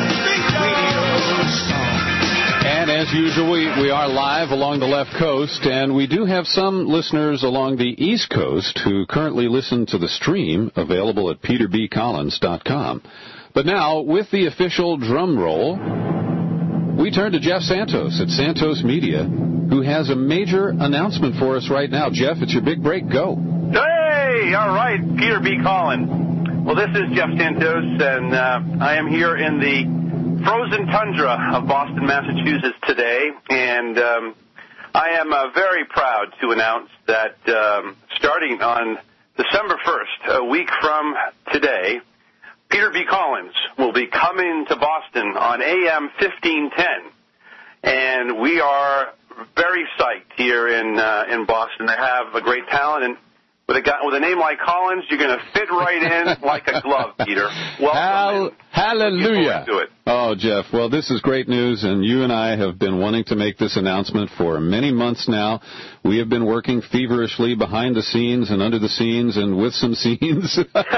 Radio song. And as usual, we are live along the left coast, and we do have some listeners along the east coast who currently listen to the stream available at peterbcollins.com. But now, with the official drum roll, we turn to Jeff Santos at Santos Media, who has a major announcement for us right now. Jeff, it's your big break. Go. Hey, all right, Peter B. Collins. Well, this is Jeff Santos, and I am here in the frozen tundra of Boston, Massachusetts today, and I am very proud to announce that starting on December 1st, a week from today, Peter B. Collins will be coming to Boston on AM 1510, and we are very psyched here in Boston to have a great talent. And with a name like Collins, you're going to fit right in like a glove, Peter. Welcome. Hallelujah. Do it. Oh, Jeff, well, this is great news, and you and I have been wanting to make this announcement for many months now. We have been working feverishly behind the scenes and under the scenes and with some scenes.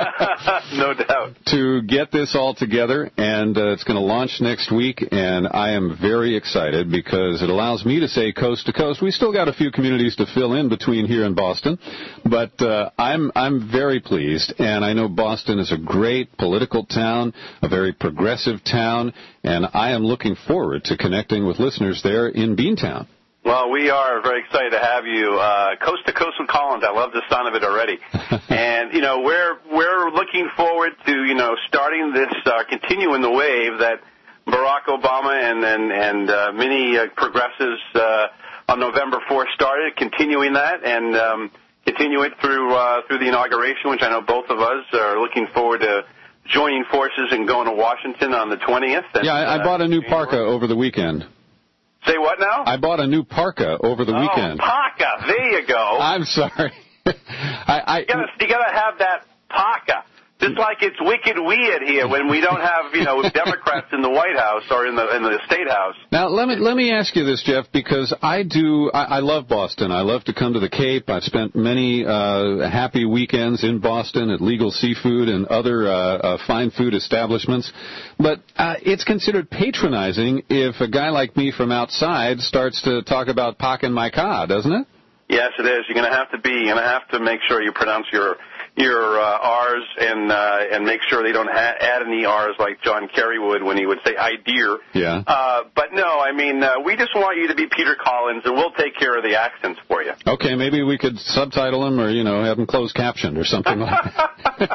No doubt. To get this all together, and it's going to launch next week, and I am very excited because it allows me to say coast to coast. We still got a few communities to fill in between here and Boston, but I'm very pleased, and I know Boston is a great political town, a very progressive town, and I am looking forward to connecting with listeners there in Beantown. Well, we are very excited to have you coast to coast with Collins. I love the sound of it already. And, we're looking forward to, starting this, continuing the wave that Barack Obama and many progressives on November 4th started, continuing that and continue it through the inauguration, which I know both of us are looking forward to joining forces and going to Washington on the 20th. And, I bought a new parka over the weekend. Say what now? I bought a new parka over the weekend. Parka. There you go. I'm sorry. You gotta have that parka. Just like it's wicked weird here when we don't have, Democrats in the White House or in the State House. Now, let me ask you this, Jeff, because I love Boston. I love to come to the Cape. I've spent many happy weekends in Boston at Legal Seafood and other fine food establishments. But it's considered patronizing if a guy like me from outside starts to talk about parking my car, doesn't it? Yes, it is. You're going to have to make sure you pronounce your R's and make sure they don't add any R's like John Kerry would when he would say "I dear." Yeah. But no, we just want you to be Peter Collins, and we'll take care of the accents for you. Okay, maybe we could subtitle them or have them closed captioned or something like that.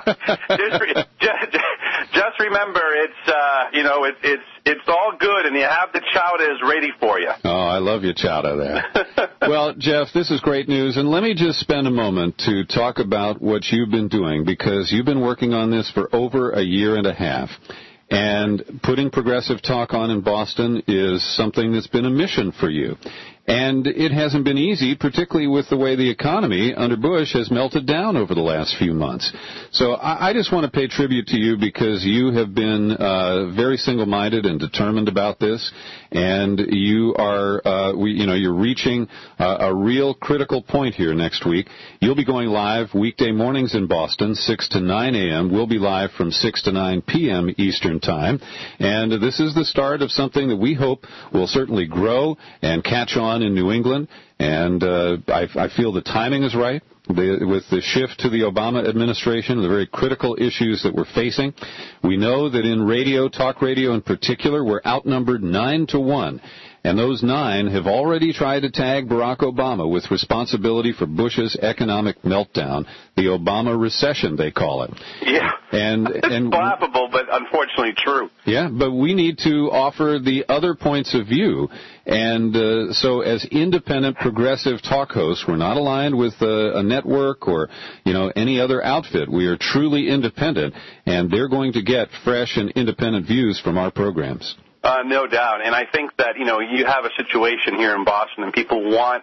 Just remember, it's all good, and you have the chowders ready for you. Oh, I love your chowder there. Well, Jeff, this is great news, and let me just spend a moment to talk about what you've been doing, because you've been working on this for over a year and a half. And putting Progressive Talk on in Boston is something that's been a mission for you. And it hasn't been easy, particularly with the way the economy under Bush has melted down over the last few months. So I just want to pay tribute to you because you have been very single-minded and determined about this, and you are, you're reaching a real critical point here next week. You'll be going live weekday mornings in Boston, 6 to 9 a.m. We'll be live from 6 to 9 p.m. Eastern Time, and this is the start of something that we hope will certainly grow and catch on in New England, and I feel the timing is right. With the shift to the Obama administration, the very critical issues that we're facing, we know that in radio, talk radio in particular, we're outnumbered 9-1. And those 9 have already tried to tag Barack Obama with responsibility for Bush's economic meltdown, the Obama recession, they call it. Yeah. And laughable, but unfortunately true. Yeah, but we need to offer the other points of view. And so as independent progressive talk hosts, we're not aligned with a network or, any other outfit. We are truly independent, and they're going to get fresh and independent views from our programs. No doubt. And I think that, you have a situation here in Boston and people want,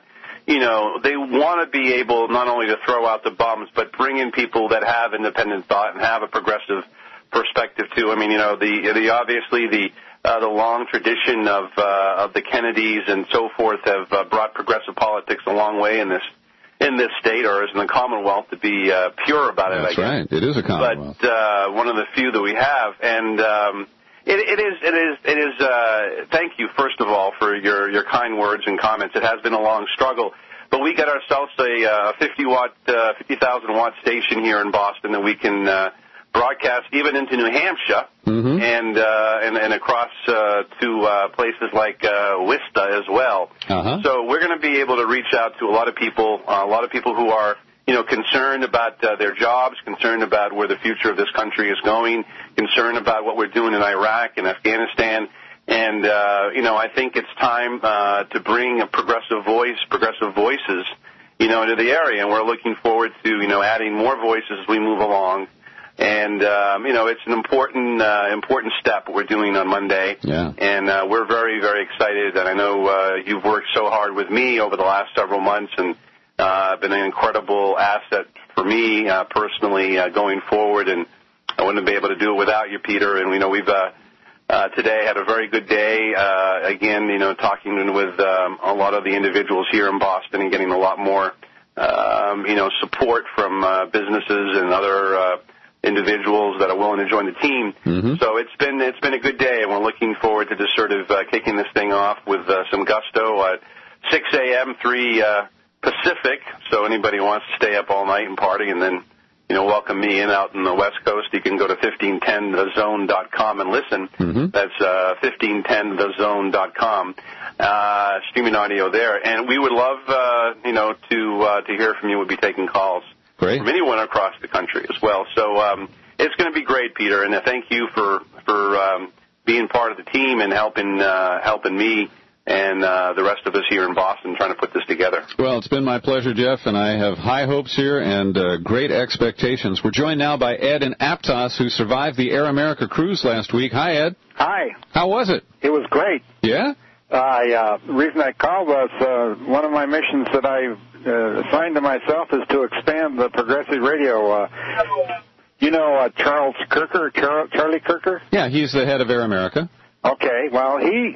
they want to be able not only to throw out the bums, but bring in people that have independent thought and have a progressive perspective too. I mean, obviously the long tradition of the Kennedys and so forth have brought progressive politics a long way in this state, or as in the Commonwealth, to be pure about it. That's right. It is a Commonwealth. But one of the few that we have, and it is. Thank you, first of all, for your kind words and comments. It has been a long struggle, but we got ourselves a 50,000 watt station here in Boston that we can broadcast even into New Hampshire and across to places like Worcester as well. So we're going to be able to reach out to a lot of people who are concerned about their jobs, concerned about where the future of this country is going, concerned about what we're doing in Iraq and Afghanistan. And I think it's time to bring a progressive voices into the area, and we're looking forward to adding more voices as we move along. And it's an important step what we're doing on Monday. Yeah. And we're very, very excited. And I know you've worked so hard with me over the last several months, and been an incredible asset for me personally going forward. And I wouldn't be able to do it without you, Peter. And we've today had a very good day. Again, talking with a lot of the individuals here in Boston and getting a lot more support from businesses and other individuals that are willing to join the team. So it's been a good day, and we're looking forward to just sort of kicking this thing off with some gusto at 6 a.m., 3 Pacific. So anybody who wants to stay up all night and party and then welcome me in out in the West Coast, you can go to 1510thezone.com and listen. That's 1510thezone.com. Streaming audio there, and we would love to hear from you. We'll be taking calls. Great. From anyone across the country as well. So it's going to be great, Peter, and thank you for being part of the team and helping me and the rest of us here in Boston trying to put this together. Well, it's been my pleasure, Jeff, and I have high hopes here and great expectations. We're joined now by Ed in Aptos, who survived the Air America cruise last week. Hi, Ed. Hi. How was it? It was great. Yeah? The reason I called was one of my missions that I assigned to myself is to expand the progressive radio. Charles Kirker, Charlie Kirker? Yeah, he's the head of Air America. Okay, well, he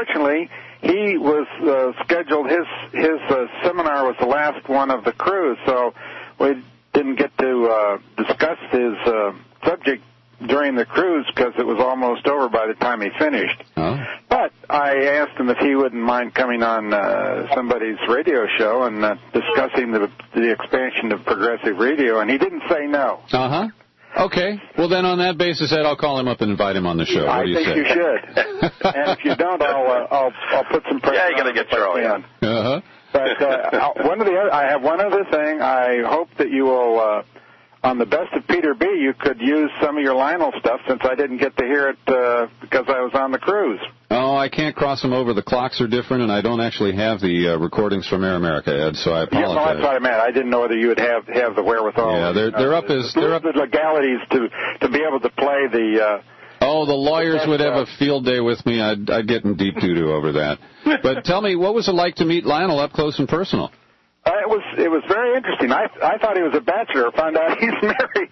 was scheduled, his seminar was the last one of the cruise, so we didn't get to discuss his subject during the cruise because it was almost over by the time he finished. Oh. But I asked him if he wouldn't mind coming on somebody's radio show and discussing the expansion of progressive radio, and he didn't say no. Okay. Well, then on that basis, Ed, I'll call him up and invite him on the show. What do you say? I think you should. And if you don't, I'll put some pressure on. Yeah, you got to get Charlie on. But I have one other thing. I hope that you will, on the Best of Peter B., you could use some of your Lionel stuff since I didn't get to hear it because I was on the cruise. Oh, I can't cross them over. The clocks are different, and I don't actually have the recordings from Air America, Ed, so I apologize. Yeah, no, that's what I meant. I didn't know whether you would have the wherewithal. Yeah, they're up the legalities to be able to play the... the lawyers would have a field day with me. I'd get in deep doo-doo over that. But tell me, what was it like to meet Lionel up close and personal? It was very interesting. I thought he was a bachelor. Found out he's married.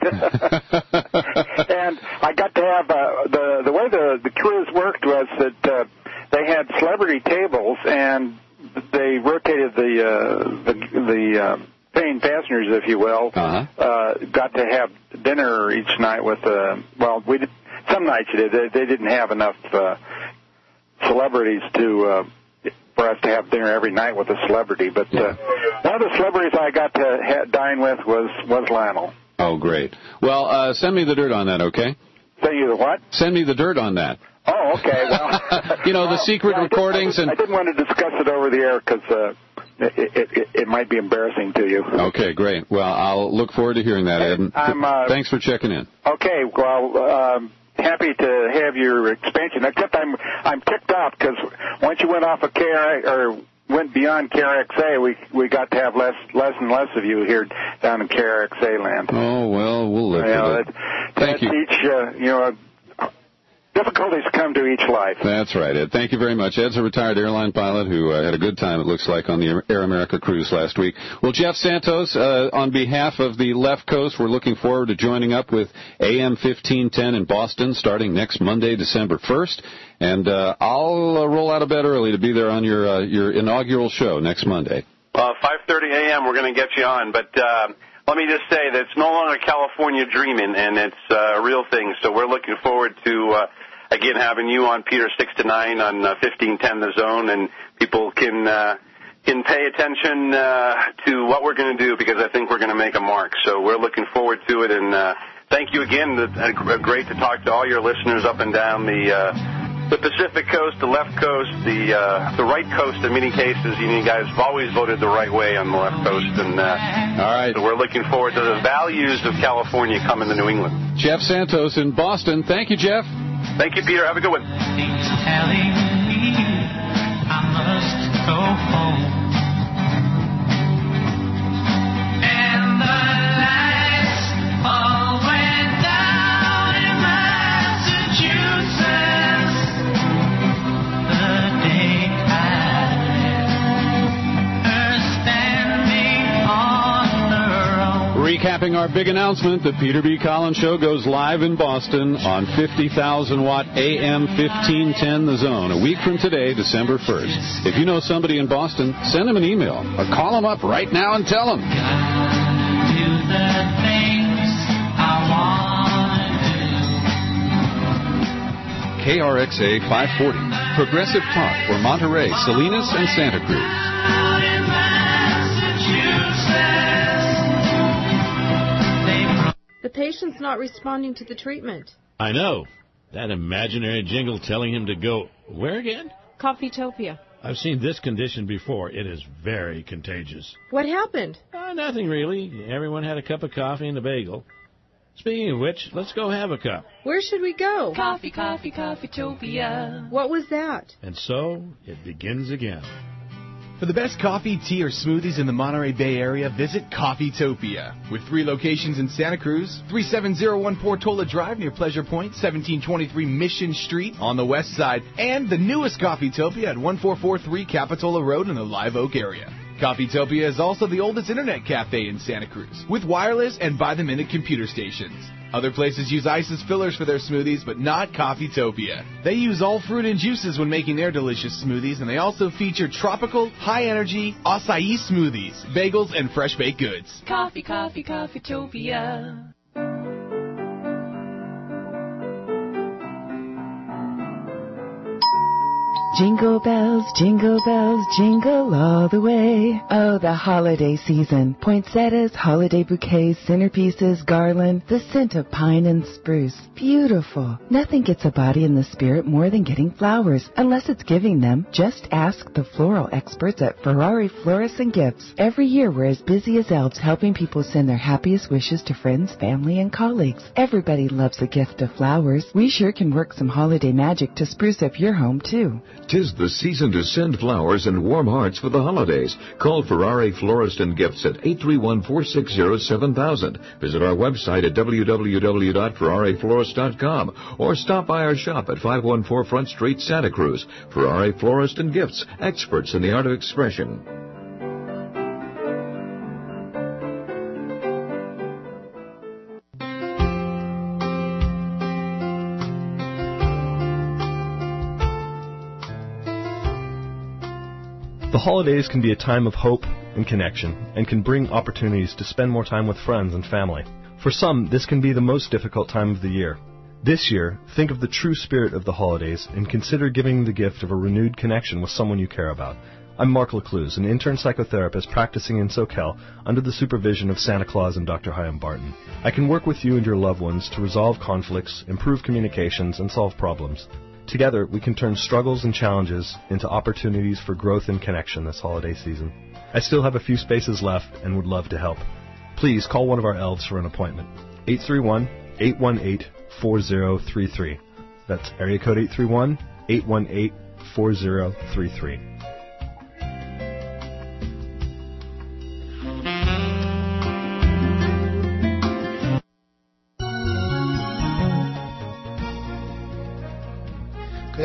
And I got to have the way the cruise worked was that they had celebrity tables, and they rotated the paying passengers, if you will. Got to have dinner each night with we did. Some nights you did. They didn't have enough celebrities for us to have dinner every night with a celebrity. But one of the celebrities I got to dine with was Lionel. Oh, great. Well, send me the dirt on that, okay? Send you the what? Send me the dirt on that. Oh, okay. Well, the secret recordings. I didn't want to discuss it over the air because it might be embarrassing to you. Okay, great. Well, I'll look forward to hearing that, Ed. Thanks for checking in. Okay. Well, happy to have your expansion. Except I'm ticked off because once you went off of went beyond KRXA, we got to have less and less of you here down in KRXA land. Oh well, we'll live with it. Thank you. difficulties come to each life. That's right, Ed. Thank you very much. Ed's a retired airline pilot who had a good time, it looks like, on the Air America cruise last week. Well, Jeff Santos, on behalf of the Left Coast, we're looking forward to joining up with AM 1510 in Boston starting next Monday, December 1st. And I'll roll out of bed early to be there on your inaugural show next Monday. 5:30 a.m. we're going to get you on. But let me just say that it's no longer California dreaming, and it's a real thing. So we're looking forward to, again, having you on, Peter, 6 to 9 on 1510 The Zone, and people can pay attention to what we're going to do, because I think we're going to make a mark. So we're looking forward to it, and thank you again. Great to talk to all your listeners up and down the Pacific Coast, the left coast, the right coast in many cases. You guys have always voted the right way on the left coast. And all right. So we're looking forward to the values of California coming to New England. Jeff Santos in Boston. Thank you, Jeff. Thank you, Peter. Have a good one. Telling me I must go home. And the lights all went down in Massachusetts. Recapping our big announcement, the Peter B. Collins Show goes live in Boston on 50,000-watt AM 1510 The Zone a week from today, December 1st. If you know somebody in Boston, send them an email or call them up right now and tell them. KRXA 540, Progressive Talk for Monterey, Salinas, and Santa Cruz. The patient's not responding to the treatment. I know. That imaginary jingle telling him to go where again? Coffeetopia. I've seen this condition before. It is very contagious. What happened? Nothing really. Everyone had a cup of coffee and a bagel. Speaking of which, let's go have a cup. Where should we go? Coffee, Coffeetopia. What was that? And so it begins again. For the best coffee, tea, or smoothies in the Monterey Bay Area, visit Coffeetopia. With 3 locations in Santa Cruz, 37014 Portola Drive near Pleasure Point, 1723 Mission Street on the west side, and the newest Coffeetopia at 1443 Capitola Road in the Live Oak area. Coffeetopia is also the oldest internet cafe in Santa Cruz, with wireless and by-the-minute computer stations. Other places use ice as fillers for their smoothies, but not Coffeetopia. They use all fruit and juices when making their delicious smoothies, and they also feature tropical, high-energy acai smoothies, bagels, and fresh baked goods. Coffeetopia. Jingle bells, jingle all the way. Oh, the holiday season. Poinsettias, holiday bouquets, centerpieces, garland, the scent of pine and spruce. Beautiful. Nothing gets a body in the spirit more than getting flowers, unless it's giving them. Just ask the floral experts at Ferrari Florists and Gifts. Every year we're as busy as elves helping people send their happiest wishes to friends, family, and colleagues. Everybody loves a gift of flowers. We sure can work some holiday magic to spruce up your home, too. 'Tis the season to send flowers and warm hearts for the holidays. Call Ferrari Florist and Gifts at 831-460-7000. Visit our website at www.ferrariflorist.com or stop by our shop at 514 Front Street, Santa Cruz. Ferrari Florist and Gifts, experts in the art of expression. The holidays can be a time of hope and connection, and can bring opportunities to spend more time with friends and family. For some, this can be the most difficult time of the year. This year, think of the true spirit of the holidays and consider giving the gift of a renewed connection with someone you care about. I'm Mark Lecluse, an intern psychotherapist practicing in SoCal under the supervision of Santa Claus and Dr. Hyam Barton. I can work with you and your loved ones to resolve conflicts, improve communications, and solve problems. Together, we can turn struggles and challenges into opportunities for growth and connection this holiday season. I still have a few spaces left and would love to help. Please call one of our elves for an appointment. 831-818-4033. That's area code 831-818-4033.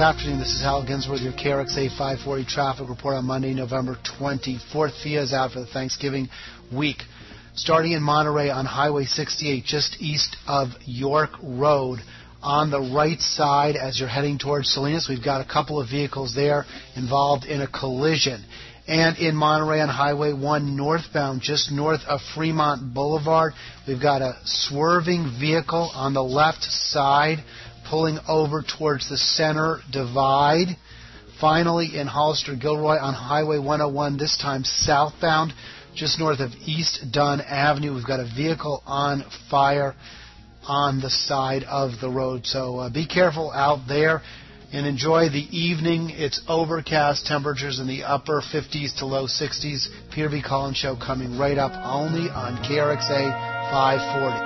afternoon. This is Hal Ginsworth, your KRXA 540 traffic report on Monday, November 24th. FIA is out for the Thanksgiving week. Starting in Monterey on Highway 68, just east of York Road. On the right side, as you're heading towards Salinas, we've got a couple of vehicles there involved in a collision. And in Monterey on Highway 1 northbound, just north of Fremont Boulevard, we've got a swerving vehicle on the left side pulling over towards the center divide. Finally, in Hollister-Gilroy on Highway 101, this time southbound, just north of East Dunn Avenue, we've got a vehicle on fire on the side of the road. So be careful out there and enjoy the evening. It's overcast, temperatures in the upper 50s to low 60s. Peter B. Collins Show coming right up only on KRXA 540.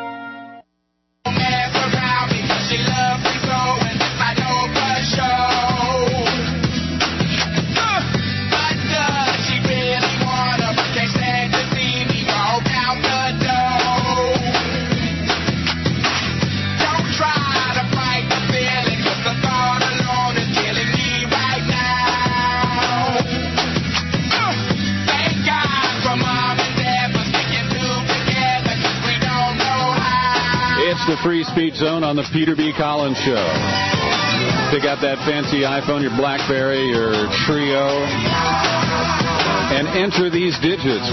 She loves me so, and I know for sure. But does she really wanna? Can't stand to see me walk out the door. Don't try to fight the feeling, 'cause the thought alone is killing me right now. Thank God for Mom and Dad for sticking together, 'cause we don't know how. It's the Free Speech Zone on the Peter B. Collins Show. Pick out that fancy iPhone, your BlackBerry, your Trio, and enter these digits,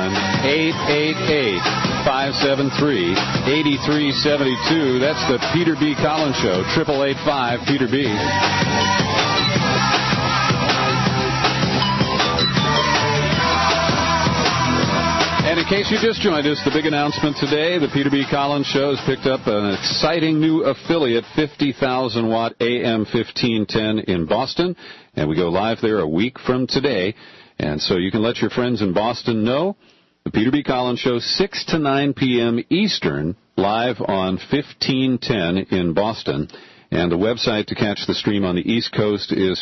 1-888-573-8372. That's the Peter B. Collins Show, 888-5-PETER-B. And in case you just joined us, the big announcement today, the Peter B. Collins Show has picked up an exciting new affiliate, 50,000-watt AM 1510 in Boston. And we go live there a week from today. And so you can let your friends in Boston know. The Peter B. Collins Show, 6 to 9 p.m. Eastern, live on 1510 in Boston. And the website to catch the stream on the East Coast is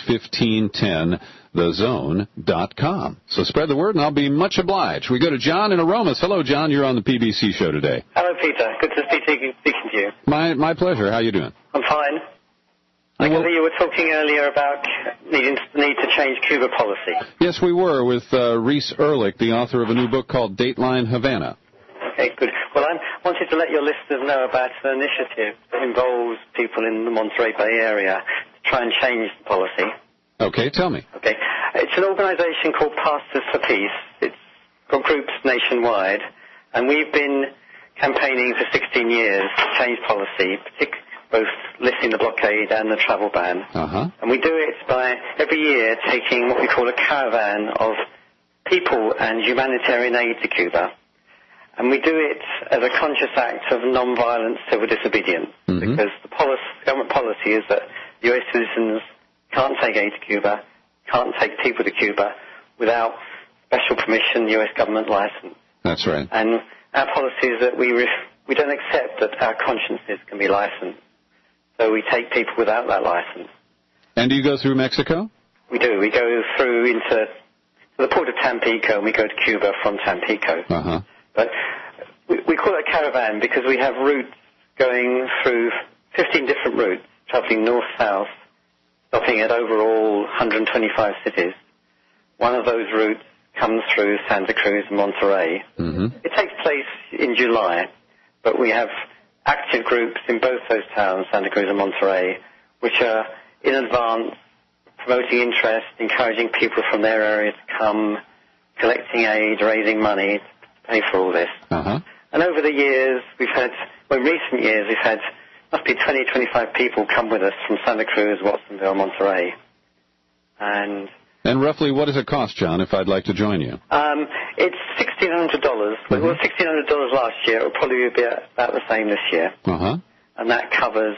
1510thezone.com. So spread the word, and I'll be much obliged. We go to John in Aromas. Hello, John. You're on the PBC show today. Hello, Peter. Good to speaking to you. My pleasure. How you doing? I'm fine. I gather you were talking earlier about need to change Cuba policy. Yes, we were, with Reese Ehrlich, the author of a new book called Dateline Havana. Okay, good. Well, I wanted to let your listeners know about an initiative that involves people in the Monterey Bay area to try and change the policy. Okay, tell me. Okay. It's an organization called Pastors for Peace. It's got groups nationwide, and we've been campaigning for 16 years to change policy, both lifting the blockade and the travel ban. And we do it by every year taking what we call a caravan of people and humanitarian aid to Cuba. And we do it as a conscious act of non-violent civil disobedience, because the government policy is that U.S. citizens can't take aid to Cuba, can't take people to Cuba without special permission, U.S. government license. That's right. And our policy is that we don't accept that our consciences can be licensed, so we take people without that license. And do you go through Mexico? We do. We go through into the port of Tampico, and we go to Cuba from Tampico. But we call it a caravan because we have routes going through 15 different routes, traveling north-south, stopping at overall 125 cities. One of those routes comes through Santa Cruz and Monterey. It takes place in July, but we have active groups in both those towns, Santa Cruz and Monterey, which are in advance promoting interest, encouraging people from their area to come, collecting aid, raising money to pay for all this. And over the years, in recent years, we've had, must be 20, 25 people come with us from Santa Cruz, Watsonville, Monterey. And roughly what does it cost, John, if I'd like to join you? It's $1,600. It was $1,600 last year. It will probably be about the same this year. And that covers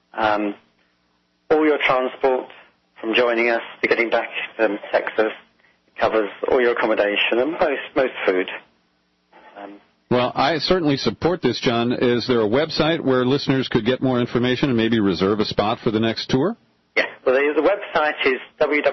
all your transport from joining us to getting back to Texas. It covers all your accommodation and most food. Well, I certainly support this, John. Is there a website where listeners could get more information and maybe reserve a spot for the next tour? Yeah. Well, the website is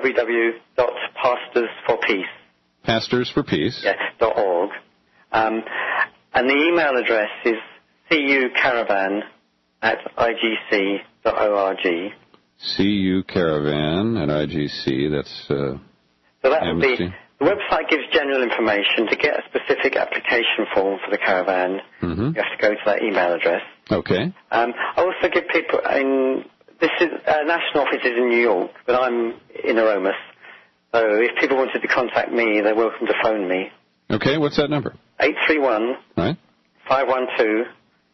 www.pastorsforpeace. Pastorsforpeace. Yeah, .org. And the email address is cucaravan@igc.org. CU Caravan at IGC. That's so that would be, the website gives general information. To get a specific application form for the caravan, you have to go to that email address. Okay. I also give people, this is, national office is in New York, but I'm in Aromas. So if people wanted to contact me, they're welcome to phone me. Okay, what's that number? 831 right. 512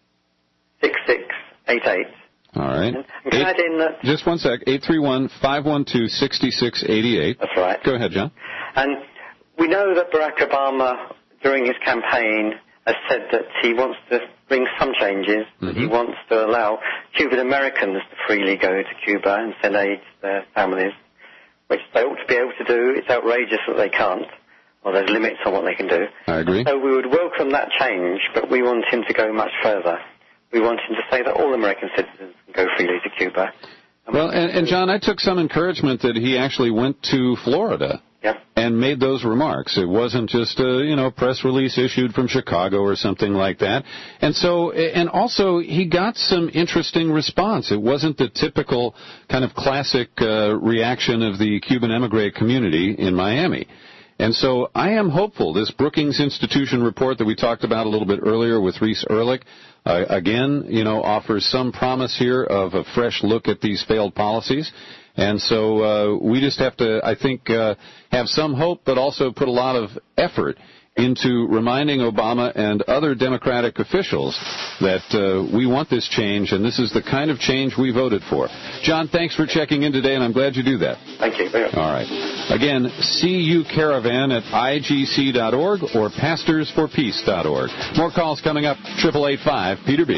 6688. All right. And can I add in that? Just one sec. 831-512-6688. That's right. Go ahead, John. And we know that Barack Obama, during his campaign, has said that he wants to bring some changes. That he wants to allow Cuban Americans to freely go to Cuba and send aid to their families, which they ought to be able to do. It's outrageous that they can't, or there's limits on what they can do. I agree. So we would welcome that change, but we want him to go much further. We want him to say that all American citizens can go freely to Cuba. Well, and John, I took some encouragement that he actually went to Florida and made those remarks. It wasn't just a press release issued from Chicago or something like that. And so, and also he got some interesting response. It wasn't the typical kind of classic reaction of the Cuban emigre community in Miami. And so I am hopeful. This Brookings Institution report that we talked about a little bit earlier with Reese Ehrlich, again, offers some promise here of a fresh look at these failed policies. And so we just have to, I think, have some hope, but also put a lot of effort into reminding Obama and other Democratic officials that we want this change, and this is the kind of change we voted for. John, thanks for checking in today, and I'm glad you do that. Thank you. All right. Again, CU Caravan at igc.org or pastorsforpeace.org. More calls coming up, 888-5-PETER-B.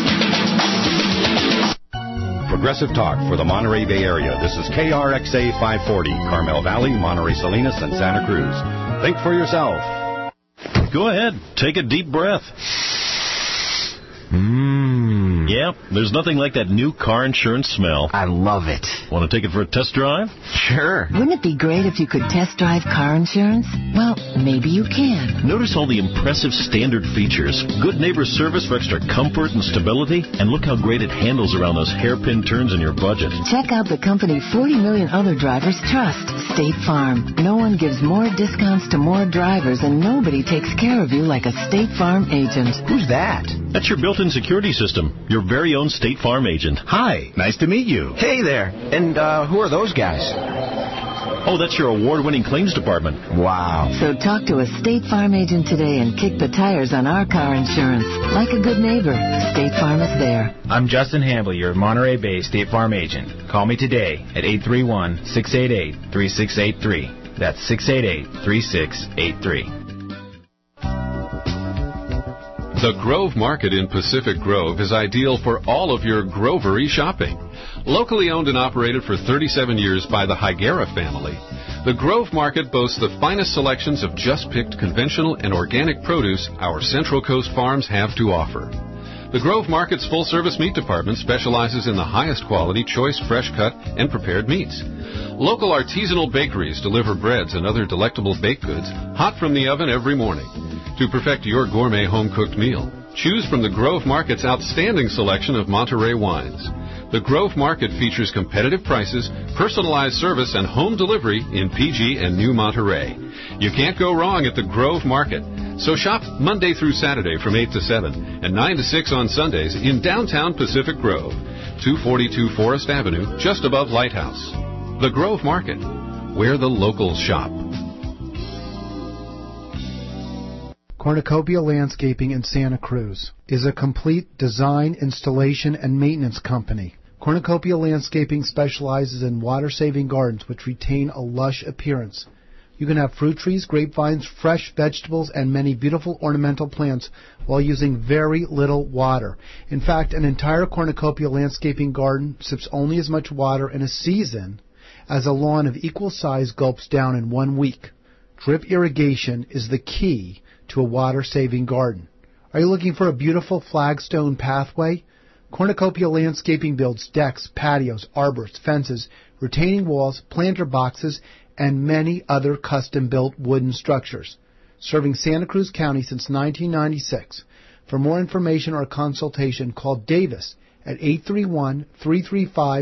Progressive Talk for the Monterey Bay Area. This is KRXA 540, Carmel Valley, Monterey Salinas, and Santa Cruz. Think for yourself. Go ahead. Take a deep breath. Yeah, there's nothing like that new car insurance smell. I love it. Want to take it for a test drive? Sure. Wouldn't it be great if you could test drive car insurance? Well, maybe you can. Notice all the impressive standard features. Good neighbor service for extra comfort and stability. And look how great it handles around those hairpin turns in your budget. Check out the company 40 million other drivers trust, State Farm. No one gives more discounts to more drivers, and nobody takes care of you like a State Farm agent. Who's that? That's your built-in security system. Your very own State Farm agent. Hi, nice to meet you. Hey there. And who are those guys? Oh, that's your award-winning claims department. Wow. So talk to a State Farm agent today and kick the tires on our car insurance. Like a good neighbor, State Farm is there. I'm Justin Hamble, your Monterey Bay State Farm agent. Call me today at 831-688-3683. That's 688-3683. The Grove Market in Pacific Grove is ideal for all of your grovery shopping. Locally owned and operated for 37 years by the Higuera family, the Grove Market boasts the finest selections of just-picked conventional and organic produce our Central Coast farms have to offer. The Grove Market's full-service meat department specializes in the highest quality, choice, fresh-cut, and prepared meats. Local artisanal bakeries deliver breads and other delectable baked goods hot from the oven every morning. To perfect your gourmet home-cooked meal, choose from the Grove Market's outstanding selection of Monterey wines. The Grove Market features competitive prices, personalized service, and home delivery in PG and New Monterey. You can't go wrong at the Grove Market. So shop Monday through Saturday from 8 to 7 and 9 to 6 on Sundays in downtown Pacific Grove, 242 Forest Avenue, just above Lighthouse. The Grove Market, where the locals shop. Cornucopia Landscaping in Santa Cruz is a complete design, installation, and maintenance company. Cornucopia Landscaping specializes in water-saving gardens which retain a lush appearance. You can have fruit trees, grapevines, fresh vegetables, and many beautiful ornamental plants while using very little water. In fact, an entire Cornucopia Landscaping garden sips only as much water in a season as a lawn of equal size gulps down in 1 week. Drip irrigation is the key to a water-saving garden. Are you looking for a beautiful flagstone pathway? Cornucopia Landscaping builds decks, patios, arbors, fences, retaining walls, planter boxes, and many other custom-built wooden structures. Serving Santa Cruz County since 1996. For more information or consultation, call Davis at 831-335-1400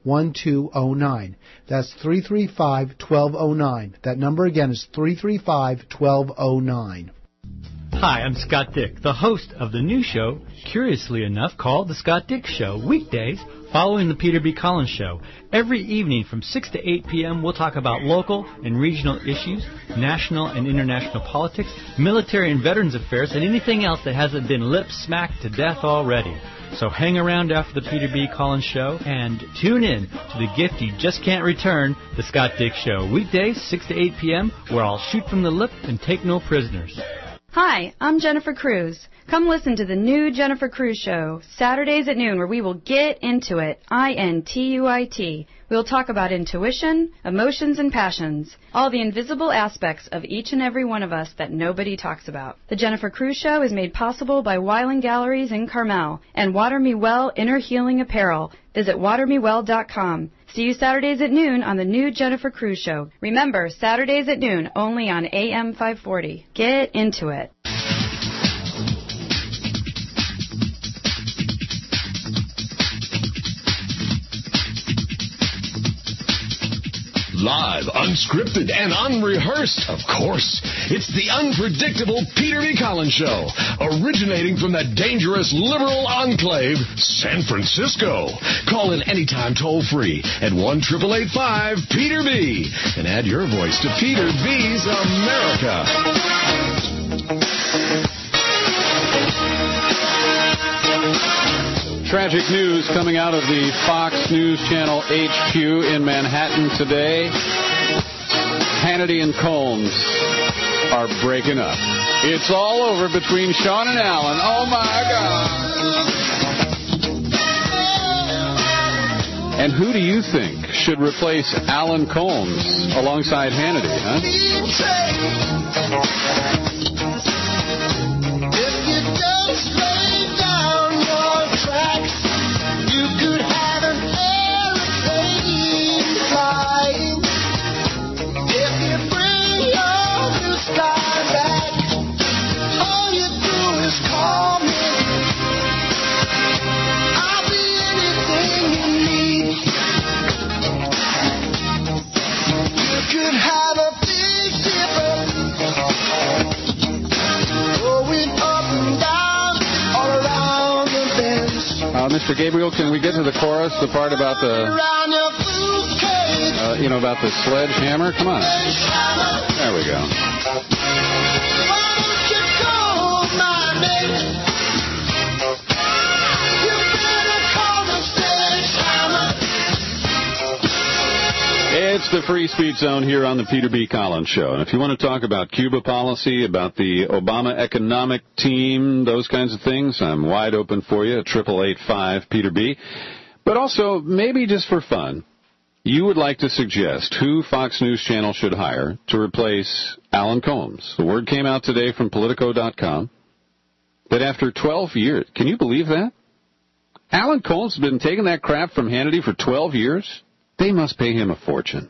335-1209. That's 335-1209. That number again is 335-1209. Hi, I'm Scott Dick, the host of the new show, curiously enough, called The Scott Dick Show, weekdays following the Peter B. Collins Show. Every evening from 6 to 8 p.m., we'll talk about local and regional issues, national and international politics, military and veterans affairs, and anything else that hasn't been lip-smacked to death already. So hang around after the Peter B. Collins Show and tune in to the gift you just can't return, The Scott Dick Show, weekdays 6 to 8 p.m., where I'll shoot from the lip and take no prisoners. Hi, I'm Jennifer Cruz. Come listen to the new Jennifer Cruz Show, Saturdays at noon, where we will get into it, INTUIT. We'll talk about intuition, emotions, and passions, all the invisible aspects of each and every one of us that nobody talks about. The Jennifer Cruz Show is made possible by Weiland Galleries in Carmel and Water Me Well Inner Healing Apparel. Visit watermewell.com. See you Saturdays at noon on the new Jennifer Cruz Show. Remember, Saturdays at noon, only on AM 540. Get into it. Live, unscripted, and unrehearsed, of course. It's the unpredictable Peter B. Collins Show, originating from the dangerous liberal enclave, San Francisco. Call in anytime toll-free at 1-888-5-PETER-B and add your voice to Peter B's America. Tragic news coming out of the Fox News Channel HQ in Manhattan today. Hannity and Colmes are breaking up. It's all over between Sean and Alan. Oh, my God. And who do you think should replace Alan Colmes alongside Hannity, huh? Mr. Gabriel, can we get to the chorus, the part about the, about the sledgehammer? Come on. There we go. It's the Free Speech Zone here on the Peter B. Collins Show. And if you want to talk about Cuba policy, about the Obama economic team, those kinds of things, I'm wide open for you at 888-5-PETER-B. But also, maybe just for fun, you would like to suggest who Fox News Channel should hire to replace Alan Colmes. The word came out today from Politico.com that after 12 years, can you believe that? Alan Colmes has been taking that crap from Hannity for 12 years? They must pay him a fortune.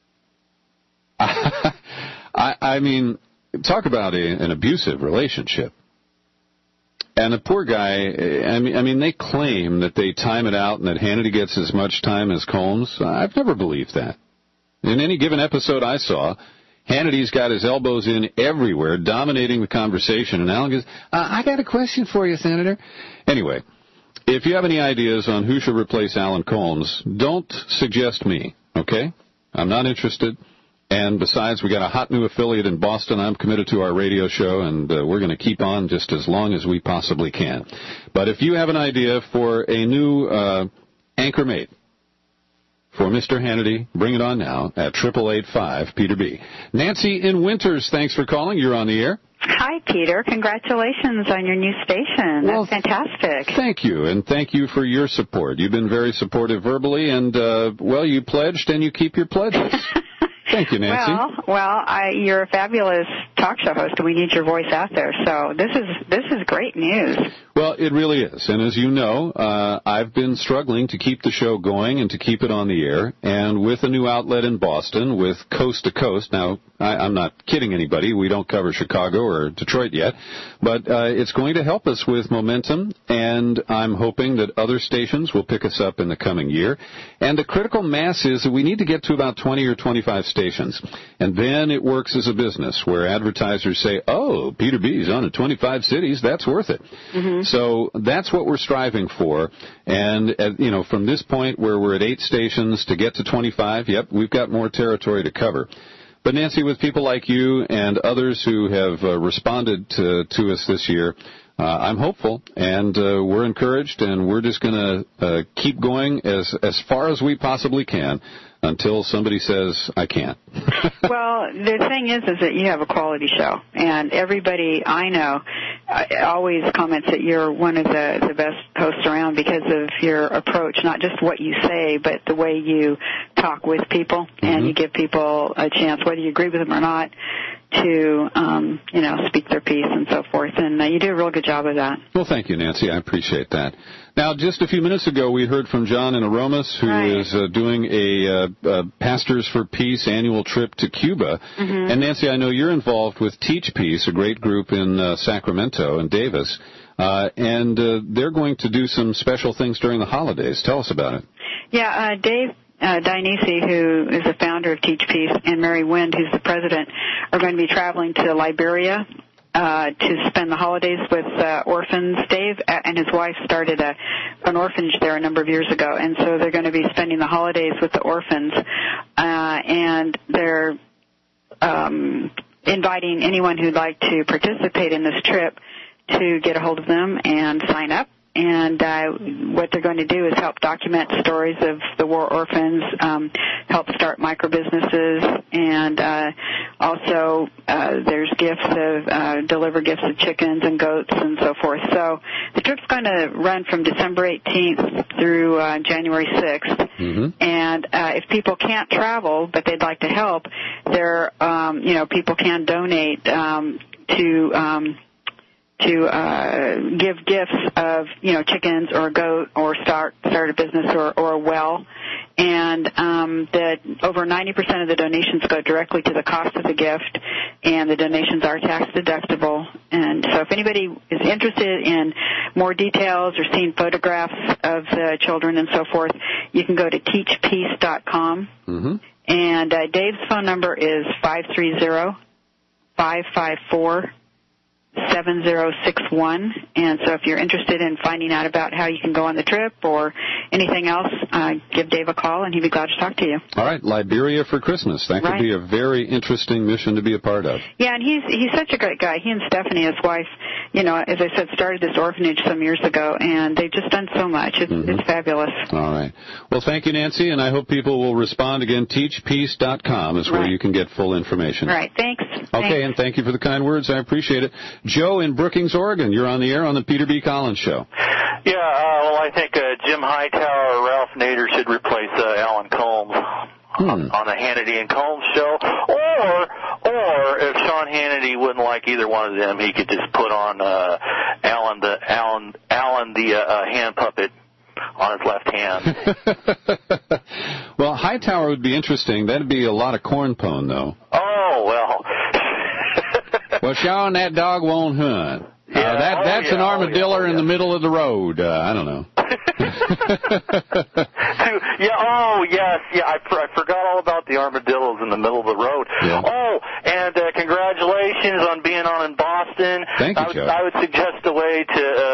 I mean, talk about an abusive relationship. And the poor guy, I mean, they claim that they time it out and that Hannity gets as much time as Colmes. I've never believed that. In any given episode I saw, Hannity's got his elbows in everywhere, dominating the conversation. And Alan goes, I got a question for you, Senator. Anyway. If you have any ideas on who should replace Alan Colmes, don't suggest me, okay? I'm not interested. And besides, we got a hot new affiliate in Boston. I'm committed to our radio show, and we're going to keep on just as long as we possibly can. But if you have an idea for a new anchor mate for Mr. Hannity, bring it on now at 888-5-PETER-B. Nancy in Winters, thanks for calling. You're on the air. Hi, Peter. Congratulations on your new station. That's fantastic. Thank you, and thank you for your support. You've been very supportive verbally, and, you pledged and you keep your pledges. Thank you, Nancy. You're a fabulous talk show host, and we need your voice out there. So this is great news. Well, it really is. And as you know, I've been struggling to keep the show going and to keep it on the air. And with a new outlet in Boston, with Coast to Coast, now, I'm not kidding anybody. We don't cover Chicago or Detroit yet. But it's going to help us with momentum, and I'm hoping that other stations will pick us up in the coming year. And the critical mass is that we need to get to about 20 or 25 stations. And then it works as a business where advertisers say, oh, Peter B's on in 25 cities, that's worth it. Mm-hmm. So that's what we're striving for. And, from this point where we're at 8 stations to get to 25, yep, we've got more territory to cover. But, Nancy, with people like you and others who have responded to us this year, I'm hopeful, and we're encouraged, and we're just going to keep going as far as we possibly can until somebody says, I can't. Well, the thing is that you have a quality show, and everybody I know always comments that you're one of the best hosts around because of your approach, not just what you say, but the way you talk with people, and you give people a chance, whether you agree with them or not, to, speak their piece and so forth. And you do a real good job of that. Well, thank you, Nancy. I appreciate that. Now, just a few minutes ago, we heard from John in Aromas, who is doing a Pastors for Peace annual trip to Cuba. Mm-hmm. And, Nancy, I know you're involved with Teach Peace, a great group in Sacramento and Davis. And they're going to do some special things during the holidays. Tell us about it. Yeah, Dave Dionisi, who is the founder of Teach Peace, and Mary Wind, who's the president, are going to be traveling to Liberia to spend the holidays with orphans. Dave and his wife started an orphanage there a number of years ago, and so they're going to be spending the holidays with the orphans, and they're inviting anyone who'd like to participate in this trip to get a hold of them and sign up. And what they're going to do is help document stories of the war orphans, help start micro-businesses, and also there's gifts of deliver gifts of chickens and goats and so forth. So the trip's going to run from December 18th through January 6th. Mm-hmm. And if people can't travel but they'd like to help, people can donate to give gifts of, chickens or a goat or start a business or a well. And that over 90% of the donations go directly to the cost of the gift, and the donations are tax deductible. And so if anybody is interested in more details or seeing photographs of the children and so forth, you can go to teachpeace.com. Mm-hmm. And Dave's phone number is 530-554-7061, and so if you're interested in finding out about how you can go on the trip or anything else, give Dave a call, and he'd be glad to talk to you. All right, Liberia for Christmas. That could be a very interesting mission to be a part of. Yeah, and he's such a great guy. He and Stephanie, his wife, as I said, started this orphanage some years ago, and they've just done so much. It's fabulous. All right. Well, thank you, Nancy, and I hope people will respond again. Teachpeace.com is where you can get full information. All right, thanks. Okay, and thank you for the kind words. I appreciate it. Joe in Brookings, Oregon, you're on the air on the Peter B. Collins Show. Yeah, I think Jim Hightower or Ralph Nader should replace Alan Colmes on the Hannity and Colmes show. Or if Sean Hannity wouldn't like either one of them, he could just put on Alan the hand puppet on his left hand. Well, Hightower would be interesting. That'd be a lot of corn pone, though. Oh, well. Well, Sean, that dog won't hunt. That's an armadillo in the middle of the road. I don't know. I forgot all about the armadillos in the middle of the road. Yeah. Oh, and congratulations on being on in Boston. Thank you, Joe. I would suggest a way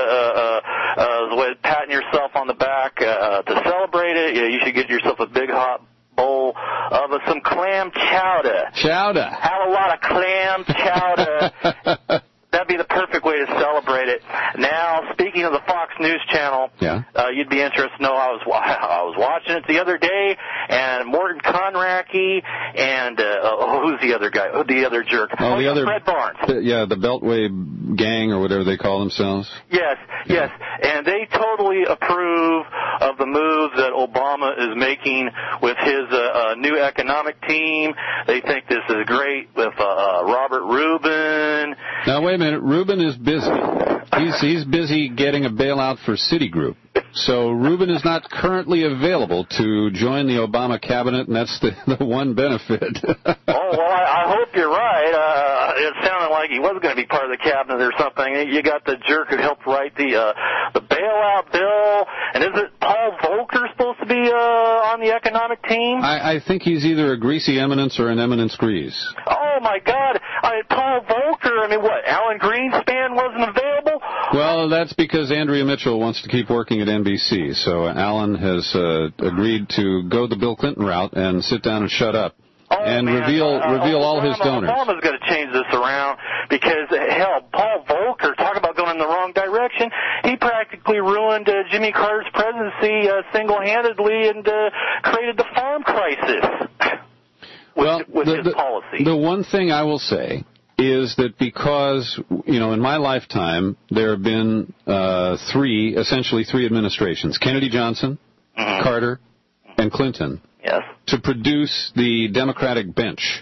to patting yourself on the back to celebrate it. You should get yourself a big hot bowl of some clam chowder. Chowder. Have a lot of clam chowder. That'd be the perfect way to celebrate it. Now, speaking of the Fox News Channel, you'd be interested to know I was watching it the other day, and Morton Conracki and who's the other guy? The other jerk? Fred Barnes. The Beltway gang or whatever they call themselves. Yes, and they totally approve of the move that Obama Obama is making with his new economic team. They think this is great with Robert Rubin. Now, wait a minute. Rubin is busy. He's busy getting a bailout for Citigroup. So Rubin is not currently available to join the Obama cabinet, and that's the one benefit. Oh, well, I hope you're right. It sounded like he wasn't going to be part of the cabinet or something. You got the jerk who helped write the bailout bill. And is it Paul Volcker supposed to be on the economic team? I think he's either a greasy eminence or an eminence grease. Oh, my God. Paul Volcker, what, Alan Greenspan wasn't available? Well, that's because Andrea Mitchell wants to keep working at NBC. So Alan has agreed to go the Bill Clinton route and sit down and shut up. And reveal all his donors. Obama's going to change this around because, hell, Paul Volcker, talk about going in the wrong direction. He practically ruined Jimmy Carter's presidency single-handedly and created the farm crisis with his policy. The one thing I will say is that because, in my lifetime, there have been essentially three administrations, Kennedy, Johnson, Carter, and Clinton. Yes. To produce the Democratic bench,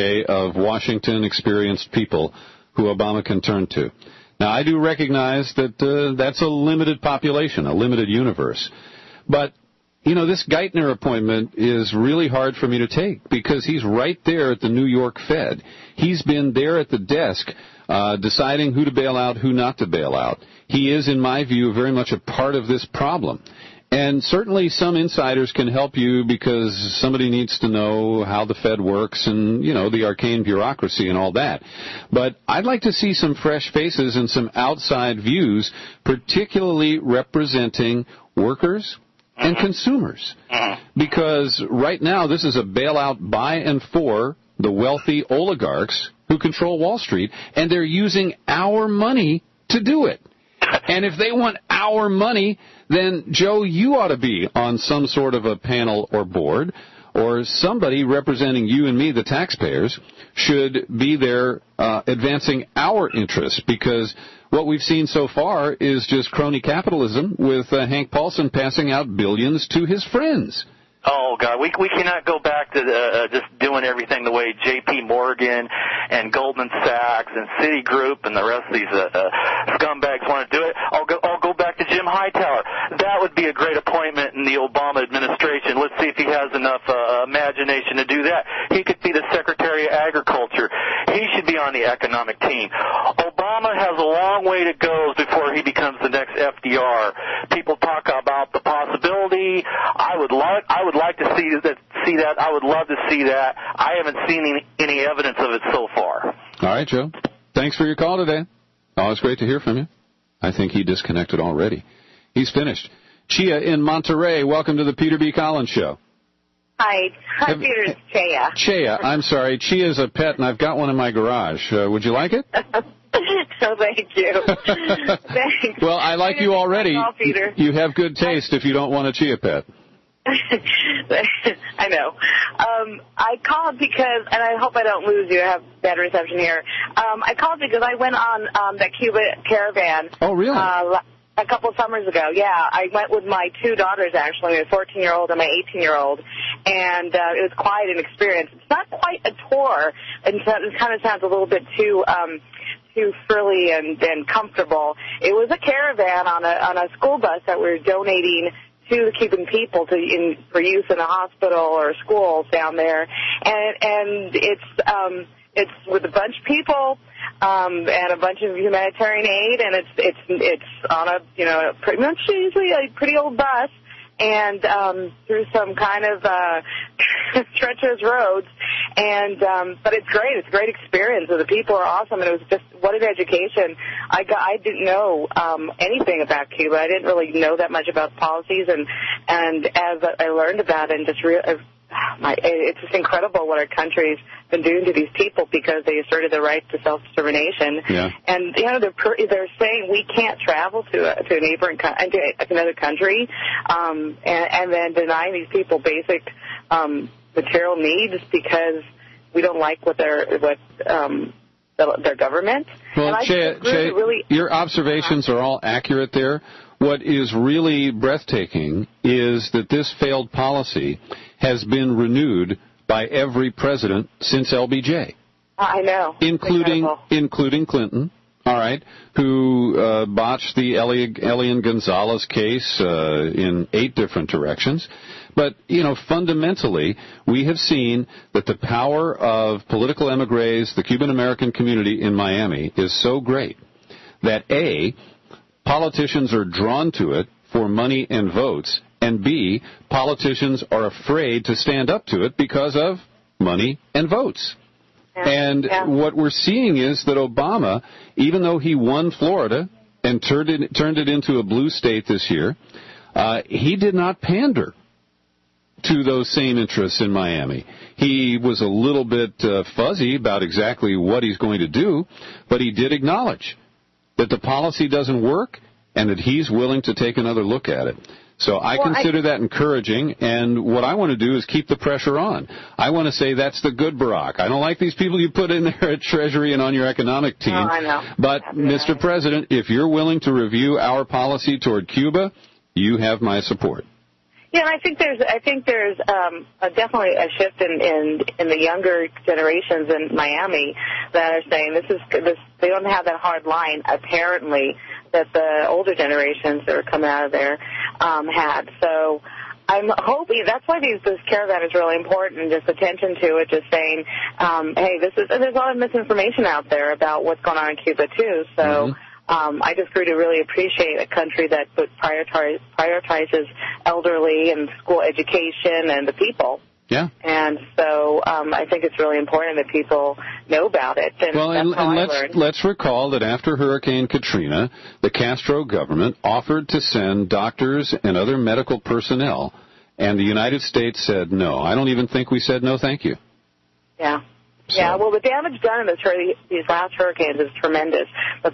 of Washington experienced people who Obama can turn to. Now, I do recognize that that's a limited population, a limited universe. But, this Geithner appointment is really hard for me to take because he's right there at the New York Fed. He's been there at the desk deciding who to bail out, who not to bail out. He is, in my view, very much a part of this problem. And certainly some insiders can help you because somebody needs to know how the Fed works and, the arcane bureaucracy and all that. But I'd like to see some fresh faces and some outside views, particularly representing workers and consumers. Because right now this is a bailout by and for the wealthy oligarchs who control Wall Street, and they're using our money to do it. And if they want our money, then, Joe, you ought to be on some sort of a panel or board, or somebody representing you and me, the taxpayers, should be there advancing our interests, because what we've seen so far is just crony capitalism with Hank Paulson passing out billions to his friends. Oh, God, we cannot go back to just doing everything the way J.P. Morgan and Goldman Sachs and Citigroup and the rest of these scumbags want to do it. I'll go back to Jim Hightower. That would be a great appointment in the Obama administration. Let's see if he has enough imagination to do that. He could be the Secretary of Agriculture. He should be on the economic team. Obama has a long way to go before he becomes the next FDR. People talk about the possibility. I would like to see that. I would love to see that. I haven't seen any evidence of it so far. All right, Joe. Thanks for your call today. Always great to hear from you. I think he disconnected already. He's finished. Chia in Monterey, welcome to the Peter B. Collins Show. Hi, Peter. It's Chia. Chia, I'm sorry. Chia's a pet, and I've got one in my garage. Would you like it? Oh, thank you. Thanks. Well, I like you already. Call, Peter. You have good taste if you don't want a Chia pet. I know. I called because, and I hope I don't lose you. I have bad reception here. I called because I went on that Cuba caravan. Oh, really? A couple of summers ago, yeah. I went with my two daughters, actually, my 14-year-old and my 18-year-old, and it was quite an experience. It's not quite a tour, and it kind of sounds a little bit too frilly and comfortable. It was a caravan on a school bus that we're donating to the Cuban people for use in a hospital or schools down there, and it's with a bunch of people and a bunch of humanitarian aid, and it's on a pretty much usually a pretty old bus, and through some kind of treacherous roads, and but it's great. It's a great experience. The people are awesome, and it was just what an education. I didn't know anything about Cuba. I didn't really know that much about policies, and as I learned about it, and just it's just incredible what our country's been doing to these people because they asserted the right to self-determination. Yeah. And they're saying we can't travel to a neighboring another country, and then denying these people basic material needs because we don't like what their government. Well, Che, your observations are all accurate there. what is really breathtaking is that this failed policy has been renewed by every president since LBJ. I know. Including Clinton, all right, who botched the Elian Gonzalez case in 8 different directions. But, fundamentally, we have seen that the power of political émigrés, the Cuban-American community in Miami, is so great that, A, politicians are drawn to it for money and votes, and B, politicians are afraid to stand up to it because of money and votes. And what we're seeing is that Obama, even though he won Florida and turned it into a blue state this year, he did not pander to those same interests in Miami. He was a little bit fuzzy about exactly what he's going to do, but he did acknowledge that the policy doesn't work and that he's willing to take another look at it. So I consider that encouraging, and what I want to do is keep the pressure on. I want to say that's the good Barack. I don't like these people you put in there at Treasury and on your economic team. Oh, I know. But, Mr. President, if you're willing to review our policy toward Cuba, you have my support. Yeah, and I think there's definitely a shift in the younger generations in Miami that are saying they don't have that hard line apparently that the older generations that are coming out of there had. So I'm hoping that's why this caravan is really important. Just attention to it, just saying, hey, there's a lot of misinformation out there about what's going on in Cuba too. So. I just grew to really appreciate a country that prioritizes elderly and school education and the people. Yeah. And so I think it's really important that people know about it. And let's recall that after Hurricane Katrina, the Castro government offered to send doctors and other medical personnel, and the United States said no. I don't even think we said no, thank you. Yeah. So. Yeah, well, the damage done in these last hurricanes is tremendous. But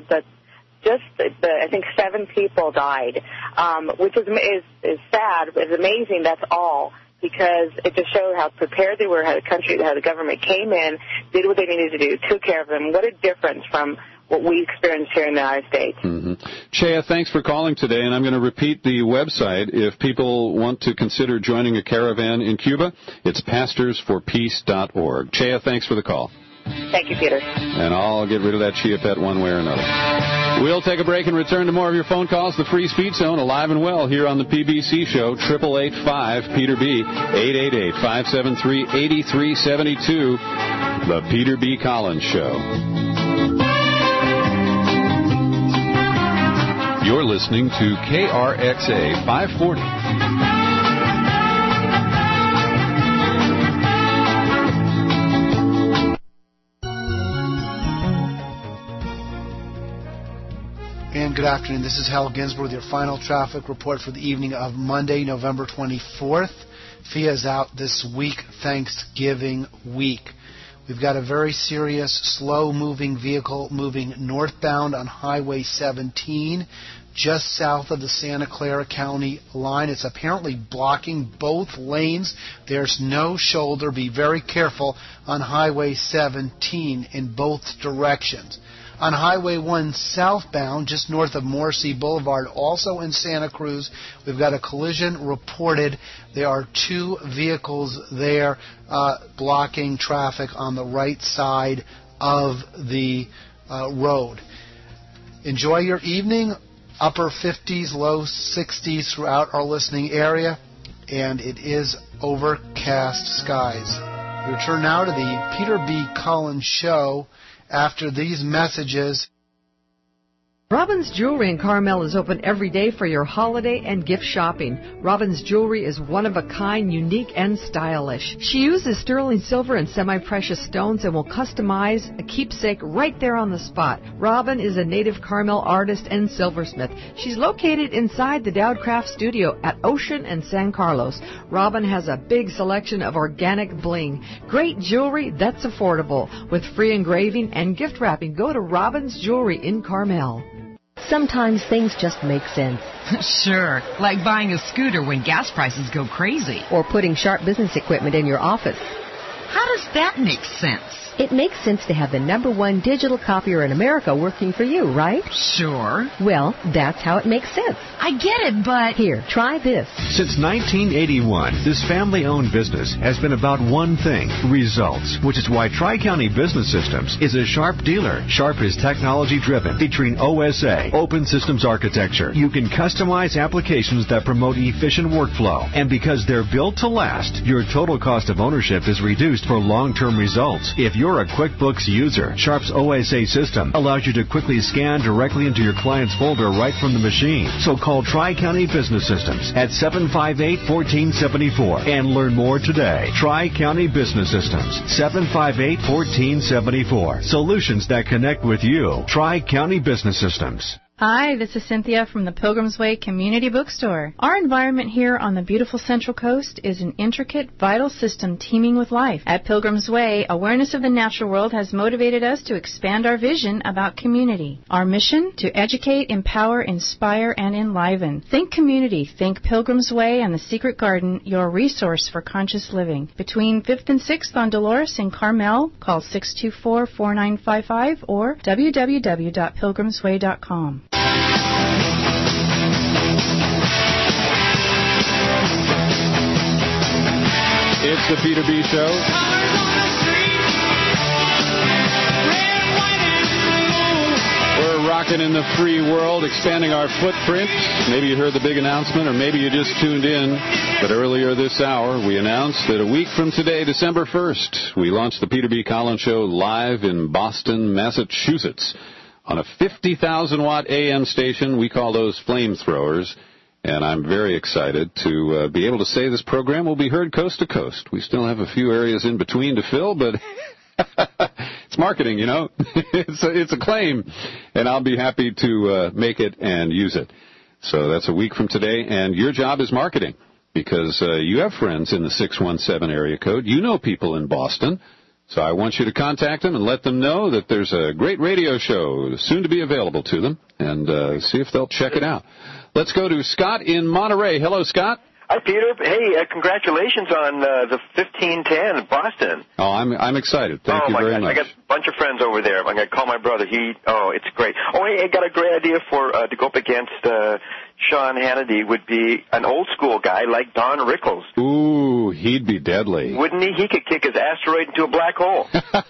I think 7 people died, which is sad. It's amazing. That's all, because it just showed how prepared they were, how the government came in, did what they needed to do, took care of them. What a difference from what we experienced here in the United States. Mm-hmm. Chea, thanks for calling today, and I'm going to repeat the website. If people want to consider joining a caravan in Cuba, it's pastorsforpeace.org. Chea, thanks for the call. Thank you, Peter. And I'll get rid of that Chia Pet one way or another. We'll take a break and return to more of your phone calls. The Free Speech Zone, alive and well, here on the PBC Show, 888-5-PETER-B, 888-573-8372, The Peter B. Collins Show. You're listening to KRXA 540. And good afternoon. This is Hal Ginsberg with your final traffic report for the evening of Monday, November 24th. FIA is out this week, Thanksgiving week. We've got a very serious, slow-moving vehicle moving northbound on Highway 17, just south of the Santa Clara County line. It's apparently blocking both lanes. There's no shoulder. Be very careful on Highway 17 in both directions. On Highway 1 southbound, just north of Morrissey Boulevard, also in Santa Cruz, we've got a collision reported. There are 2 vehicles there blocking traffic on the right side of the road. Enjoy your evening. Upper 50s, low 60s throughout our listening area, and it is overcast skies. We return now to the Peter B. Collins Show after these messages. Robbins Jewelry in Carmel is open every day for your holiday and gift shopping. Robbins Jewelry is one of a kind, unique, and stylish. She uses sterling silver and semi-precious stones and will customize a keepsake right there on the spot. Robin is a native Carmel artist and silversmith. She's located inside the Dowd Craft Studio at Ocean and San Carlos. Robin has a big selection of organic bling. Great jewelry that's affordable with free engraving and gift wrapping. Go to Robbins Jewelry in Carmel. Sometimes things just make sense. Sure, like buying a scooter when gas prices go crazy. Or putting sharp business equipment in your office. How does that make sense? It makes sense to have the #1 digital copier in America working for you, right? Sure. Well, that's how it makes sense. I get it, but... Here, try this. Since 1981, this family-owned business has been about one thing, results, which is why Tri-County Business Systems is a Sharp dealer. Sharp is technology-driven, featuring OSA, open systems architecture. You can customize applications that promote efficient workflow. And because they're built to last, your total cost of ownership is reduced for long-term results. If you're a QuickBooks user, Sharp's OSA system allows you to quickly scan directly into your client's folder right from the machine. So call Tri-County Business Systems at 758-1474 and learn more today. Tri-County Business Systems, 758-1474. Solutions that connect with you. Tri-County Business Systems. Hi, this is Cynthia from the Pilgrim's Way Community Bookstore. Our environment here on the beautiful Central Coast is an intricate, vital system teeming with life. At Pilgrim's Way, awareness of the natural world has motivated us to expand our vision about community. Our mission? To educate, empower, inspire, and enliven. Think community. Think Pilgrim's Way and the Secret Garden, your resource for conscious living. Between 5th and 6th on Dolores in Carmel, call 624-4955 or www.pilgrimsway.com. It's the Peter B. Show. We're rocking in the free world, expanding our footprint. Maybe you heard the big announcement, or maybe you just tuned in. But earlier this hour, we announced that a week from today, December 1st, we launched the Peter B. Collins Show live in Boston, Massachusetts, on a 50,000-watt AM station. We call those flamethrowers. And I'm very excited to be able to say this program will be heard coast to coast. We still have a few areas in between to fill, but it's marketing, you know. It's a claim, and I'll be happy to make it and use it. So that's a week from today, and your job is marketing because you have friends in the 617 area code. You know people in Boston. So I want you to contact them and let them know that there's a great radio show soon to be available to them, and see if they'll check it out. Let's go to Scott in Monterey. Hello, Scott. Hi, Peter. Hey, congratulations on the 1510 in Boston. Oh, I'm excited. Thank you very much. I got a bunch of friends over there. I'm going to call my brother. It's great. Oh, hey, I got a great idea for to go up against Sean Hannity. Would be an old school guy like Don Rickles. Ooh, he'd be deadly. Wouldn't he? He could kick his asteroid into a black hole.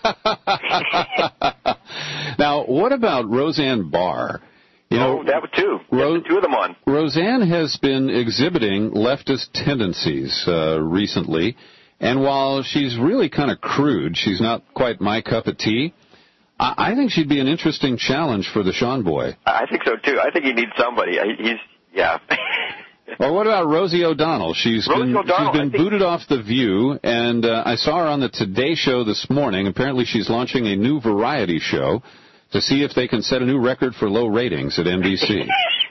Now, what about Roseanne Barr? You know, that would too. The two of them on. Roseanne has been exhibiting leftist tendencies recently, and while she's really kind of crude, she's not quite my cup of tea. I think she'd be an interesting challenge for the Sean boy. I think so too. I think he needs somebody. Yeah. Or what about Rosie O'Donnell? She's been booted off The View, and I saw her on the Today Show this morning. Apparently she's launching a new variety show to see if they can set a new record for low ratings at NBC.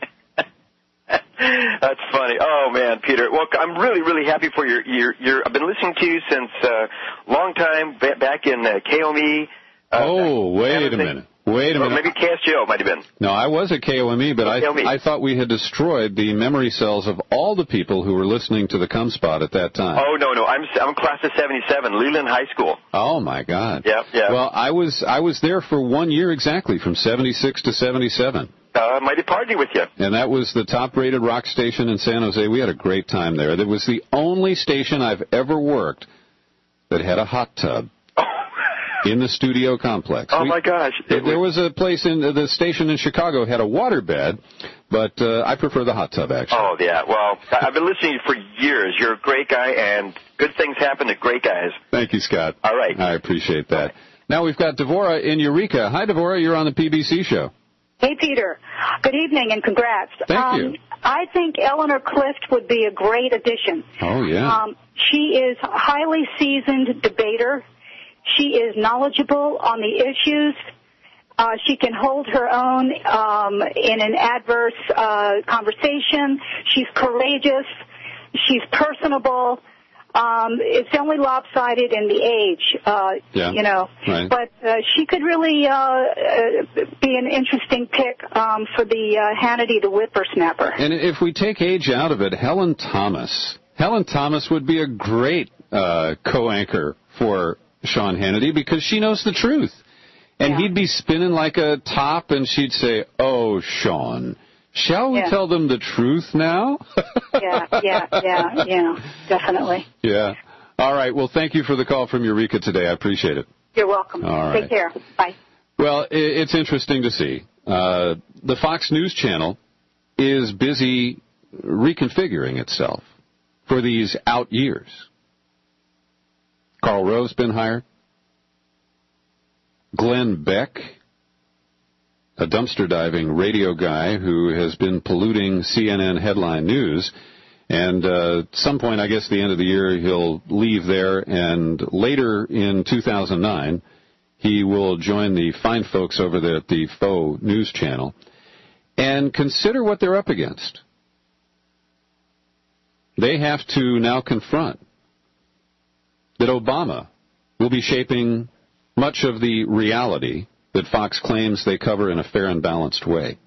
That's funny. Oh, man, Peter. Well, I'm really, really happy for your I've been listening to you since long time, back in KOME. Wait a minute. Maybe KSGO might have been. No, I was at KOME, but I thought we had destroyed the memory cells of all the people who were listening to the Come Spot at that time. Oh, no. I'm class of 77, Leland High School. Oh, my God. Yeah. Well, I was there for 1 year exactly, from 76 to 77. Mighty party with you. And that was the top-rated rock station in San Jose. We had a great time there. That was the only station I've ever worked that had a hot tub in the studio complex. Oh, my gosh. There was a place in the station in Chicago had a water bed, but I prefer the hot tub, actually. Oh, yeah. Well, I've been listening to you for years. You're a great guy, and good things happen to great guys. Thank you, Scott. All right. I appreciate that. Now we've got Devorah in Eureka. Hi, Devorah. You're on the PBC show. Hey, Peter. Good evening and congrats. Thank you. I think Eleanor Clift would be a great addition. Oh, yeah. She is a highly seasoned debater. She is knowledgeable on the issues. She can hold her own in an adverse conversation. She's courageous. She's personable. It's only lopsided in the age, you know. Right. But she could really be an interesting pick for the Hannity the whippersnapper. And if we take age out of it, Helen Thomas would be a great co-anchor for Sean Hannity because she knows the truth. And he'd be spinning like a top, and she'd say, "Oh, Sean, shall we tell them the truth now?" Yeah, definitely. Yeah. All right. Well, thank you for the call from Eureka today. I appreciate it. You're welcome. All right. Take care. Bye. Well, it's interesting to see. The Fox News Channel is busy reconfiguring itself for these out years. Karl Rove's been hired. Glenn Beck, a dumpster diving radio guy who has been polluting CNN headline news, and at some point, I guess the end of the year, he'll leave there, and later in 2009, he will join the fine folks over there at the Faux News Channel. And consider what they're up against. They have to now confront that Obama will be shaping much of the reality that Fox claims they cover in a fair and balanced way.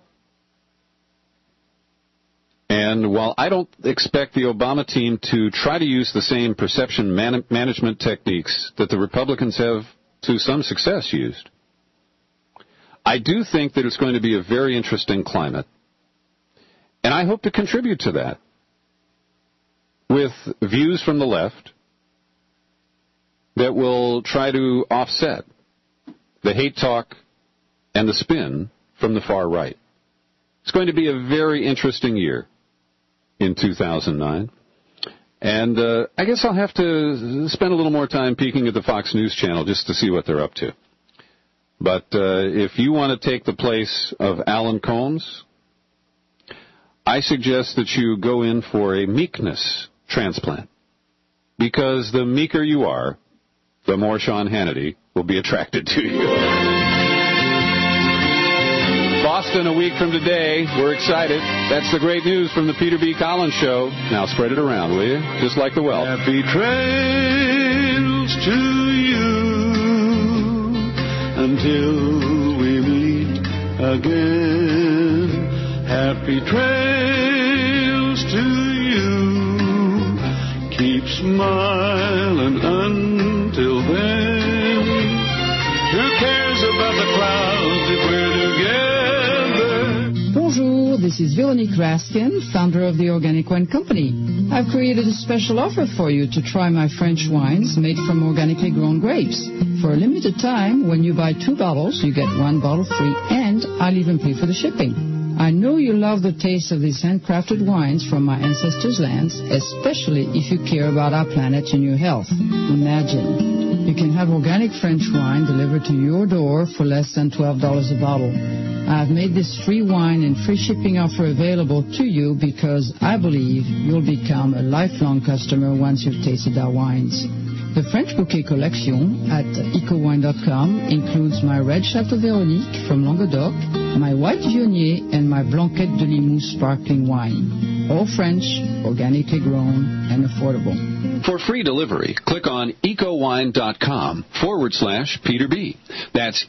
And while I don't expect the Obama team to try to use the same perception management techniques that the Republicans have to some success used, I do think that it's going to be a very interesting climate. And I hope to contribute to that with views from the left that will try to offset the hate talk and the spin from the far right. It's going to be a very interesting year in 2009. And I guess I'll have to spend a little more time peeking at the Fox News Channel just to see what they're up to. But if you want to take the place of Alan Colmes, I suggest that you go in for a meekness transplant. Because the meeker you are, the more Sean Hannity will be attracted to you. Boston a week from today. We're excited. That's the great news from the Peter B. Collins Show. Now spread it around, will you? Just like the wealth. Happy trails to you until we meet again. Happy trails to you. Keep smiling until then. Who cares about the clouds if we're together? Bonjour, this is Veronique Raskin, founder of the Organic Wine Company. I've created a special offer for you to try my French wines made from organically grown grapes. For a limited time, when you buy 2 bottles, you get 1 bottle free, and I'll even pay for the shipping. I know you love the taste of these handcrafted wines from my ancestors' lands, especially if you care about our planet and your health. Imagine, you can have organic French wine delivered to your door for less than $12 a bottle. I have made this free wine and free shipping offer available to you because I believe you'll become a lifelong customer once you've tasted our wines. The French Bouquet Collection at ecowine.com includes my red Chateau Véronique from Languedoc, my white Viognier, and my Blanquette de Limoux sparkling wine. All French, organically grown, and affordable. For free delivery, click on ecowine.com/Peter B. That's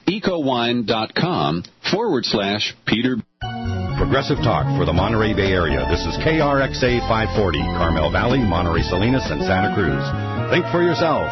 ecowine.com/Peter B. Progressive Talk for the Monterey Bay Area. This is KRXA 540, Carmel Valley, Monterey Salinas, and Santa Cruz. Think for yourself.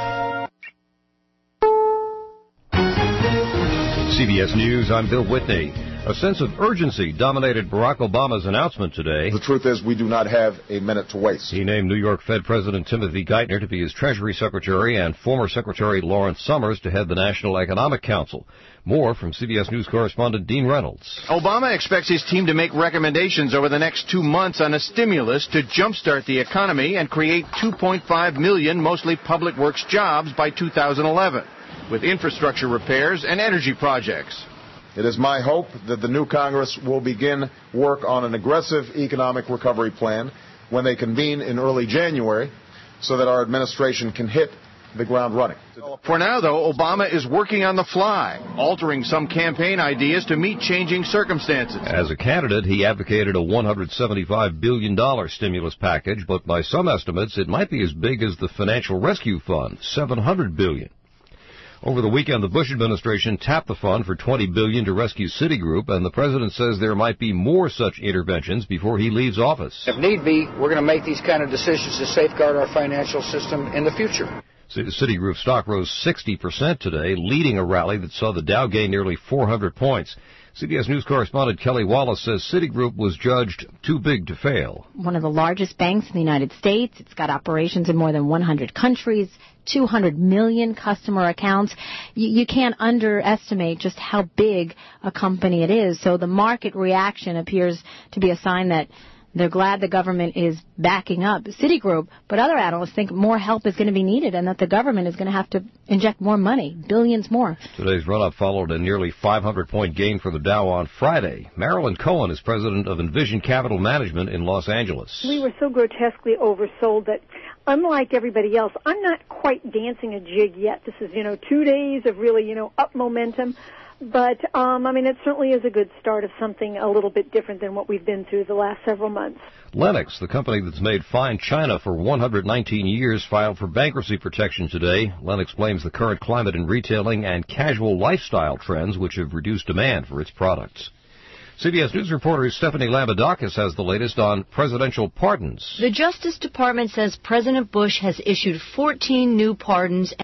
CBS News, I'm Bill Whitney. A sense of urgency dominated Barack Obama's announcement today. The truth is we do not have a minute to waste. He named New York Fed President Timothy Geithner to be his Treasury Secretary and former Secretary Lawrence Summers to head the National Economic Council. More from CBS News correspondent Dean Reynolds. Obama expects his team to make recommendations over the next 2 months on a stimulus to jumpstart the economy and create 2.5 million mostly public works jobs by 2011, with infrastructure repairs and energy projects. It is my hope that the new Congress will begin work on an aggressive economic recovery plan when they convene in early January so that our administration can hit the ground running. For now, though, Obama is working on the fly, altering some campaign ideas to meet changing circumstances. As a candidate, he advocated a $175 billion stimulus package, but by some estimates, it might be as big as the Financial Rescue Fund, $700 billion. Over the weekend, the Bush administration tapped the fund for $20 billion to rescue Citigroup, and the president says there might be more such interventions before he leaves office. If need be, we're going to make these kind of decisions to safeguard our financial system in the future. Citigroup stock rose 60% today, leading a rally that saw the Dow gain nearly 400 points. CBS News correspondent Kelly Wallace says Citigroup was judged too big to fail. One of the largest banks in the United States. It's got operations in more than 100 countries, 200 million customer accounts. You can't underestimate just how big a company it is. So the market reaction appears to be a sign that they're glad the government is backing up Citigroup, but other analysts think more help is going to be needed and that the government is going to have to inject more money, billions more. Today's run-up followed a nearly 500-point gain for the Dow on Friday. Marilyn Cohen is president of Envision Capital Management in Los Angeles. We were so grotesquely oversold that, unlike everybody else, I'm not quite dancing a jig yet. This is, 2 days of really, up momentum. But, it certainly is a good start of something a little bit different than what we've been through the last several months. Lennox, the company that's made fine China for 119 years, filed for bankruptcy protection today. Lennox blames the current climate in retailing and casual lifestyle trends, which have reduced demand for its products. CBS News reporter Stephanie Lambadakis has the latest on presidential pardons. The Justice Department says President Bush has issued 14 new pardons